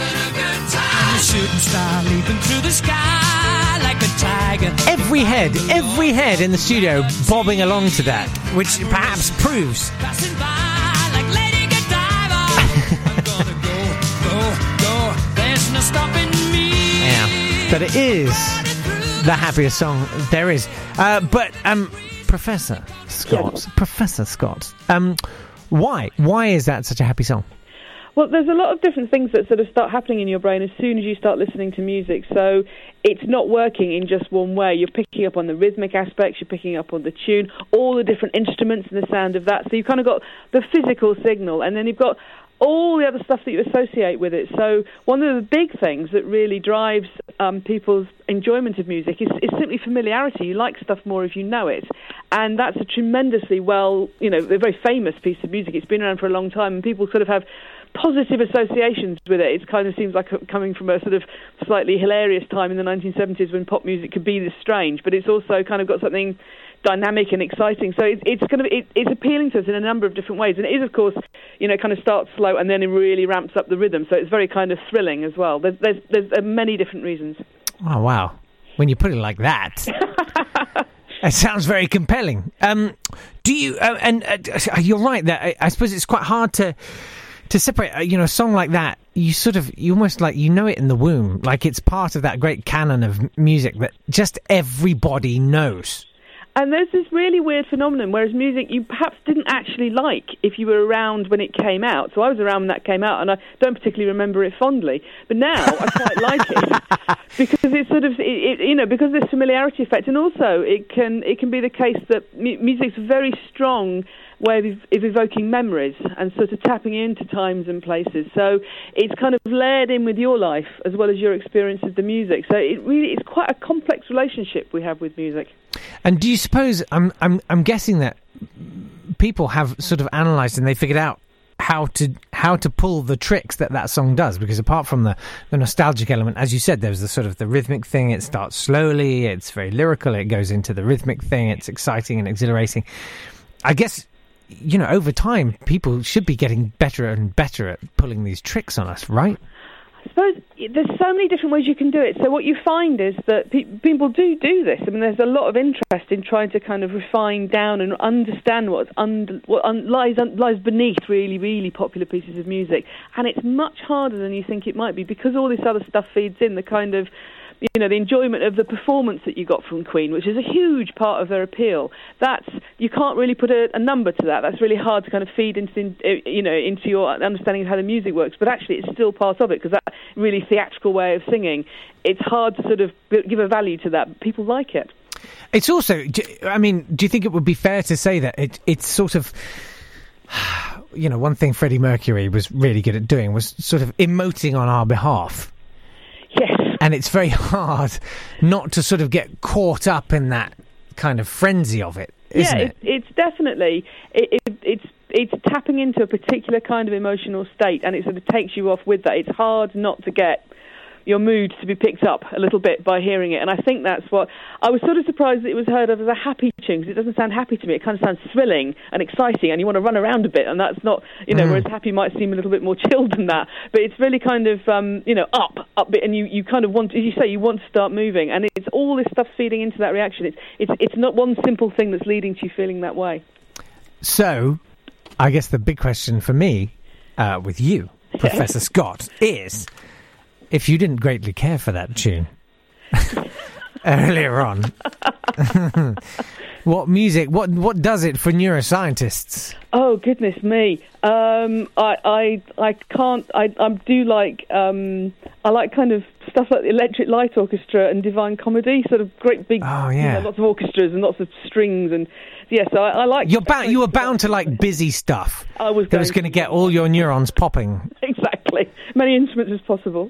A shooting star leaping through the sky like a tiger. Every head, every head in the studio bobbing along to that, which perhaps proves. Passing by like Lady Godiva. I'm gonna go, go, go. There's no stopping me. Yeah, but it is the happiest song there is. Uh, but um, Professor Scott, Yes. Professor Scott, um, why? Why is that such a happy song? Well, there's a lot of different things that sort of start happening in your brain as soon as you start listening to music. So it's not working in just one way. You're picking up on the rhythmic aspects, you're picking up on the tune, all the different instruments and the sound of that. So you've kind of got the physical signal, and then you've got all the other stuff that you associate with it. So one of the big things that really drives um, people's enjoyment of music is, is simply familiarity. You like stuff more if you know it. And that's a tremendously well, you know, a very famous piece of music. It's been around for a long time, and people sort of have positive associations with it. It kind of seems like coming from a sort of slightly hilarious time in the nineteen seventies when pop music could be this strange, but it's also kind of got something dynamic and exciting. So it's, it's kind of it, it's appealing to us in a number of different ways. And it is, of course, you know, kind of starts slow and then it really ramps up the rhythm. So it's very kind of thrilling as well. There's there's, there's uh, many different reasons. Oh wow! When you put it like that, it sounds very compelling. Um, do you? Uh, and uh, you're right that I, I suppose it's quite hard to. To separate, uh, you know, a song like that, you sort of, you almost like, you know it in the womb. Like it's part of that great canon of m- music that just everybody knows. And there's this really weird phenomenon, whereas music you perhaps didn't actually like if you were around when it came out. So I was around when that came out, and I don't particularly remember it fondly. But now I quite like it because it's sort of, it, it, you know, because there's familiarity effect, and also it can it can be the case that mu- music's a very strong way of, of evoking memories and sort of tapping into times and places. So it's kind of layered in with your life as well as your experience of the music. So it really is quite a complex relationship we have with music. And do you suppose, I'm I'm I'm guessing that people have sort of analysed and they figured out how to how to pull the tricks that that song does, because apart from the, the nostalgic element, as you said, there's the sort of the rhythmic thing. It starts slowly, it's very lyrical, it goes into the rhythmic thing, it's exciting and exhilarating. I guess, you know, over time people should be getting better and better at pulling these tricks on us, right? I suppose there's so many different ways you can do it. So what you find is that pe- people do do this. I mean, there's a lot of interest in trying to kind of refine down and understand what's under, what un- lies un- lies beneath really, really popular pieces of music. And it's much harder than you think it might be, because all this other stuff feeds in, the kind of, you know, the enjoyment of the performance that you got from Queen, which is a huge part of their appeal. That's, you can't really put a, a number to that. That's really hard to kind of feed into, you know, into your understanding of how the music works. But actually, it's still part of it, because that really theatrical way of singing, it's hard to sort of give a value to that. People like it. It's also, I mean, do you think it would be fair to say that it, it's sort of, you know, one thing Freddie Mercury was really good at doing was sort of emoting on our behalf. Yes. And it's very hard not to sort of get caught up in that kind of frenzy of it, isn't yeah, it? it? It's definitely, it, it, it's it's tapping into a particular kind of emotional state, and it sort of takes you off with that. It's hard not to get your mood to be picked up a little bit by hearing it, and I think that's what I was sort of surprised that it was heard of as a happy tune, because it doesn't sound happy to me. It kind of sounds thrilling and exciting, and you want to run around a bit, and that's not, you know, mm. whereas happy might seem a little bit more chilled than that, but it's really kind of, um, you know, up, up bit, and you, you kind of want, as you say, you want to start moving, and it's all this stuff feeding into that reaction. It's it's it's not one simple thing that's leading to you feeling that way. So, I guess the big question for me, uh, with you, Professor Scott, is, if you didn't greatly care for that tune earlier on, what music, what what does it for neuroscientists? Oh, goodness me. Um, I, I I can't, I, I do like, um, I like kind of stuff like the Electric Light Orchestra and Divine Comedy, sort of great big, oh, yeah. you know, lots of orchestras and lots of strings, and yes, yeah, so I, I like... You're bound, you were bound to like busy stuff. I was that was going to get all your neurons popping. Exactly. Many instruments as possible,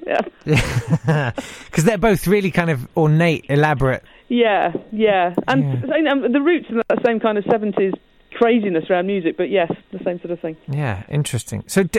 yeah. Because they're both really kind of ornate, elaborate. Yeah, yeah. And yeah. Um, the roots in that same kind of seventies craziness around music, but yes, the same sort of thing. Yeah, interesting. So, d-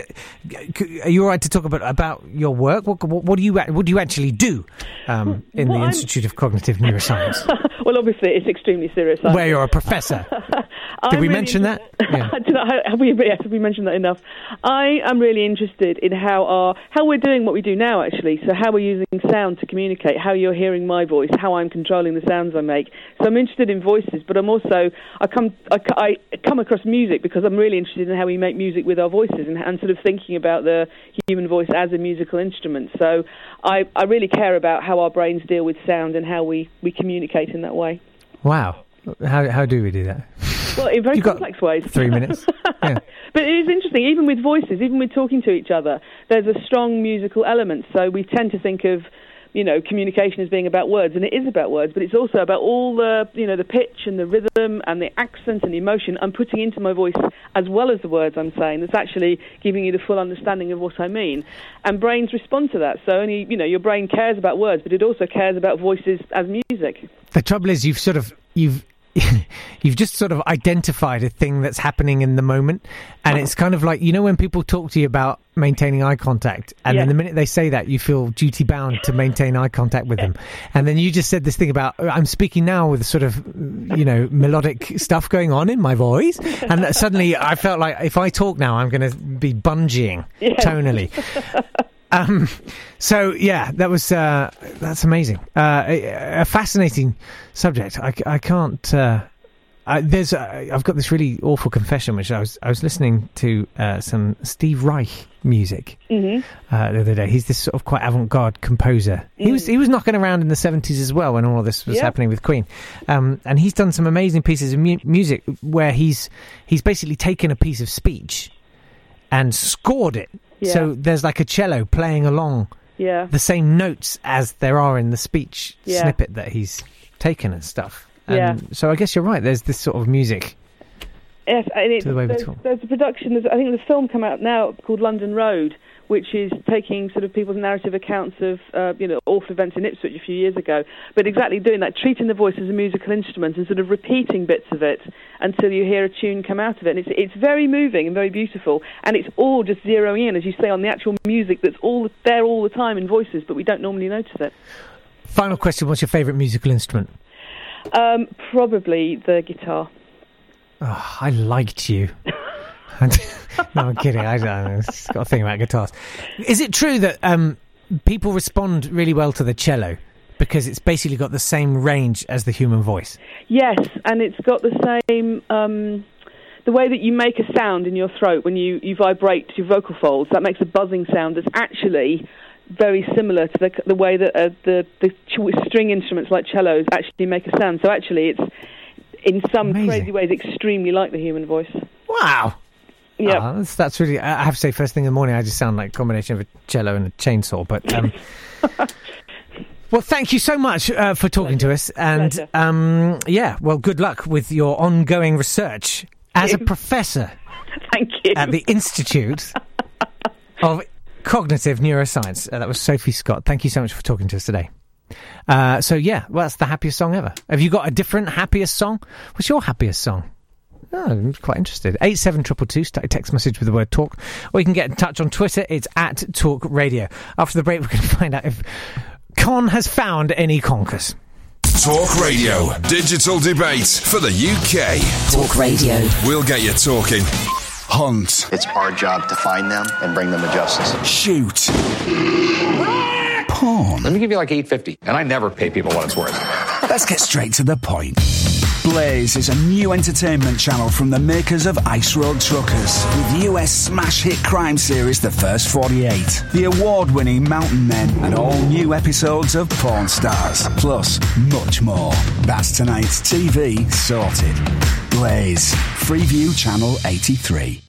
are you all right to talk about about your work? What, what, what do you what do you actually do um, in well, the I'm... Institute of Cognitive Neuroscience? Well, obviously, it's extremely serious. Where you're a professor. Did we really mention that? Yeah. have, we, yes, have we mentioned that enough? I am really interested in how our how we're doing what we do now, actually. So how we're using sound to communicate, how you're hearing my voice, how I'm controlling the sounds I make. So I'm interested in voices, but I'm also I come I, I come across music because I'm really interested in how we make music with our voices, and, and sort of thinking about the human voice as a musical instrument. So I, I really care about how our brains deal with sound and how we, we communicate in that way. Wow. How how do we do that? Well, in very You've complex ways. Three minutes. Yeah. But it is interesting, even with voices, even with talking to each other, there's a strong musical element. So we tend to think of, you know, communication as being about words, and it is about words, but it's also about all the, you know, the pitch and the rhythm and the accent and the emotion I'm putting into my voice, as well as the words I'm saying, that's actually giving you the full understanding of what I mean. And brains respond to that. So only, you know, your brain cares about words, but it also cares about voices as music. The trouble is, you've sort of, you've, you've just sort of identified a thing that's happening in the moment, and it's kind of like, you know, when people talk to you about maintaining eye contact, and yeah. then the minute they say that, you feel duty bound to maintain eye contact with them, and then you just said this thing about, I'm speaking now with sort of, you know, melodic stuff going on in my voice, and suddenly I felt like if I talk now, I'm going to be bungeeing yes. tonally. Um, so yeah, that was uh, that's amazing. Uh, a, a fascinating subject. I, I can't. Uh, I, there's. Uh, I've got this really awful confession, which I was I was listening to uh, some Steve Reich music mm-hmm. uh, the other day. He's this sort of quite avant-garde composer. Mm. He was he was knocking around in the seventies as well when all of this was yeah. happening with Queen, um, and he's done some amazing pieces of mu- music where he's he's basically taken a piece of speech and scored it. Yeah. So there's like a cello playing along yeah. the same notes as there are in the speech yeah. snippet that he's taken and stuff. And yeah. so I guess you're right. There's this sort of music. Yes, and it's, to the way we there's, talk. there's a production. There's, I think there's a film come out now called London Road, which is taking sort of people's narrative accounts of, uh, you know, awful events in Ipswich a few years ago, but exactly doing that, treating the voice as a musical instrument and sort of repeating bits of it until you hear a tune come out of it. And it's, it's very moving and very beautiful, and it's all just zeroing in, as you say, on the actual music that's all there all the time in voices, but we don't normally notice it. Final question, what's your favourite musical instrument? Um, probably the guitar. Oh, I liked you. No, I'm kidding. I don't know. I've just got a thing about guitars. Is it true that um, people respond really well to the cello because it's basically got the same range as the human voice? Yes, and it's got the same... Um, the way that you make a sound in your throat when you, you vibrate your vocal folds, that makes a buzzing sound that's actually very similar to the, the way that uh, the, the ch- string instruments like cellos actually make a sound. So actually it's, in some Amazing. crazy ways, extremely like the human voice. Wow. Yeah, oh, that's, that's really. I have to say, first thing in the morning, I just sound like a combination of a cello and a chainsaw. But um, well, thank you so much uh, for talking Pleasure. to us, and um, yeah, well, good luck with your ongoing research as a professor. Thank you. At the Institute of Cognitive Neuroscience. Uh, that was Sophie Scott. Thank you so much for talking to us today. Uh, so yeah, well, that's the happiest song ever. Have you got a different happiest song? What's your happiest song? Oh, I'm quite interested. eight seven two two two, start a text message with the word talk. Or you can get in touch on Twitter. It's at Talk Radio. After the break, we're going to find out if Con has found any conkers. Talk Radio. Digital debate for the U K. Talk Radio. We'll get you talking. Hunt. It's our job to find them and bring them to justice. Shoot. Porn. Let me give you like eight fifty, and I never pay people what it's worth. Let's get straight to the point. Blaze is a new entertainment channel from the makers of Ice Road Truckers, with U S smash hit crime series The First forty-eight, the award-winning Mountain Men, and all new episodes of Porn Stars, plus much more. That's tonight's T V sorted. Blaze, Freeview Channel eighty-three.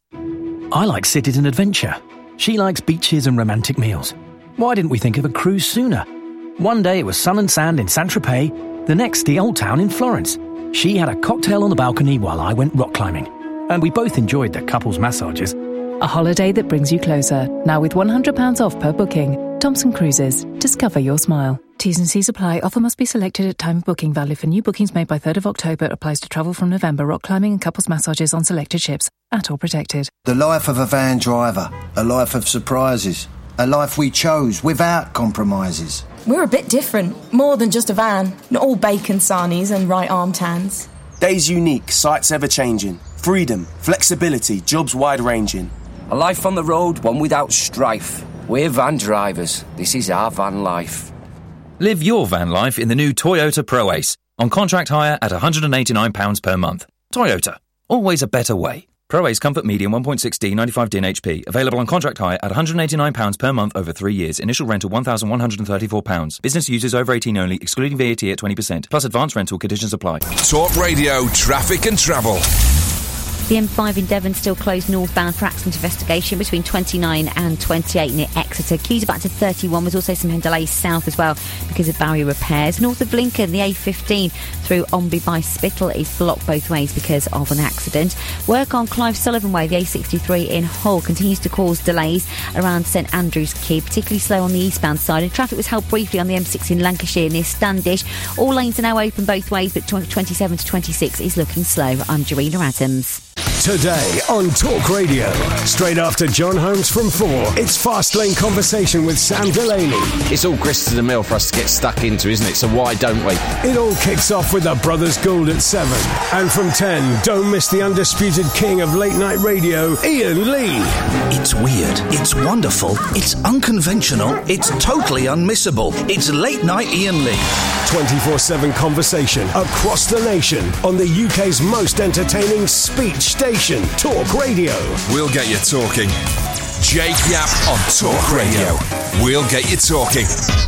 I like cities and adventure. She likes beaches and romantic meals. Why didn't we think of a cruise sooner? One day it was sun and sand in Saint-Tropez, the next the Old Town in Florence. She had a cocktail on the balcony while I went rock climbing. And we both enjoyed the couple's massages. A holiday that brings you closer. Now with one hundred pounds off per booking. Thompson Cruises. Discover your smile. T's and C's apply. Offer must be selected at time of booking. Valid for new bookings made by third of October. Applies to travel from November. Rock climbing and couples massages on selected ships. At all protected. The life of a van driver. A life of surprises. A life we chose without compromises. We're a bit different. More than just a van. Not all bacon sarnies and right arm tans. Days unique, sights ever-changing. Freedom, flexibility, jobs wide-ranging. A life on the road, one without strife. We're van drivers. This is our van life. Live your van life in the new Toyota ProAce. On contract hire at one hundred eighty-nine pounds per month. Toyota. Always a better way. ProAce Comfort Medium one point six D ninety-five D N H P. Available on contract hire at one hundred eighty-nine pounds per month over three years. Initial rental one thousand one hundred thirty-four pounds. Business users over eighteen only, excluding V A T at twenty percent. Plus advanced rental conditions apply. Talk Radio, traffic and travel. The M five in Devon still closed northbound for accident investigation between twenty-nine and twenty-eight near Exeter. Queues back to thirty-one. There's also some delays south as well because of barrier repairs. North of Lincoln, the A fifteen through Omby by Spittle is blocked both ways because of an accident. Work on Clive Sullivan Way, the A sixty-three in Hull, continues to cause delays around St Andrews Quay, particularly slow on the eastbound side. And traffic was held briefly on the M six in Lancashire near Standish. All lanes are now open both ways, but twenty-seven to twenty-six is looking slow. I'm Jarena Adams. Today on Talk Radio, straight after John Holmes from four, it's Fast Lane Conversation with Sam Delaney. It's all grist to the mill for us to get stuck into, isn't it? So why don't we? It all kicks off with the Brothers Gould at seven. And from ten, don't miss the undisputed king of late night radio, Ian Lee. It's weird, it's wonderful, it's unconventional, it's totally unmissable. It's late night Ian Lee. twenty-four seven conversation across the nation on the U K's most entertaining speech station, Talk Radio. We'll get you talking. Jake Yap on Talk Radio. We'll get you talking.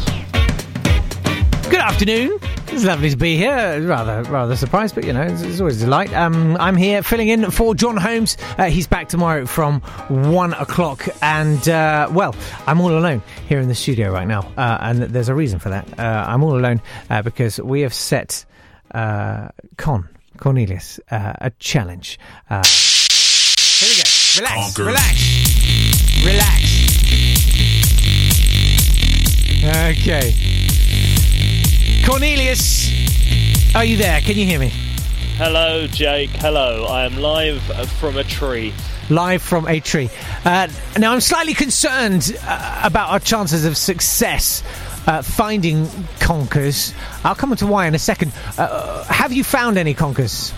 Good afternoon. It's lovely to be here. Rather, rather surprised, but you know, it's, it's always a delight. Um, I'm here filling in for John Holmes. Uh, he's back tomorrow from one o'clock, and uh, well, I'm all alone here in the studio right now, uh, and there's a reason for that. Uh, I'm all alone uh, because we have set uh, Con Cornelius uh, a challenge. Uh, here we go. Relax, Conquer. relax, relax. Okay. Cornelius, are you there? Can you hear me? Hello, Jake. Hello. I am live from a tree. Live from a tree. Uh, now, I'm slightly concerned uh, about our chances of success uh, finding conkers. I'll come on to why in a second. Uh, have you found any conkers?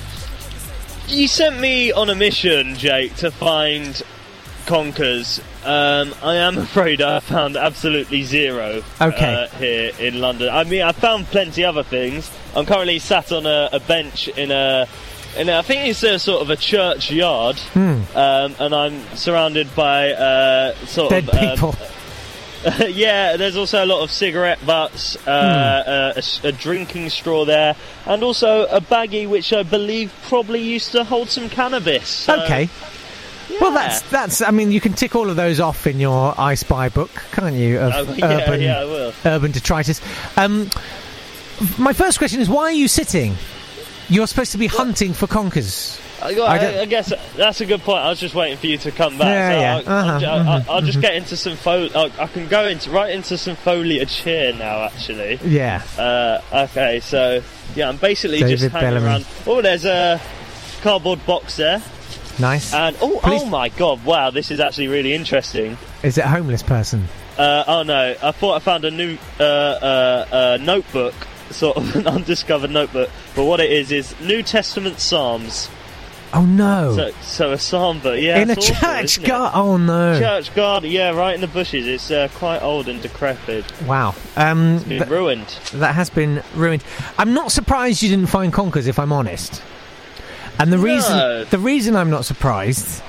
You sent me on a mission, Jake, to find conkers. Um, I am afraid I found absolutely zero okay. uh, here in London. I mean, I found plenty other things. I'm currently sat on a, a bench in a, in a, I think it's a sort of a churchyard, hmm. um, and I'm surrounded by uh, sort dead of um, people. yeah, there's also a lot of cigarette butts, uh, hmm. a, a drinking straw there, and also a baggie which I believe probably used to hold some cannabis. So, okay. yeah. Well, that's that's. I mean, you can tick all of those off in your I Spy book, can't you? Of oh, yeah, urban, yeah, I will. urban detritus. Um, my first question is, why are you sitting? You're supposed to be hunting for conkers. I, I, I guess that's a good point. I was just waiting for you to come back. Yeah, so yeah. I, Uh-huh, I'll, mm-hmm, I'll, I'll just mm-hmm. get into some fo- I, I can go into right into some foliage here now. Actually, yeah. Uh, okay, so yeah, I'm basically David just hanging Bellamy. around. Oh, there's a cardboard box there. Nice. And oh, Please. oh my God! Wow, this is actually really interesting. Is it a homeless person? Uh, oh no, I thought I found a new uh, uh, uh, notebook, sort of an undiscovered notebook. But what it is is New Testament Psalms. Oh no! So, so a psalm book, yeah. In a awful, church garden. Oh no! Church garden, yeah, right in the bushes. It's uh, quite old and decrepit. Wow. Um, it's been th- ruined. That has been ruined. I'm not surprised you didn't find conkers, if I'm honest. And the No. reason the reason I'm not surprised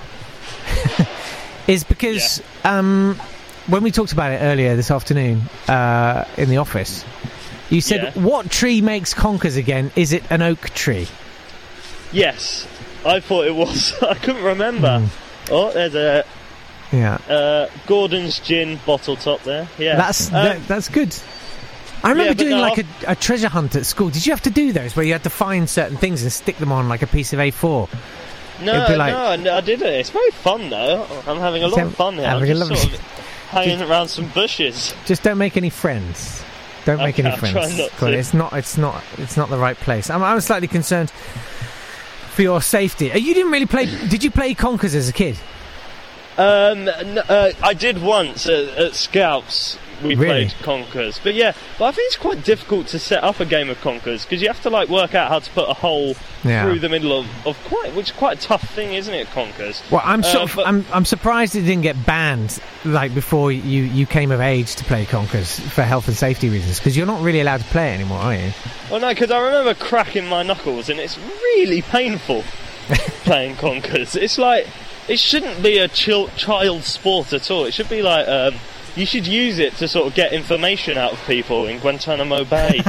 is because yeah. um, when we talked about it earlier this afternoon uh, in the office, you said, Yeah. "What tree makes conkers again? Is it an oak tree?" Yes, I thought it was. I couldn't remember. Mm. Oh, there's a Yeah. uh, Gordon's gin bottle top there. Yeah, That's Um, that, that's good. I remember yeah, but doing no, like a, a treasure hunt at school. Did you have to do those where you had to find certain things and stick them on like a piece of A four? No, It'd be like- no, no, I didn't. It's very fun though. I'm having a lot of fun here. I'm Having a just lovely- sort of hanging around some bushes. Just don't make any friends. Don't make Okay, any I'll friends. try not Colin. to. It's not. It's not. It's not the right place. I'm, I'm slightly concerned for your safety. Uh, You didn't really play. Did you play conkers as a kid? Um, n- uh, I did once at, at Scouts. We Really? played Conkers, but yeah, but I think it's quite difficult to set up a game of Conkers because you have to like work out how to put a hole Yeah. through the middle of, of quite, which is quite a tough thing, isn't it? Conkers. Well, I'm sort Uh, of. but- I'm. I'm surprised it didn't get banned like before you you came of age to play conkers for health and safety reasons because you're not really allowed to play it anymore, are you? Well, no, because I remember cracking my knuckles, and it's really painful playing Conkers. It's like it shouldn't be a chil- child sport at all. It should be like. Um, You should use it to sort of get information out of people in Guantanamo Bay.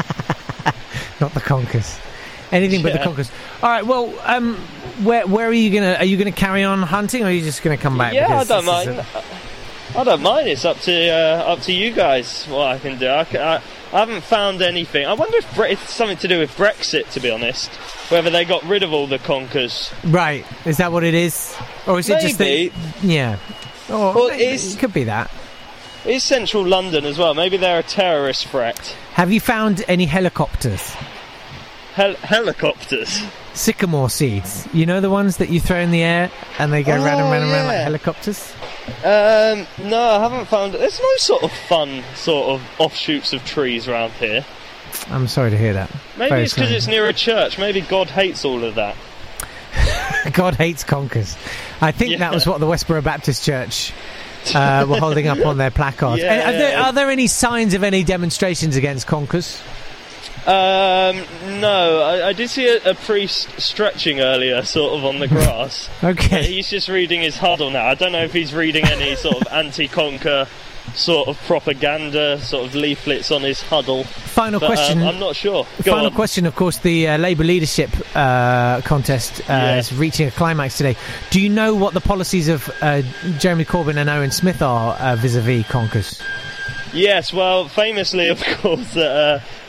Not the conkers. Anything but the Yeah. conkers. All right. Well, um, where where are you gonna? Are you gonna carry on hunting, or are you just gonna come back? Yeah, I because don't this is mind. I don't mind. It's up to uh, up to you guys what I can do. I, ca- I, I haven't found anything. I wonder if Bre- it's something to do with Brexit, to be honest. Whether they got rid of all the conkers. a- Right. Is that what it is, or is it just that? Maybe. Yeah. Or Well, maybe- it's- it could be that. It's central London as well. Maybe they're a terrorist threat. Have you found any helicopters? Hel- helicopters. Sycamore seeds. You know the ones that you throw in the air and they go Oh, round and round and round like yeah. helicopters? Um, no, I haven't found. There's no sort of fun sort of offshoots of trees around here. I'm sorry to hear that. Maybe Very it's because sorry. it's near a church. Maybe God hates all of that. God hates conkers. I think Yeah. that was what the Westboro Baptist Church uh, were holding up on their placards. Yeah. Are, there, are there any signs of any demonstrations against conkers? Um, no, I, I did see a, a priest stretching earlier, sort of on the grass. Okay. Uh, he's just reading his huddle now. I don't know if he's reading any sort of anti-conker sort of propaganda, sort of leaflets on his huddle. Final but, question. Um, I'm not sure. Go Final on. question, of course, the uh, Labour leadership uh, contest uh, Yeah. is reaching a climax today. Do you know what the policies of uh, Jeremy Corbyn and Owen Smith are uh, vis-a-vis conkers? Yes, well, famously, of course, that uh,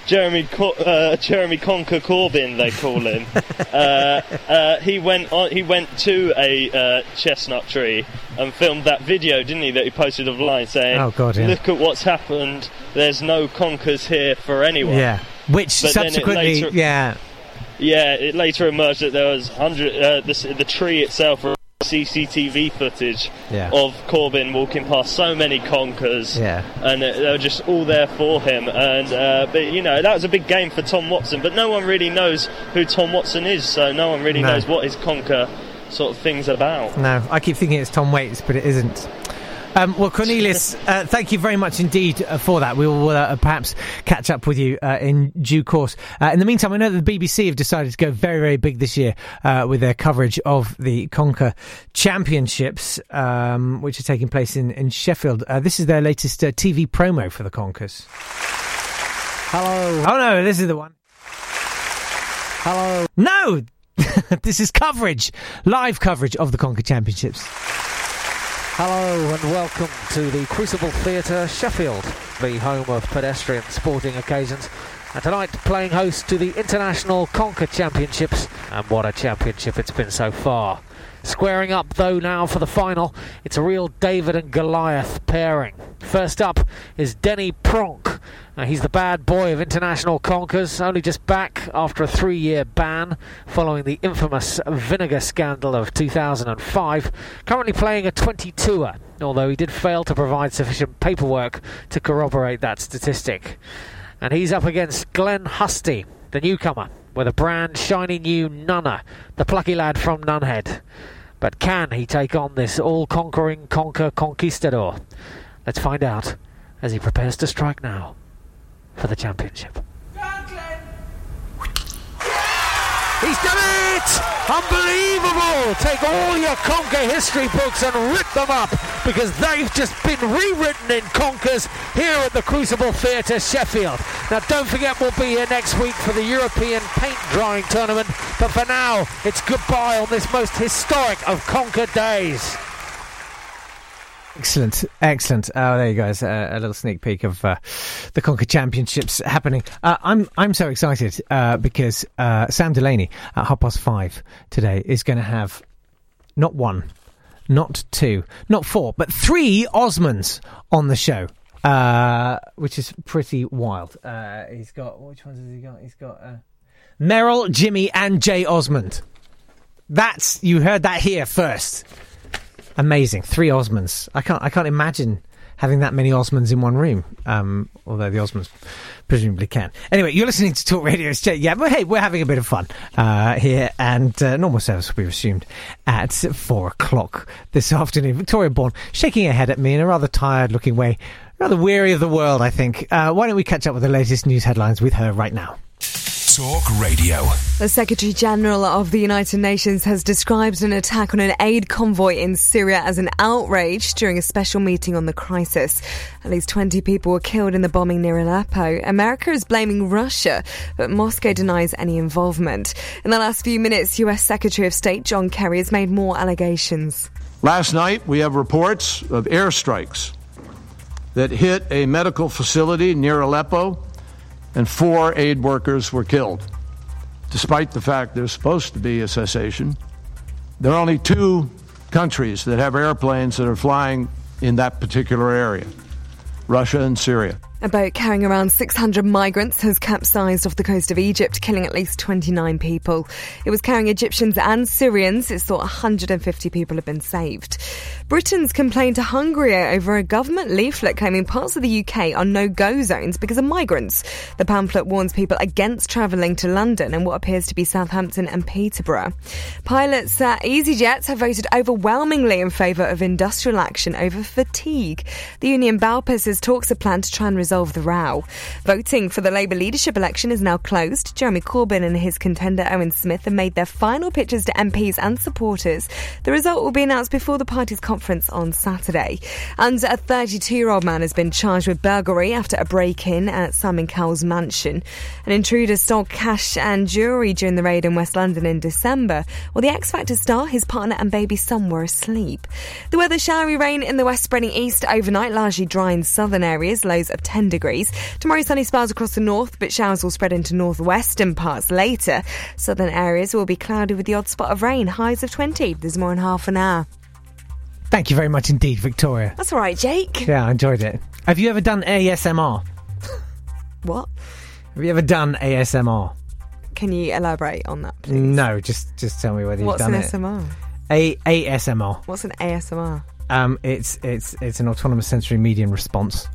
Jeremy Co- uh, Jeremy Conker Corbyn, they call him. uh, uh, he went on. He went to a uh, chestnut tree and filmed that video, didn't he? That he posted online saying, "Oh God, yeah. look at what's happened. There's no conkers here for anyone." Yeah, which but subsequently, later, yeah, yeah, it later emerged that there was hundred. Uh, the, the tree itself. C C T V footage yeah. of Corbyn walking past so many conkers, yeah. and uh, they were just all there for him. And uh, but you know that was a big game for Tom Watson, but no one really knows who Tom Watson is, so no one really no. knows what his conker sort of thing's about. No, I keep thinking it's Tom Waits, but it isn't. Um, well, Cornelius, uh, thank you very much indeed uh, for that. We will uh, perhaps catch up with you uh, in due course. Uh, in the meantime, I know that the B B C have decided to go very, very big this year uh, with their coverage of the Conker Championships, um, which are taking place in, in Sheffield. Uh, this is their latest uh, T V promo for the Conkers. Hello. Oh, no, this is the one. Hello. No! This is coverage, live coverage of the Conker Championships. Hello and welcome to the Crucible Theatre, Sheffield, the home of pedestrian sporting occasions. And tonight playing host to the International Conker Championships. And what a championship it's been so far. Squaring up though now for the final, it's a real David and Goliath pairing. First up is Denny Pronk. Now, he's the bad boy of international conkers, only just back after a three-year ban following the infamous vinegar scandal of two thousand five. Currently playing a twenty-twoer, although he did fail to provide sufficient paperwork to corroborate that statistic. And he's up against Glenn Husty, the newcomer, with a brand shiny new Nunner, the plucky lad from Nunhead. But can he take on this all-conquering conquer conquistador? Let's find out as he prepares to strike now for the championship. He's done it! Unbelievable! Take all your Conker history books and rip them up, because they've just been rewritten in Conkers here at the Crucible Theatre, Sheffield. Now don't forget we'll be here next week for the European Paint Drying Tournament, but for now it's goodbye on this most historic of Conker days. Excellent, excellent. Oh, there you go. It's a, a little sneak peek of uh, the Conker Championships happening. Uh, I'm I'm so excited uh, because uh, Sam Delaney at half past five today is going to have not one, not two, not four, but three Osmonds on the show, uh, which is pretty wild. Uh, he's got, which ones has he got? He's got uh, Merrill, Jimmy, and Jay Osmond. That's, you heard that here first. Amazing. Three Osmonds. I can't I can't imagine having that many Osmonds in one room. Um, although the Osmonds presumably can. Anyway, you're listening to Talk Radio. Yeah, but hey, we're having a bit of fun uh, here, and uh, normal service will be resumed at four o'clock this afternoon. Victoria Bourne shaking her head at me in a rather tired-looking way, rather weary of the world, I think. Uh, why don't we catch up with the latest news headlines with her right now? Talk Radio. The Secretary General of the United Nations has described an attack on an aid convoy in Syria as an outrage during a special meeting on the crisis. At least twenty people were killed in the bombing near Aleppo. America is blaming Russia, but Moscow denies any involvement. In the last few minutes, U S Secretary of State John Kerry has made more allegations. Last night, we have reports of airstrikes that hit a medical facility near Aleppo, and four aid workers were killed. Despite the fact there's supposed to be a cessation, there are only two countries that have airplanes that are flying in that particular area, Russia and Syria. A boat carrying around six hundred migrants has capsized off the coast of Egypt, killing at least twenty-nine people. It was carrying Egyptians and Syrians. It's thought one hundred fifty people have been saved. Britain's complained to Hungary over a government leaflet claiming parts of the U K are no-go zones because of migrants. The pamphlet warns people against travelling to London and what appears to be Southampton and Peterborough. Pilots at EasyJet have voted overwhelmingly in favour of industrial action over fatigue. The union BALPA says talks are planned to try and resolve the row. Voting for the Labour leadership election is now closed. Jeremy Corbyn and his contender Owen Smith have made their final pitches to M Ps and supporters. The result will be announced before the party's conference conference on Saturday. And a thirty-two-year-old man has been charged with burglary after a break-in at Simon Cowell's mansion. An intruder stole cash and jewellery during the raid in West London in December, while the X Factor star, his partner and baby son were asleep. The weather: showery rain in the west, spreading east overnight, largely dry in southern areas, lows of ten degrees. Tomorrow, sunny spells across the north, but showers will spread into northwestern parts later. Southern areas will be cloudy with the odd spot of rain, highs of twenty. There's more in half an hour. Thank you very much indeed, Victoria. That's all right, Jake. Yeah, I enjoyed it. Have you ever done A S M R? What? Have you ever done A S M R? Can you elaborate on that, please? No, just just tell me whether What's you've done an it. S M R? A ASMR. What's an A S M R? Um, it's it's it's an autonomous sensory medium response.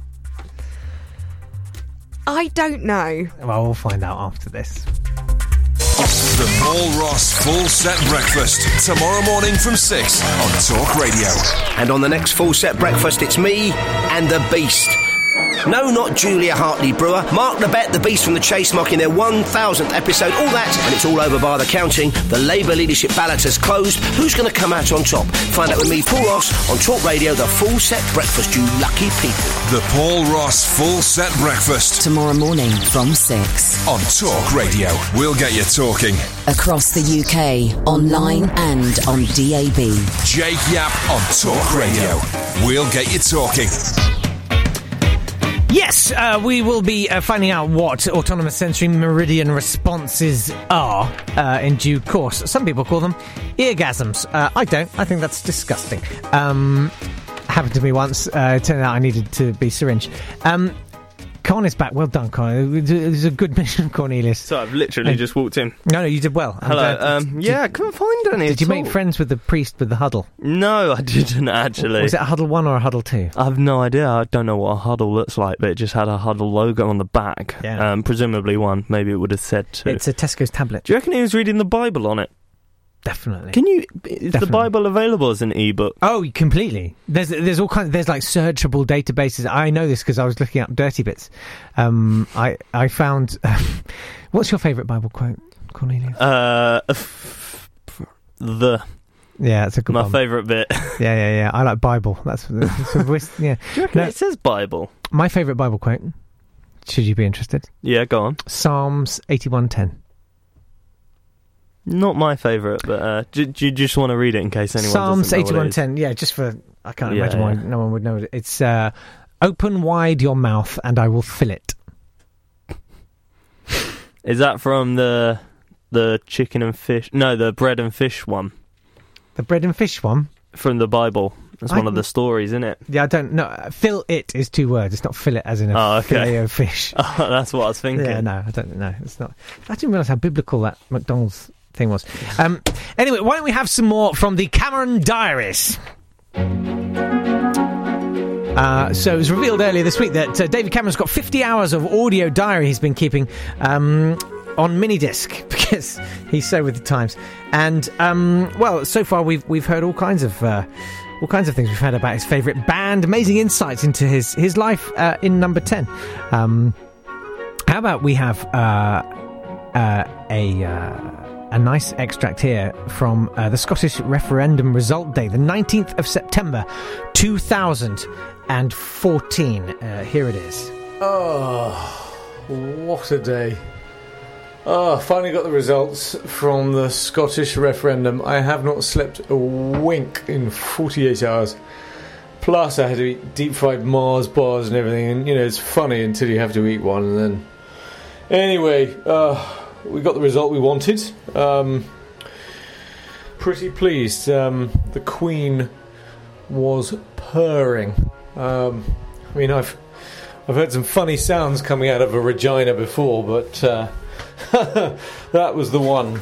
I don't know. Well, we'll find out after this. The Paul Ross Full Set Breakfast, tomorrow morning from six on Talk Radio. And on the next Full Set Breakfast, it's me and the Beast. No, not Julia Hartley-Brewer. Mark the Bet, the Beast from the Chase, marking their one thousandth episode. All that, and it's all over by the counting. The Labour leadership ballot has closed. Who's going to come out on top? Find out with me, Paul Ross, on Talk Radio, the Full Set Breakfast, you lucky people. The Paul Ross Full Set Breakfast. Tomorrow morning from six. On Talk Radio. We'll get you talking. Across the U K, online and on D A B. Jake Yapp on Talk Radio. We'll get you talking. Yes, uh, we will be uh, finding out what autonomous sensory meridian responses are uh, in due course. Some people call them eargasms. Uh, I don't. I think that's disgusting. Um, happened to me once. Uh, it turned out I needed to be syringed. Um, Con is back. Well done, Con. It was a good mission, Cornelius. So I've literally And- just walked in. No, no, you did well. Hello. And, uh, um, yeah, I couldn't find any. Did you at make all. friends with the priest with the huddle? No, I didn't actually. Was it a huddle one or a huddle two? I have no idea. I don't know what a huddle looks like, but it just had a huddle logo on the back. Yeah. Um, presumably one. Maybe it would have said two. It's a Tesco's tablet. Do you reckon he was reading the Bible on it? Definitely. Can you? Is Definitely. the Bible available as an ebook? Oh, completely. There's there's all kinds. There's like searchable databases. I know this because I was looking up dirty bits. Um, I I found. What's your favourite Bible quote, Cornelius? Uh, the. Yeah, it's a good My one. favourite bit. Yeah, yeah, yeah. I like Bible. That's, that's a whis- yeah. Do you reckon No, it says Bible? my favourite Bible quote. Should you be interested? Yeah, go on. Psalms eighty-one ten. Not my favourite, but uh, do, do you just want to read it in case anyone Psalms doesn't know what it eighty-one is? ten. Yeah, just for I can't Yeah, imagine why yeah. no one would know it. It's uh, open wide your mouth and I will fill it. Is that from the the chicken and fish? No, the bread and fish one The bread and fish one. from the Bible. That's I one of can- the stories, isn't it? Yeah, I don't know. Fill it is two words. It's not fill it as in a Oh, okay. fillet of fish. Oh, that's what I was thinking. Yeah, no, I don't know. It's not. I didn't realise how biblical that McDonald's thing was. Um, anyway, why don't we have some more from the Cameron Diaries? Uh, so it was revealed earlier this week that uh, David Cameron's got fifty hours of audio diary he's been keeping um, on mini disc because he's so with the times. And um, well, so far we've we've heard all kinds of uh, all kinds of things. We've heard about his favourite band, amazing insights into his his life uh, in Number ten. Um, how about we have uh, uh, a. Uh, A nice extract here from uh, the Scottish referendum result day, the nineteenth of September, two thousand fourteen. Uh, here it is. Oh, what a day. Oh, finally got the results from the Scottish referendum. I have not slept a wink in forty-eight hours. Plus, I had to eat deep-fried Mars bars and everything, and, you know, it's funny until you have to eat one, and then... Anyway, uh... we got the result we wanted. Um, pretty pleased. Um, the Queen was purring. Um, I mean, I've I've heard some funny sounds coming out of a Regina before, but uh, that was the one.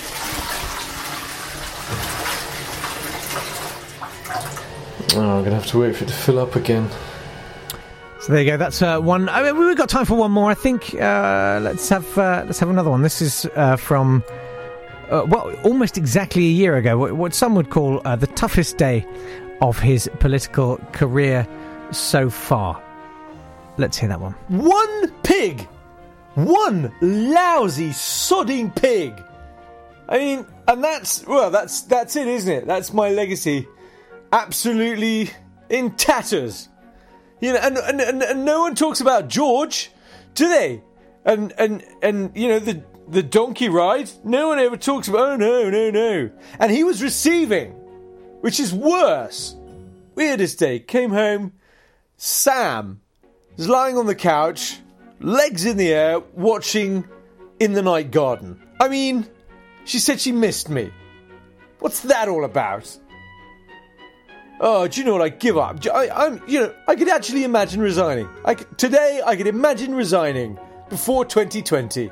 Oh, I'm gonna have to wait for it to fill up again. So there you go. That's uh, one. I mean, we've got time for one more. I think. Uh, let's have uh, let's have another one. This is uh, from uh, well, almost exactly a year ago. What, what some would call uh, the toughest day of his political career so far. Let's hear that one. One pig! One lousy, sodding pig! I mean, and that's, well, that's that's it, isn't it? That's my legacy. absolutely in tatters. You know, and, and, and, and no one talks about George, do they? And and and you know the the donkey ride. No one ever talks about. Oh no, no, no. And he was receiving, which is worse. Weirdest day. Came home. Sam was lying on the couch, legs in the air, watching In the Night Garden. I mean, she said she missed me. What's that all about? Oh, do you know what? I give up. I, I'm, you know, I could actually imagine resigning. I could, today, I could imagine resigning before twenty twenty.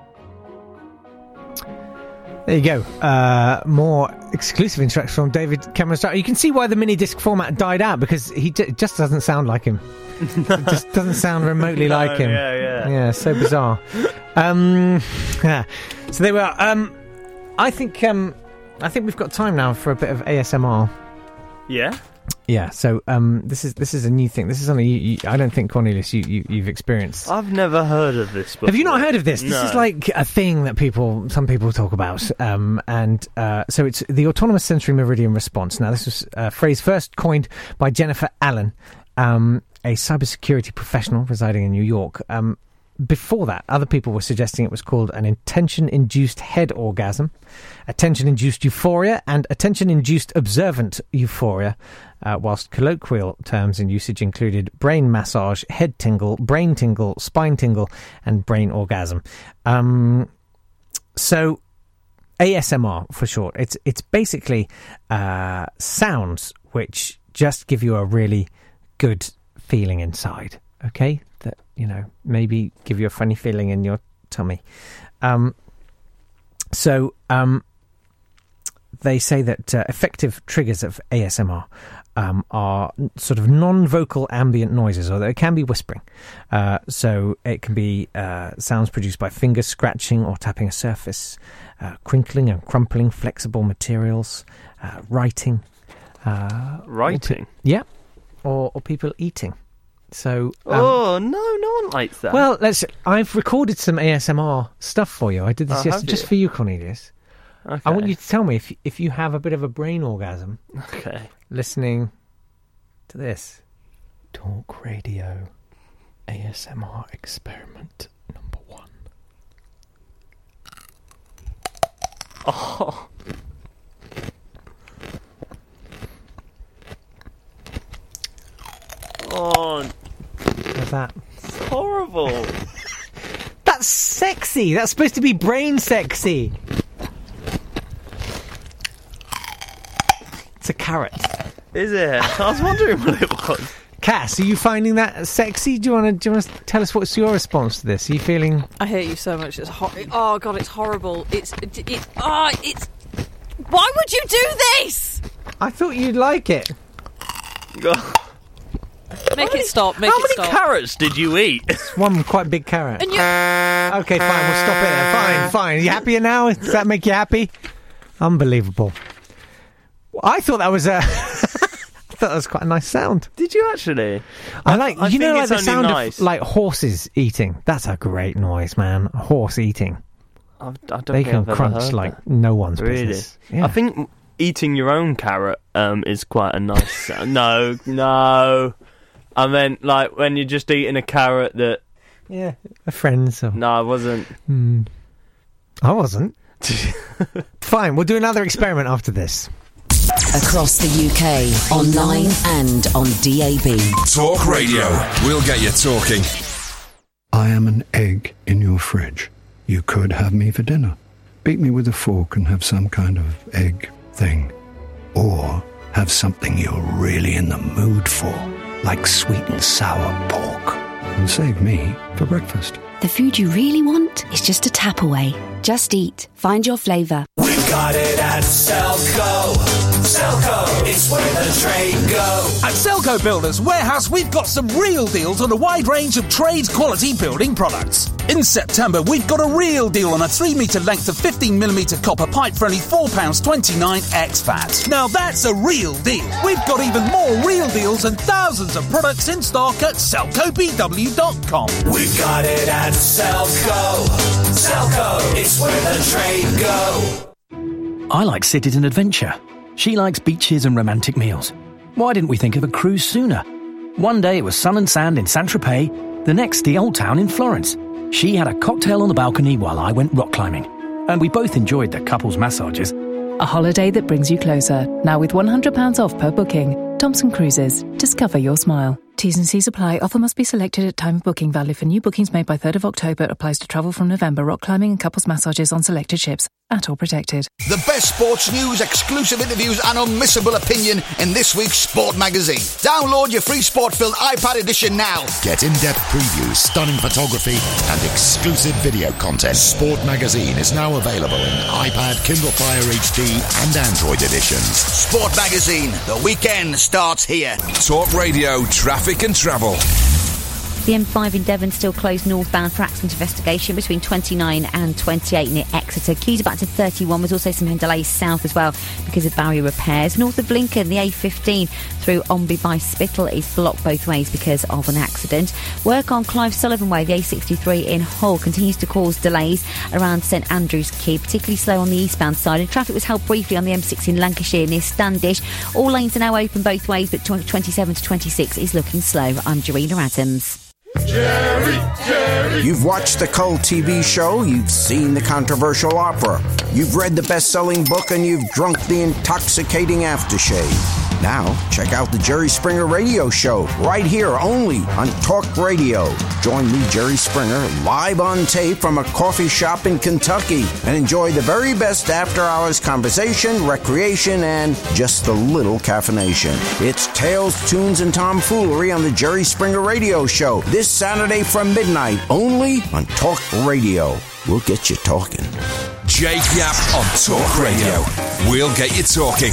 There you go. Uh, more exclusive instructions from David Cameron Strauss. You can see why the mini disc format died out, because he j- just doesn't sound like him. It just doesn't sound remotely no, like him. Yeah, yeah. Yeah, so bizarre. um, yeah. So there we are. Um, I think um, I think we've got time now for a bit of A S M R. Yeah. Yeah, so um, this is this is a new thing. This is something you, you, I don't think, Cornelius, you, you, you've experienced. I've never heard of this before. Have you not heard of this? This No. is like a thing that people, some people talk about. Um, and uh, so it's the Autonomous Sensory Meridian Response. Now, this was a phrase first coined by Jennifer Allen, um, a cybersecurity professional residing in New York. Um, before that, other people were suggesting it was called an attention-induced head orgasm, attention-induced euphoria, and attention-induced observant euphoria, uh, whilst colloquial terms in usage included brain massage, head tingle, brain tingle, spine tingle, and brain orgasm. Um, so, A S M R for short. It's it's basically uh, sounds which just give you a really good feeling inside. Okay, that, you know, maybe give you a funny feeling in your tummy. Um, so um, they say that uh, effective triggers of A S M R um, are sort of non-vocal ambient noises, although it can be whispering. Uh, so it can be uh, sounds produced by fingers scratching or tapping a surface, uh, crinkling and crumpling flexible materials, uh, writing. Uh, Writing? Or pe- yeah, or, or people eating. So, um, oh no, no one likes that. well, let's. I've recorded some A S M R stuff for you. I did this Oh, yesterday, have just you? for you, Cornelius. Okay. I want you to tell me if if you have a bit of a brain orgasm. Okay. Listening to this. Talk radio A S M R experiment number one. Oh. Oh, How's that? it's horrible. That's sexy. That's supposed to be brain sexy. It's a carrot. Is it? I was wondering what it was. Cass, are you finding that sexy? Do you want to do you want to tell us what's your response to this? Are you feeling? I hate you so much. It's hor- oh god, it's horrible. It's it, it oh, it's. Why would you do this? I thought you'd like it. Make it stop. Make How it many stop. carrots did you eat? It's one quite big carrot. And you- Okay, fine. We'll stop it there. Fine, fine. You happier now? Does that make you happy? Unbelievable. I thought that was a. I thought that was quite a nice sound. Did you actually? I like I you know think like it's the only sound nice. of like horses eating. That's a great noise, man. A horse eating. I've, I don't They think can I've ever crunch heard like that. no one's Really? business. Yeah. I think eating your own carrot um, is quite a nice sound. No, no. I meant like when you're just eating a carrot that. Yeah, a friend's. Or... No, I wasn't. Hmm. I wasn't. Fine, we'll do another experiment after this. Across the U K, online and on D A B. Talk Radio. We'll get you talking. I am an egg in your fridge. You could have me for dinner. Beat me with a fork and have some kind of egg thing. Or have something you're really in the mood for, like sweet and sour pork. And save me for breakfast. The food you really want is just a tap away. Just eat. Find your flavour. We've got it at Selco. Selco, it's where the trade go. At Selco Builders Warehouse, we've got some real deals on a wide range of trade-quality building products. In September, we've got a real deal on a three metre length of fifteen millimetre copper pipe for only four pounds twenty-nine ex-V A T. Now that's a real deal. We've got even more real deals and thousands of products in stock at selco b w dot com. We've got it at Selco. Selco, it's where the trade go. I like cities and adventure. She likes beaches and romantic meals. Why didn't we think of a cruise sooner? One day it was sun and sand in Saint-Tropez, the next the old town in Florence. She had a cocktail on the balcony while I went rock climbing. And we both enjoyed the couple's massages. A holiday that brings you closer. Now with one hundred pounds off per booking. Thomson Cruises. Discover your smile. T's and C's apply. Offer must be selected at time of booking. Valid for new bookings made by third of October. Applies to travel from November. Rock climbing and couples massages on selected ships. At all protected. The best sports news, exclusive interviews and unmissable opinion in this week's Sport Magazine. Download your free sport-filled iPad edition now. Get in-depth previews, stunning photography and exclusive video content. Sport Magazine is now available in iPad, Kindle Fire H D and Android editions. Sport Magazine. The weekend starts here. Talk Radio, traffic and travel. The M five in Devon still closed northbound for accident investigation between twenty-nine and twenty-eight near Exeter. Queues are back to thirty-one. There's also some delays south as well because of barrier repairs. North of Lincoln, the A fifteen through Omby by Spittal is blocked both ways because of an accident. Work on Clive Sullivan Way, the A sixty-three in Hull, continues to cause delays around St Andrews Quay, particularly slow on the eastbound side. And traffic was held briefly on the M six in Lancashire near Standish. All lanes are now open both ways, but twenty-seven to twenty-six is looking slow. I'm Jarena Adams. Jerry, Jerry. You've watched the cult T V show, you've seen the controversial opera, you've read the best-selling book, and you've drunk the intoxicating aftershave. Now, check out the Jerry Springer Radio Show, right here only on Talk Radio. Join me, Jerry Springer, live on tape from a coffee shop in Kentucky, and enjoy the very best after-hours conversation, recreation, and just a little caffeination. It's Tales, Tunes, and Tomfoolery on the Jerry Springer Radio Show, this Saturday from midnight, only on Talk Radio. We'll get you talking. Jake Yap on Talk Radio. We'll get you talking.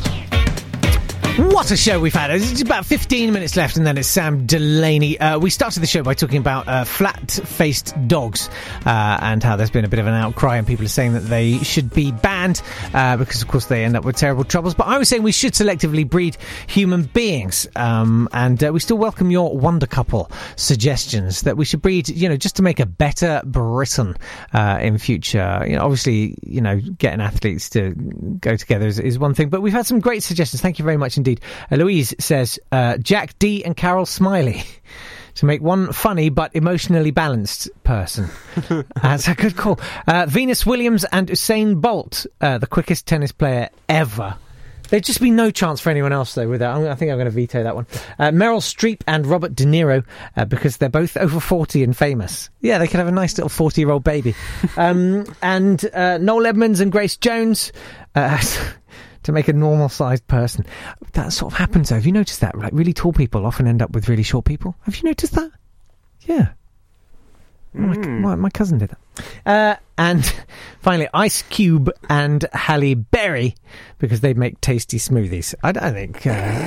What a show we've had. It's about fifteen minutes left and then it's Sam Delaney. Uh, we started the show by talking about uh, flat-faced dogs uh, and how there's been a bit of an outcry and people are saying that they should be banned uh, because, of course, they end up with terrible troubles. But I was saying we should selectively breed human beings um, and uh, we still welcome your Wonder Couple suggestions that we should breed, you know, just to make a better Britain uh, in future. You know, obviously, you know, getting athletes to go together is, is one thing, but we've had some great suggestions. Thank you very much indeed. Uh, Louise says uh, Jack D and Carol Smiley to make one funny but emotionally balanced person. That's a good call. Uh, Venus Williams and Usain Bolt, uh, the quickest tennis player ever. There'd just be no chance for anyone else, though, with that. I think I'm going to veto that one. Uh, Meryl Streep and Robert De Niro, uh, because they're both over forty and famous. Yeah, they could have a nice little forty-year-old baby. Um, and uh, Noel Edmonds and Grace Jones... Uh, to make a normal-sized person. That sort of happens, though. Have you noticed that? Like, really tall people often end up with really short people. Have you noticed that? Yeah. Mm. My, my, my cousin did that. Uh, and finally, Ice Cube and Halle Berry, because they make tasty smoothies. I don't think...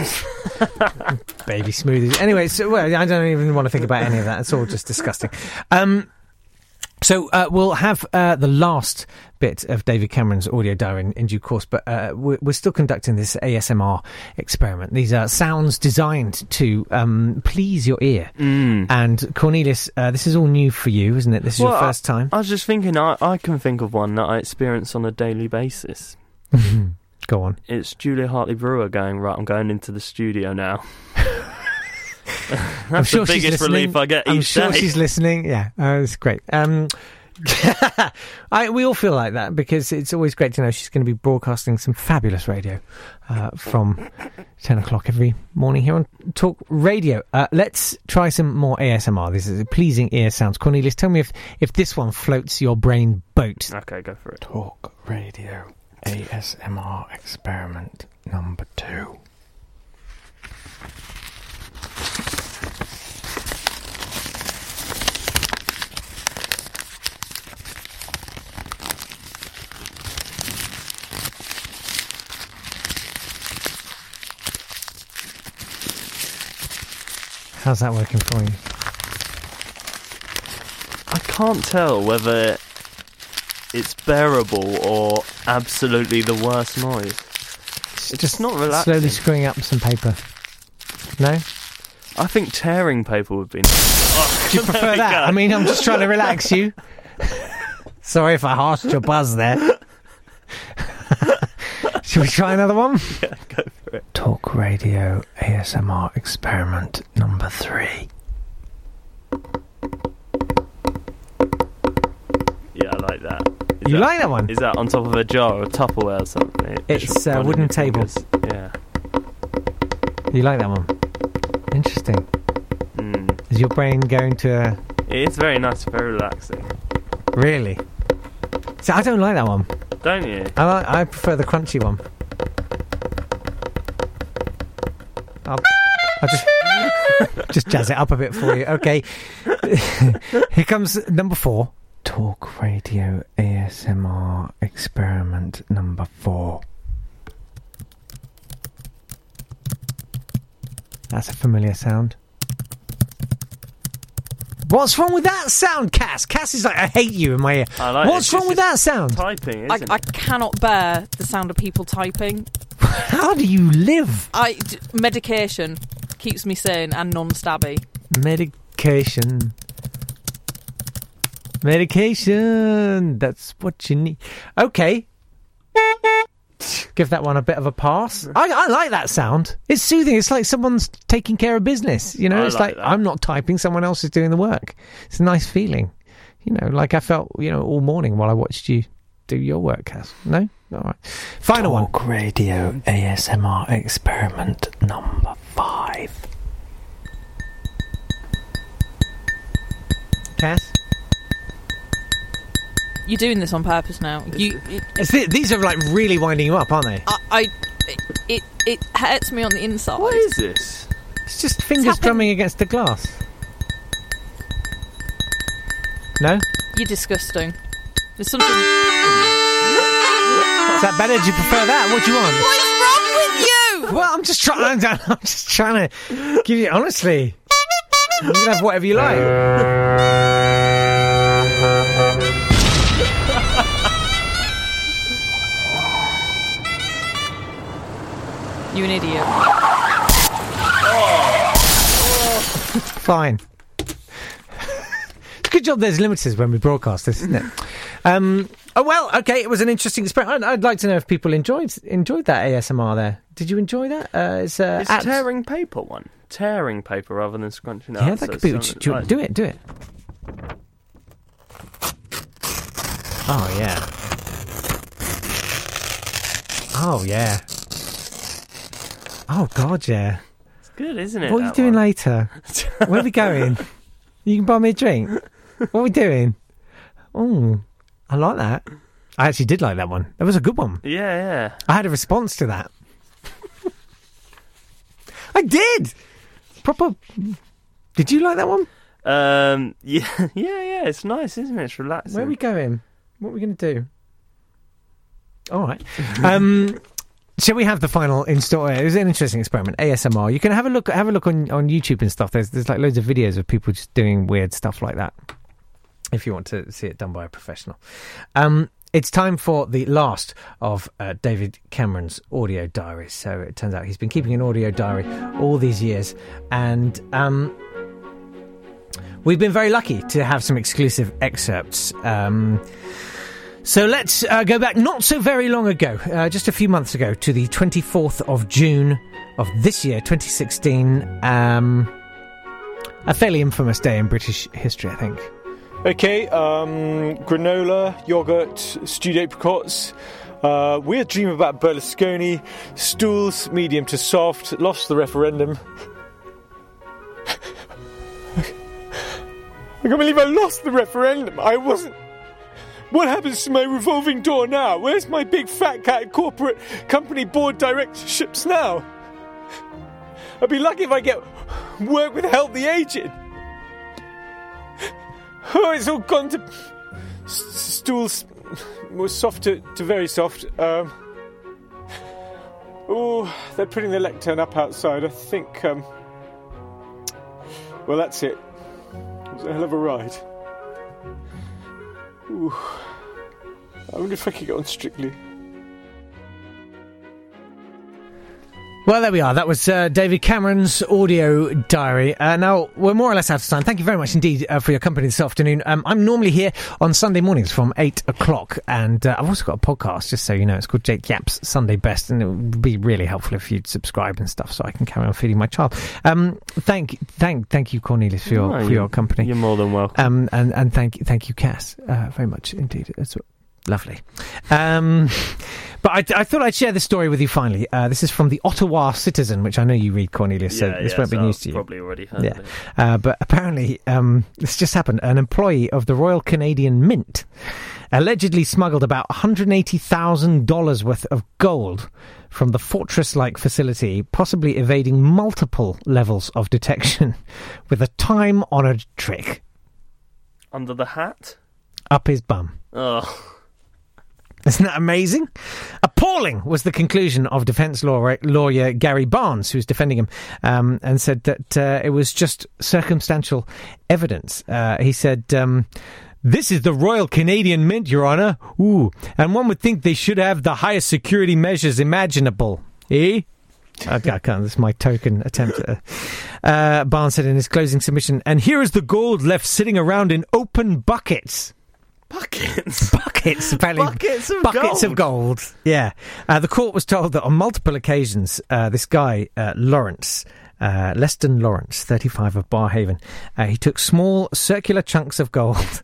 Uh, baby smoothies. Anyway, so, well, I don't even want to think about any of that. It's all just disgusting. Um... So uh, we'll have uh, the last bit of David Cameron's audio diary in, in due course, but uh, we're, we're still conducting this A S M R experiment. These are sounds designed to um, please your ear. Mm. And Cornelius, uh, this is all new for you, isn't it? This is well, your first time. I, I was just thinking, I, I can think of one that I experience on a daily basis. Go on. It's Julia Hartley-Brewer going, right, I'm going into the studio now. That's I'm sure the biggest she's relief I get I'm each sure day. she's listening. Yeah, uh, it's great. Um, I, we all feel like that because it's always great to know she's going to be broadcasting some fabulous radio uh, from ten o'clock every morning here on Talk Radio. Uh, let's try some more A S M R. This is a pleasing ear sounds. Cornelius, tell me if, if this one floats your brain boat. Okay, go for it. Talk Radio A S M R experiment number two. How's that working for you? I can't tell whether it's bearable or absolutely the worst noise. It's just not relaxing. Slowly screwing up some paper. No? I think tearing paper would be nice. Oh, do you prefer that? Go. I mean, I'm just trying to relax you. Sorry if I harshed your buzz there. Shall we try another one? Yeah, go for it. Talk Radio A S M R experiment number three. Yeah, I like that. Is You that, like that one? Is that on top of a jar or Tupperware or something? It's a Running wooden your table. fingers. Yeah. You like that one? Interesting. Mm. Is your brain going to... Uh, It is very nice, very relaxing. really? So I don't like that one. Don't you? I like, I prefer the crunchy one. I'll, I'll just just jazz it up a bit for you. Okay. Here comes number four. Talk Radio A S M R experiment number four. That's a familiar sound. What's wrong with that sound, Cass? Cass is like, I hate you in my ear. I like What's it. wrong with that sound? Typing, I, isn't I it? cannot bear the sound of people typing. How do you live? I d- medication keeps me sane and non-stabby. Medication. Medication. That's what you need. Okay. Give that one a bit of a pass. I, I like that sound. It's soothing. It's like someone's taking care of business. You know, I it's like like that. I'm not typing, someone else is doing the work. It's a nice feeling. You know, like I felt, you know, all morning while I watched you do your work, Cass. No? All right. Final one. Talk Radio A S M R experiment number five. Cass? You're doing this on purpose now. You, it, It's th- these are like really winding you up, aren't they? I, I, it, it hurts me on the inside. What is this? It's just fingers drumming against the glass. No? You're disgusting. There's something. Is that better? Do you prefer that? What do you want? What's wrong with you? Well, I'm just trying. I'm just trying to give you honestly. You can have whatever you like. You an idiot. Fine. It's a good job there's limiters when we broadcast this, isn't it? Um, oh, well, okay, it was an interesting experience. I'd, I'd like to know if people enjoyed enjoyed that A S M R there. Did you enjoy that? Uh, it's uh, It's at- tearing paper one. Tearing paper rather than scrunching out. Yeah, so that could it's be. something Do, like- do it, do it. Oh, yeah. Oh, yeah. Oh, God, yeah. It's good, isn't it? What are you that doing one? later? Where are we going? You can buy me a drink. What are we doing? Oh, I like that. I actually did like that one. That was a good one. Yeah, yeah. I had a response to that. I did! Proper... Did you like that one? Um, yeah, yeah, yeah. It's nice, isn't it? It's relaxing. Where are we going? What are we going to do? All right. Um... Shall we have the final install? It was an interesting experiment. A S M R. You can have a look. Have a look on, on YouTube and stuff. There's there's like loads of videos of people just doing weird stuff like that. If you want to see it done by a professional, um, it's time for the last of uh, David Cameron's audio diaries. So it turns out he's been keeping an audio diary all these years, and um, we've been very lucky to have some exclusive excerpts. Um, So let's uh, go back not so very long ago, uh, just a few months ago, to the twenty-fourth of June of this year, twenty sixteen. Um, a fairly infamous day in British history, I think. Okay, um, granola, yoghurt, stewed apricots. Uh, weird dream about Berlusconi. Stools, medium to soft. Lost the referendum. I can't believe I lost the referendum. I wasn't... What happens to my revolving door now? Where's my big fat cat corporate company board directorships now? I'd be lucky if I get work with Help the Aged. Oh, it's all gone to s- stools, more soft to, to very soft. Um, oh, they're putting the lectern up outside. I think. Um, well, that's it. It was a hell of a ride. Ooh. I wonder if I could get on Strictly. Well, there we are. That was uh, David Cameron's audio diary. Uh, now, we're more or less out of time. Thank you very much indeed uh, for your company this afternoon. Um, I'm normally here on Sunday mornings from eight o'clock, and uh, I've also got a podcast, just so you know. It's called Jake Yapp's Sunday Best, and it would be really helpful if you'd subscribe and stuff so I can carry on feeding my child. Um, thank thank, thank you, Cornelius, for your, Oh, for your company. You're more than welcome. Um, and, and thank, thank you, Cass, uh, very much indeed. It's lovely. Um... But I, I thought I'd share this story with you finally. Uh, this is from the Ottawa Citizen, which I know you read, Cornelius, so Yeah, this yeah, won't be so news I've to you. probably already heard yeah. of it. Uh, but apparently, um, this just happened. An employee of the Royal Canadian Mint allegedly smuggled about one hundred eighty thousand dollars worth of gold from the fortress-like facility, possibly evading multiple levels of detection with a time-honoured trick. Under the hat? Up his bum. Oh. Isn't that amazing? Appalling was the conclusion of defence law- lawyer Gary Barnes, who's defending him, um, and said that uh, it was just circumstantial evidence. Uh, he said, um, "This is the Royal Canadian Mint, Your Honour. Ooh, and one would think they should have the highest security measures imaginable. Eh?" I, I can't. This is my token attempt. At, uh, Barnes said in his closing submission, "And here is the gold left sitting around in open buckets." Buckets? Buckets, apparently. Buckets of buckets gold. of gold. Yeah. Uh, the court was told that on multiple occasions, uh, this guy, uh, Lawrence, uh, Leston Lawrence, thirty-five of Barhaven, uh, he took small circular chunks of gold.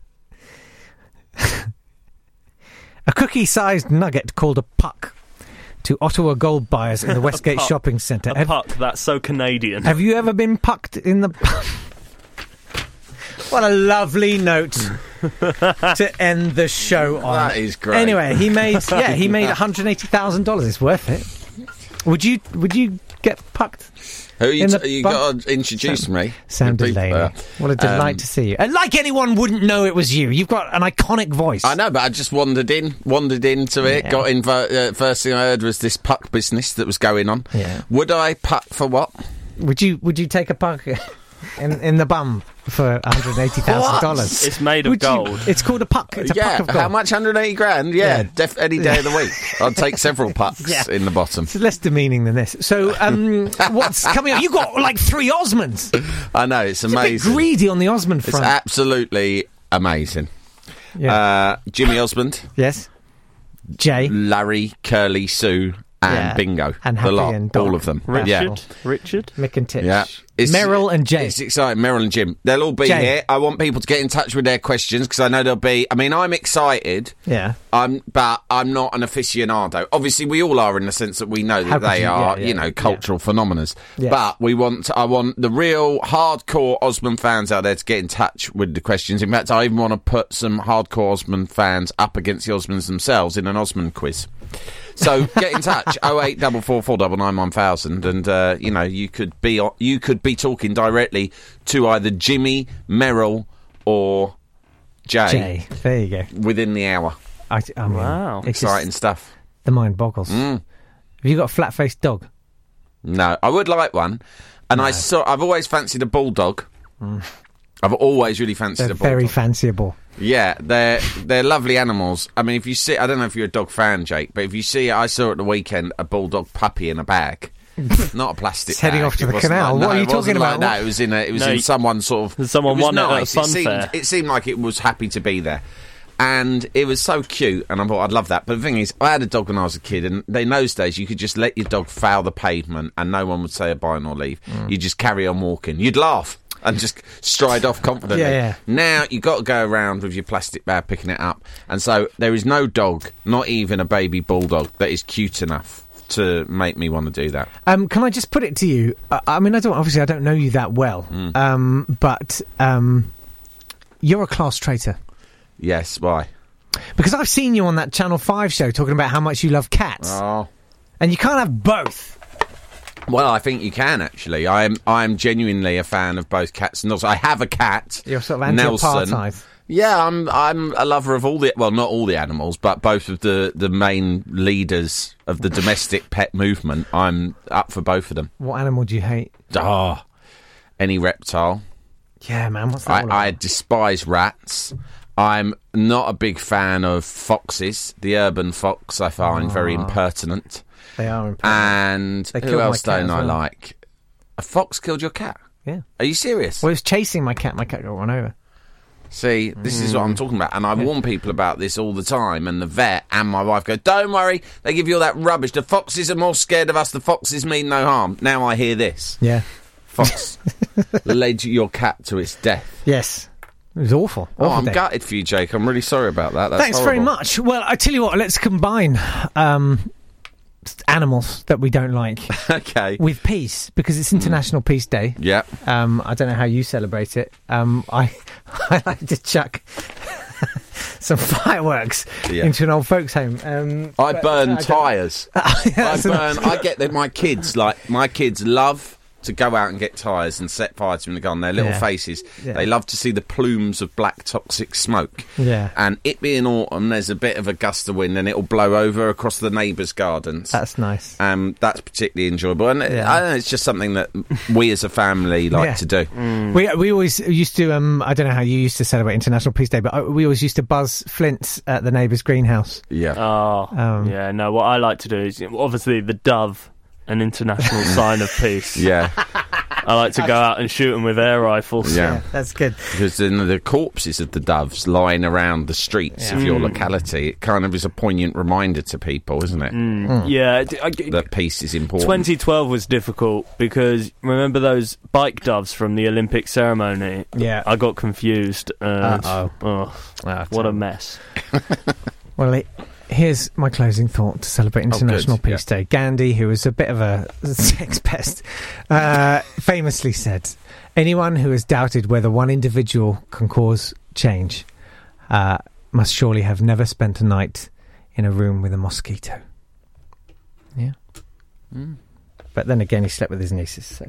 A cookie-sized nugget called a puck to Ottawa gold buyers in the Westgate puck. Shopping Centre. A Have, puck, that's so Canadian. have you ever been pucked in the... What a lovely note to end the show on. That is great. Anyway, he made yeah he made one hundred eighty thousand dollars. It's worth it. Would you would you get pucked? Who you, in t- the you bu- got to introduce Sam, me? Sam The people, Delaney. uh, What a delight um, to see you. And like anyone wouldn't know it was you. You've got an iconic voice. I know, but I just wandered in, wandered into it. Yeah. Got in. Uh, first thing I heard was this puck business that was going on. Yeah. Would I puck for what? Would you would you take a puck in in the bum for one hundred eighty thousand dollars? It's made of Would you- gold. It's called a puck. It's a yeah, puck of gold. how much? one hundred eighty grand? Yeah, Yeah. Def- any day of the week. I'd take several pucks Yeah. in the bottom. It's less demeaning than this. So, um, what's coming up? You got like three Osmonds. I know, it's It's a bit amazing. greedy on the Osmond It's front. absolutely amazing. Yeah. Uh, Jimmy Osmond, Yes. Jay. Larry, Curly, Sue, and Yeah. Bingo. And the Happy lot, and Doc. all of them. Richard? Yeah. Richard? Mick and Titch. Yeah. It's- Meryl and Jay. It's exciting. Meryl and Jim. They'll all be Jay. here. I want people to get in touch with their questions because I know they'll be. I mean, I'm excited. Yeah. I'm, but I'm not an aficionado. Obviously, we all are in the sense that we know that How could they you- are, yeah, you yeah, know, yeah. cultural phenomena. Yes. But we want. I want the real hardcore Osmond fans out there to get in touch with the questions. In fact, I even want to put some hardcore Osmond fans up against the Osmonds themselves in an Osmond quiz. So get in touch oh eight four four four nine nine one thousand, and uh, you know you could be on, you could be talking directly to either Jimmy, Meryl, or Jay, Jay. There you go. within the hour. I, I mean, Wow. it's just- Exciting stuff. the mind boggles. Mm. Have you got a flat-faced dog? No, I would like one, and I saw. I've always fancied a bulldog. Mm. I've always really fancied They're a bulldog. very fanciable. Yeah, they're they're lovely animals. I mean, if you see, I don't know if you're a dog fan, Jake, but if you see, I saw at the weekend a bulldog puppy in a bag, not a plastic. It's heading bag. off to It the wasn't canal. Like, What no, are you it wasn't talking like about? that. What- It was in a. It was No, in you- someone sort of. Someone it was won it at a nice. fun it seemed, fair. It seemed like it was happy to be there. And it was so cute, and I thought I'd love that. But the thing is, I had a dog when I was a kid, and in those days you could just let your dog foul the pavement, and no one would say a bye nor leave. Mm. You just carry on walking. You'd laugh and just stride off confidently. Yeah, yeah. Now you got to go around with your plastic bag picking it up, and so there is no dog, not even a baby bulldog, that is cute enough to make me want to do that. Um, can I just put it to you? I, I mean, I don't. Obviously, I don't know you that well. Mm. Um, but um, you're a class traitor. Yes, why? Because I've seen you on that Channel five show talking about how much you love cats. Oh. And you can't have both. Well, I think you can actually. I am. I am genuinely a fan of both cats and dogs. I have a cat. You're sort of Nelson. anti-apartheid. Yeah, I'm. I'm a lover of all the. Well, not all the animals, but both of the the main leaders of the domestic pet movement. I'm up for both of them. What animal do you hate? Ah, any reptile. Yeah, man. What's that all I, I about? despise rats. I'm not a big fan of foxes. The urban fox I find very Ah. impertinent. They are impertinent. And They who killed my else cat don't as I well. like? A fox killed your cat? Yeah. Are you serious? Well, it was chasing my cat. My cat got run over. See, this is Mm. what I'm talking about, and I warn people about this all the time, and the vet and my wife go, don't worry, they give you all that rubbish. The foxes are more scared of us, the foxes mean no harm. Now I hear this. Yeah. Fox led your cat to its death. Yes. It was awful. Oh, awful I'm day. gutted for you, Jake. I'm really sorry about that. That's Thanks very horrible. much. Well, I tell you what, let's combine um, animals that we don't like Okay. with peace, because it's International Peace Day. Yeah. Um, I don't know how you celebrate it. Um, I I like to chuck some fireworks Yeah. into an old folks' home. Um, I but burn I don't- tyres. I That's burn. enough. I get that. My kids like my kids love to go out and get tyres and set fire to them in the garden. Their little Yeah. faces. Yeah. They love to see the plumes of black toxic smoke. Yeah. And it being autumn, there's a bit of a gust of wind, and it'll blow over across the neighbours' gardens. That's nice. Um, that's particularly enjoyable, and Yeah. I don't know, it's just something that we as a family like Yeah. to do. We we always used to. Um, I don't know how you used to celebrate International Peace Day, but uh, we always used to buzz flints at the neighbour's greenhouse. Yeah. Oh, Um, yeah. No, what I like to do is obviously the dove, an international sign of peace. Yeah. I like to go out and shoot them with air rifles. Yeah. That's good. Because then the corpses of the doves lying around the streets Yeah. of your Mm. locality, it kind of is a poignant reminder to people, isn't it? Mm. Yeah. d- I- That peace is important. twenty twelve was difficult because remember those bike doves from the Olympic ceremony? Yeah. I got confused. And, Uh-oh. oh, Ah, what a terrible. mess. Well, it, here's my closing thought to celebrate International Oh, good. Peace Day. Gandhi, who was a bit of a sex pest, uh, famously said, anyone who has doubted whether one individual can cause change uh, must surely have never spent a night in a room with a mosquito. Yeah. Mm. But then again, he slept with his nieces, so...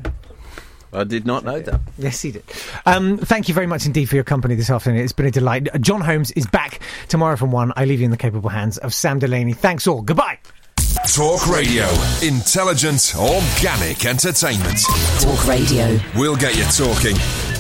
I did not know that. Yes, he did. Um, thank you very much indeed for your company this afternoon. It's been a delight. John Holmes is back tomorrow from one. I leave you in the capable hands of Sam Delaney. Thanks all. Goodbye. Talk Radio. Intelligent, organic entertainment. Talk Radio. We'll get you talking.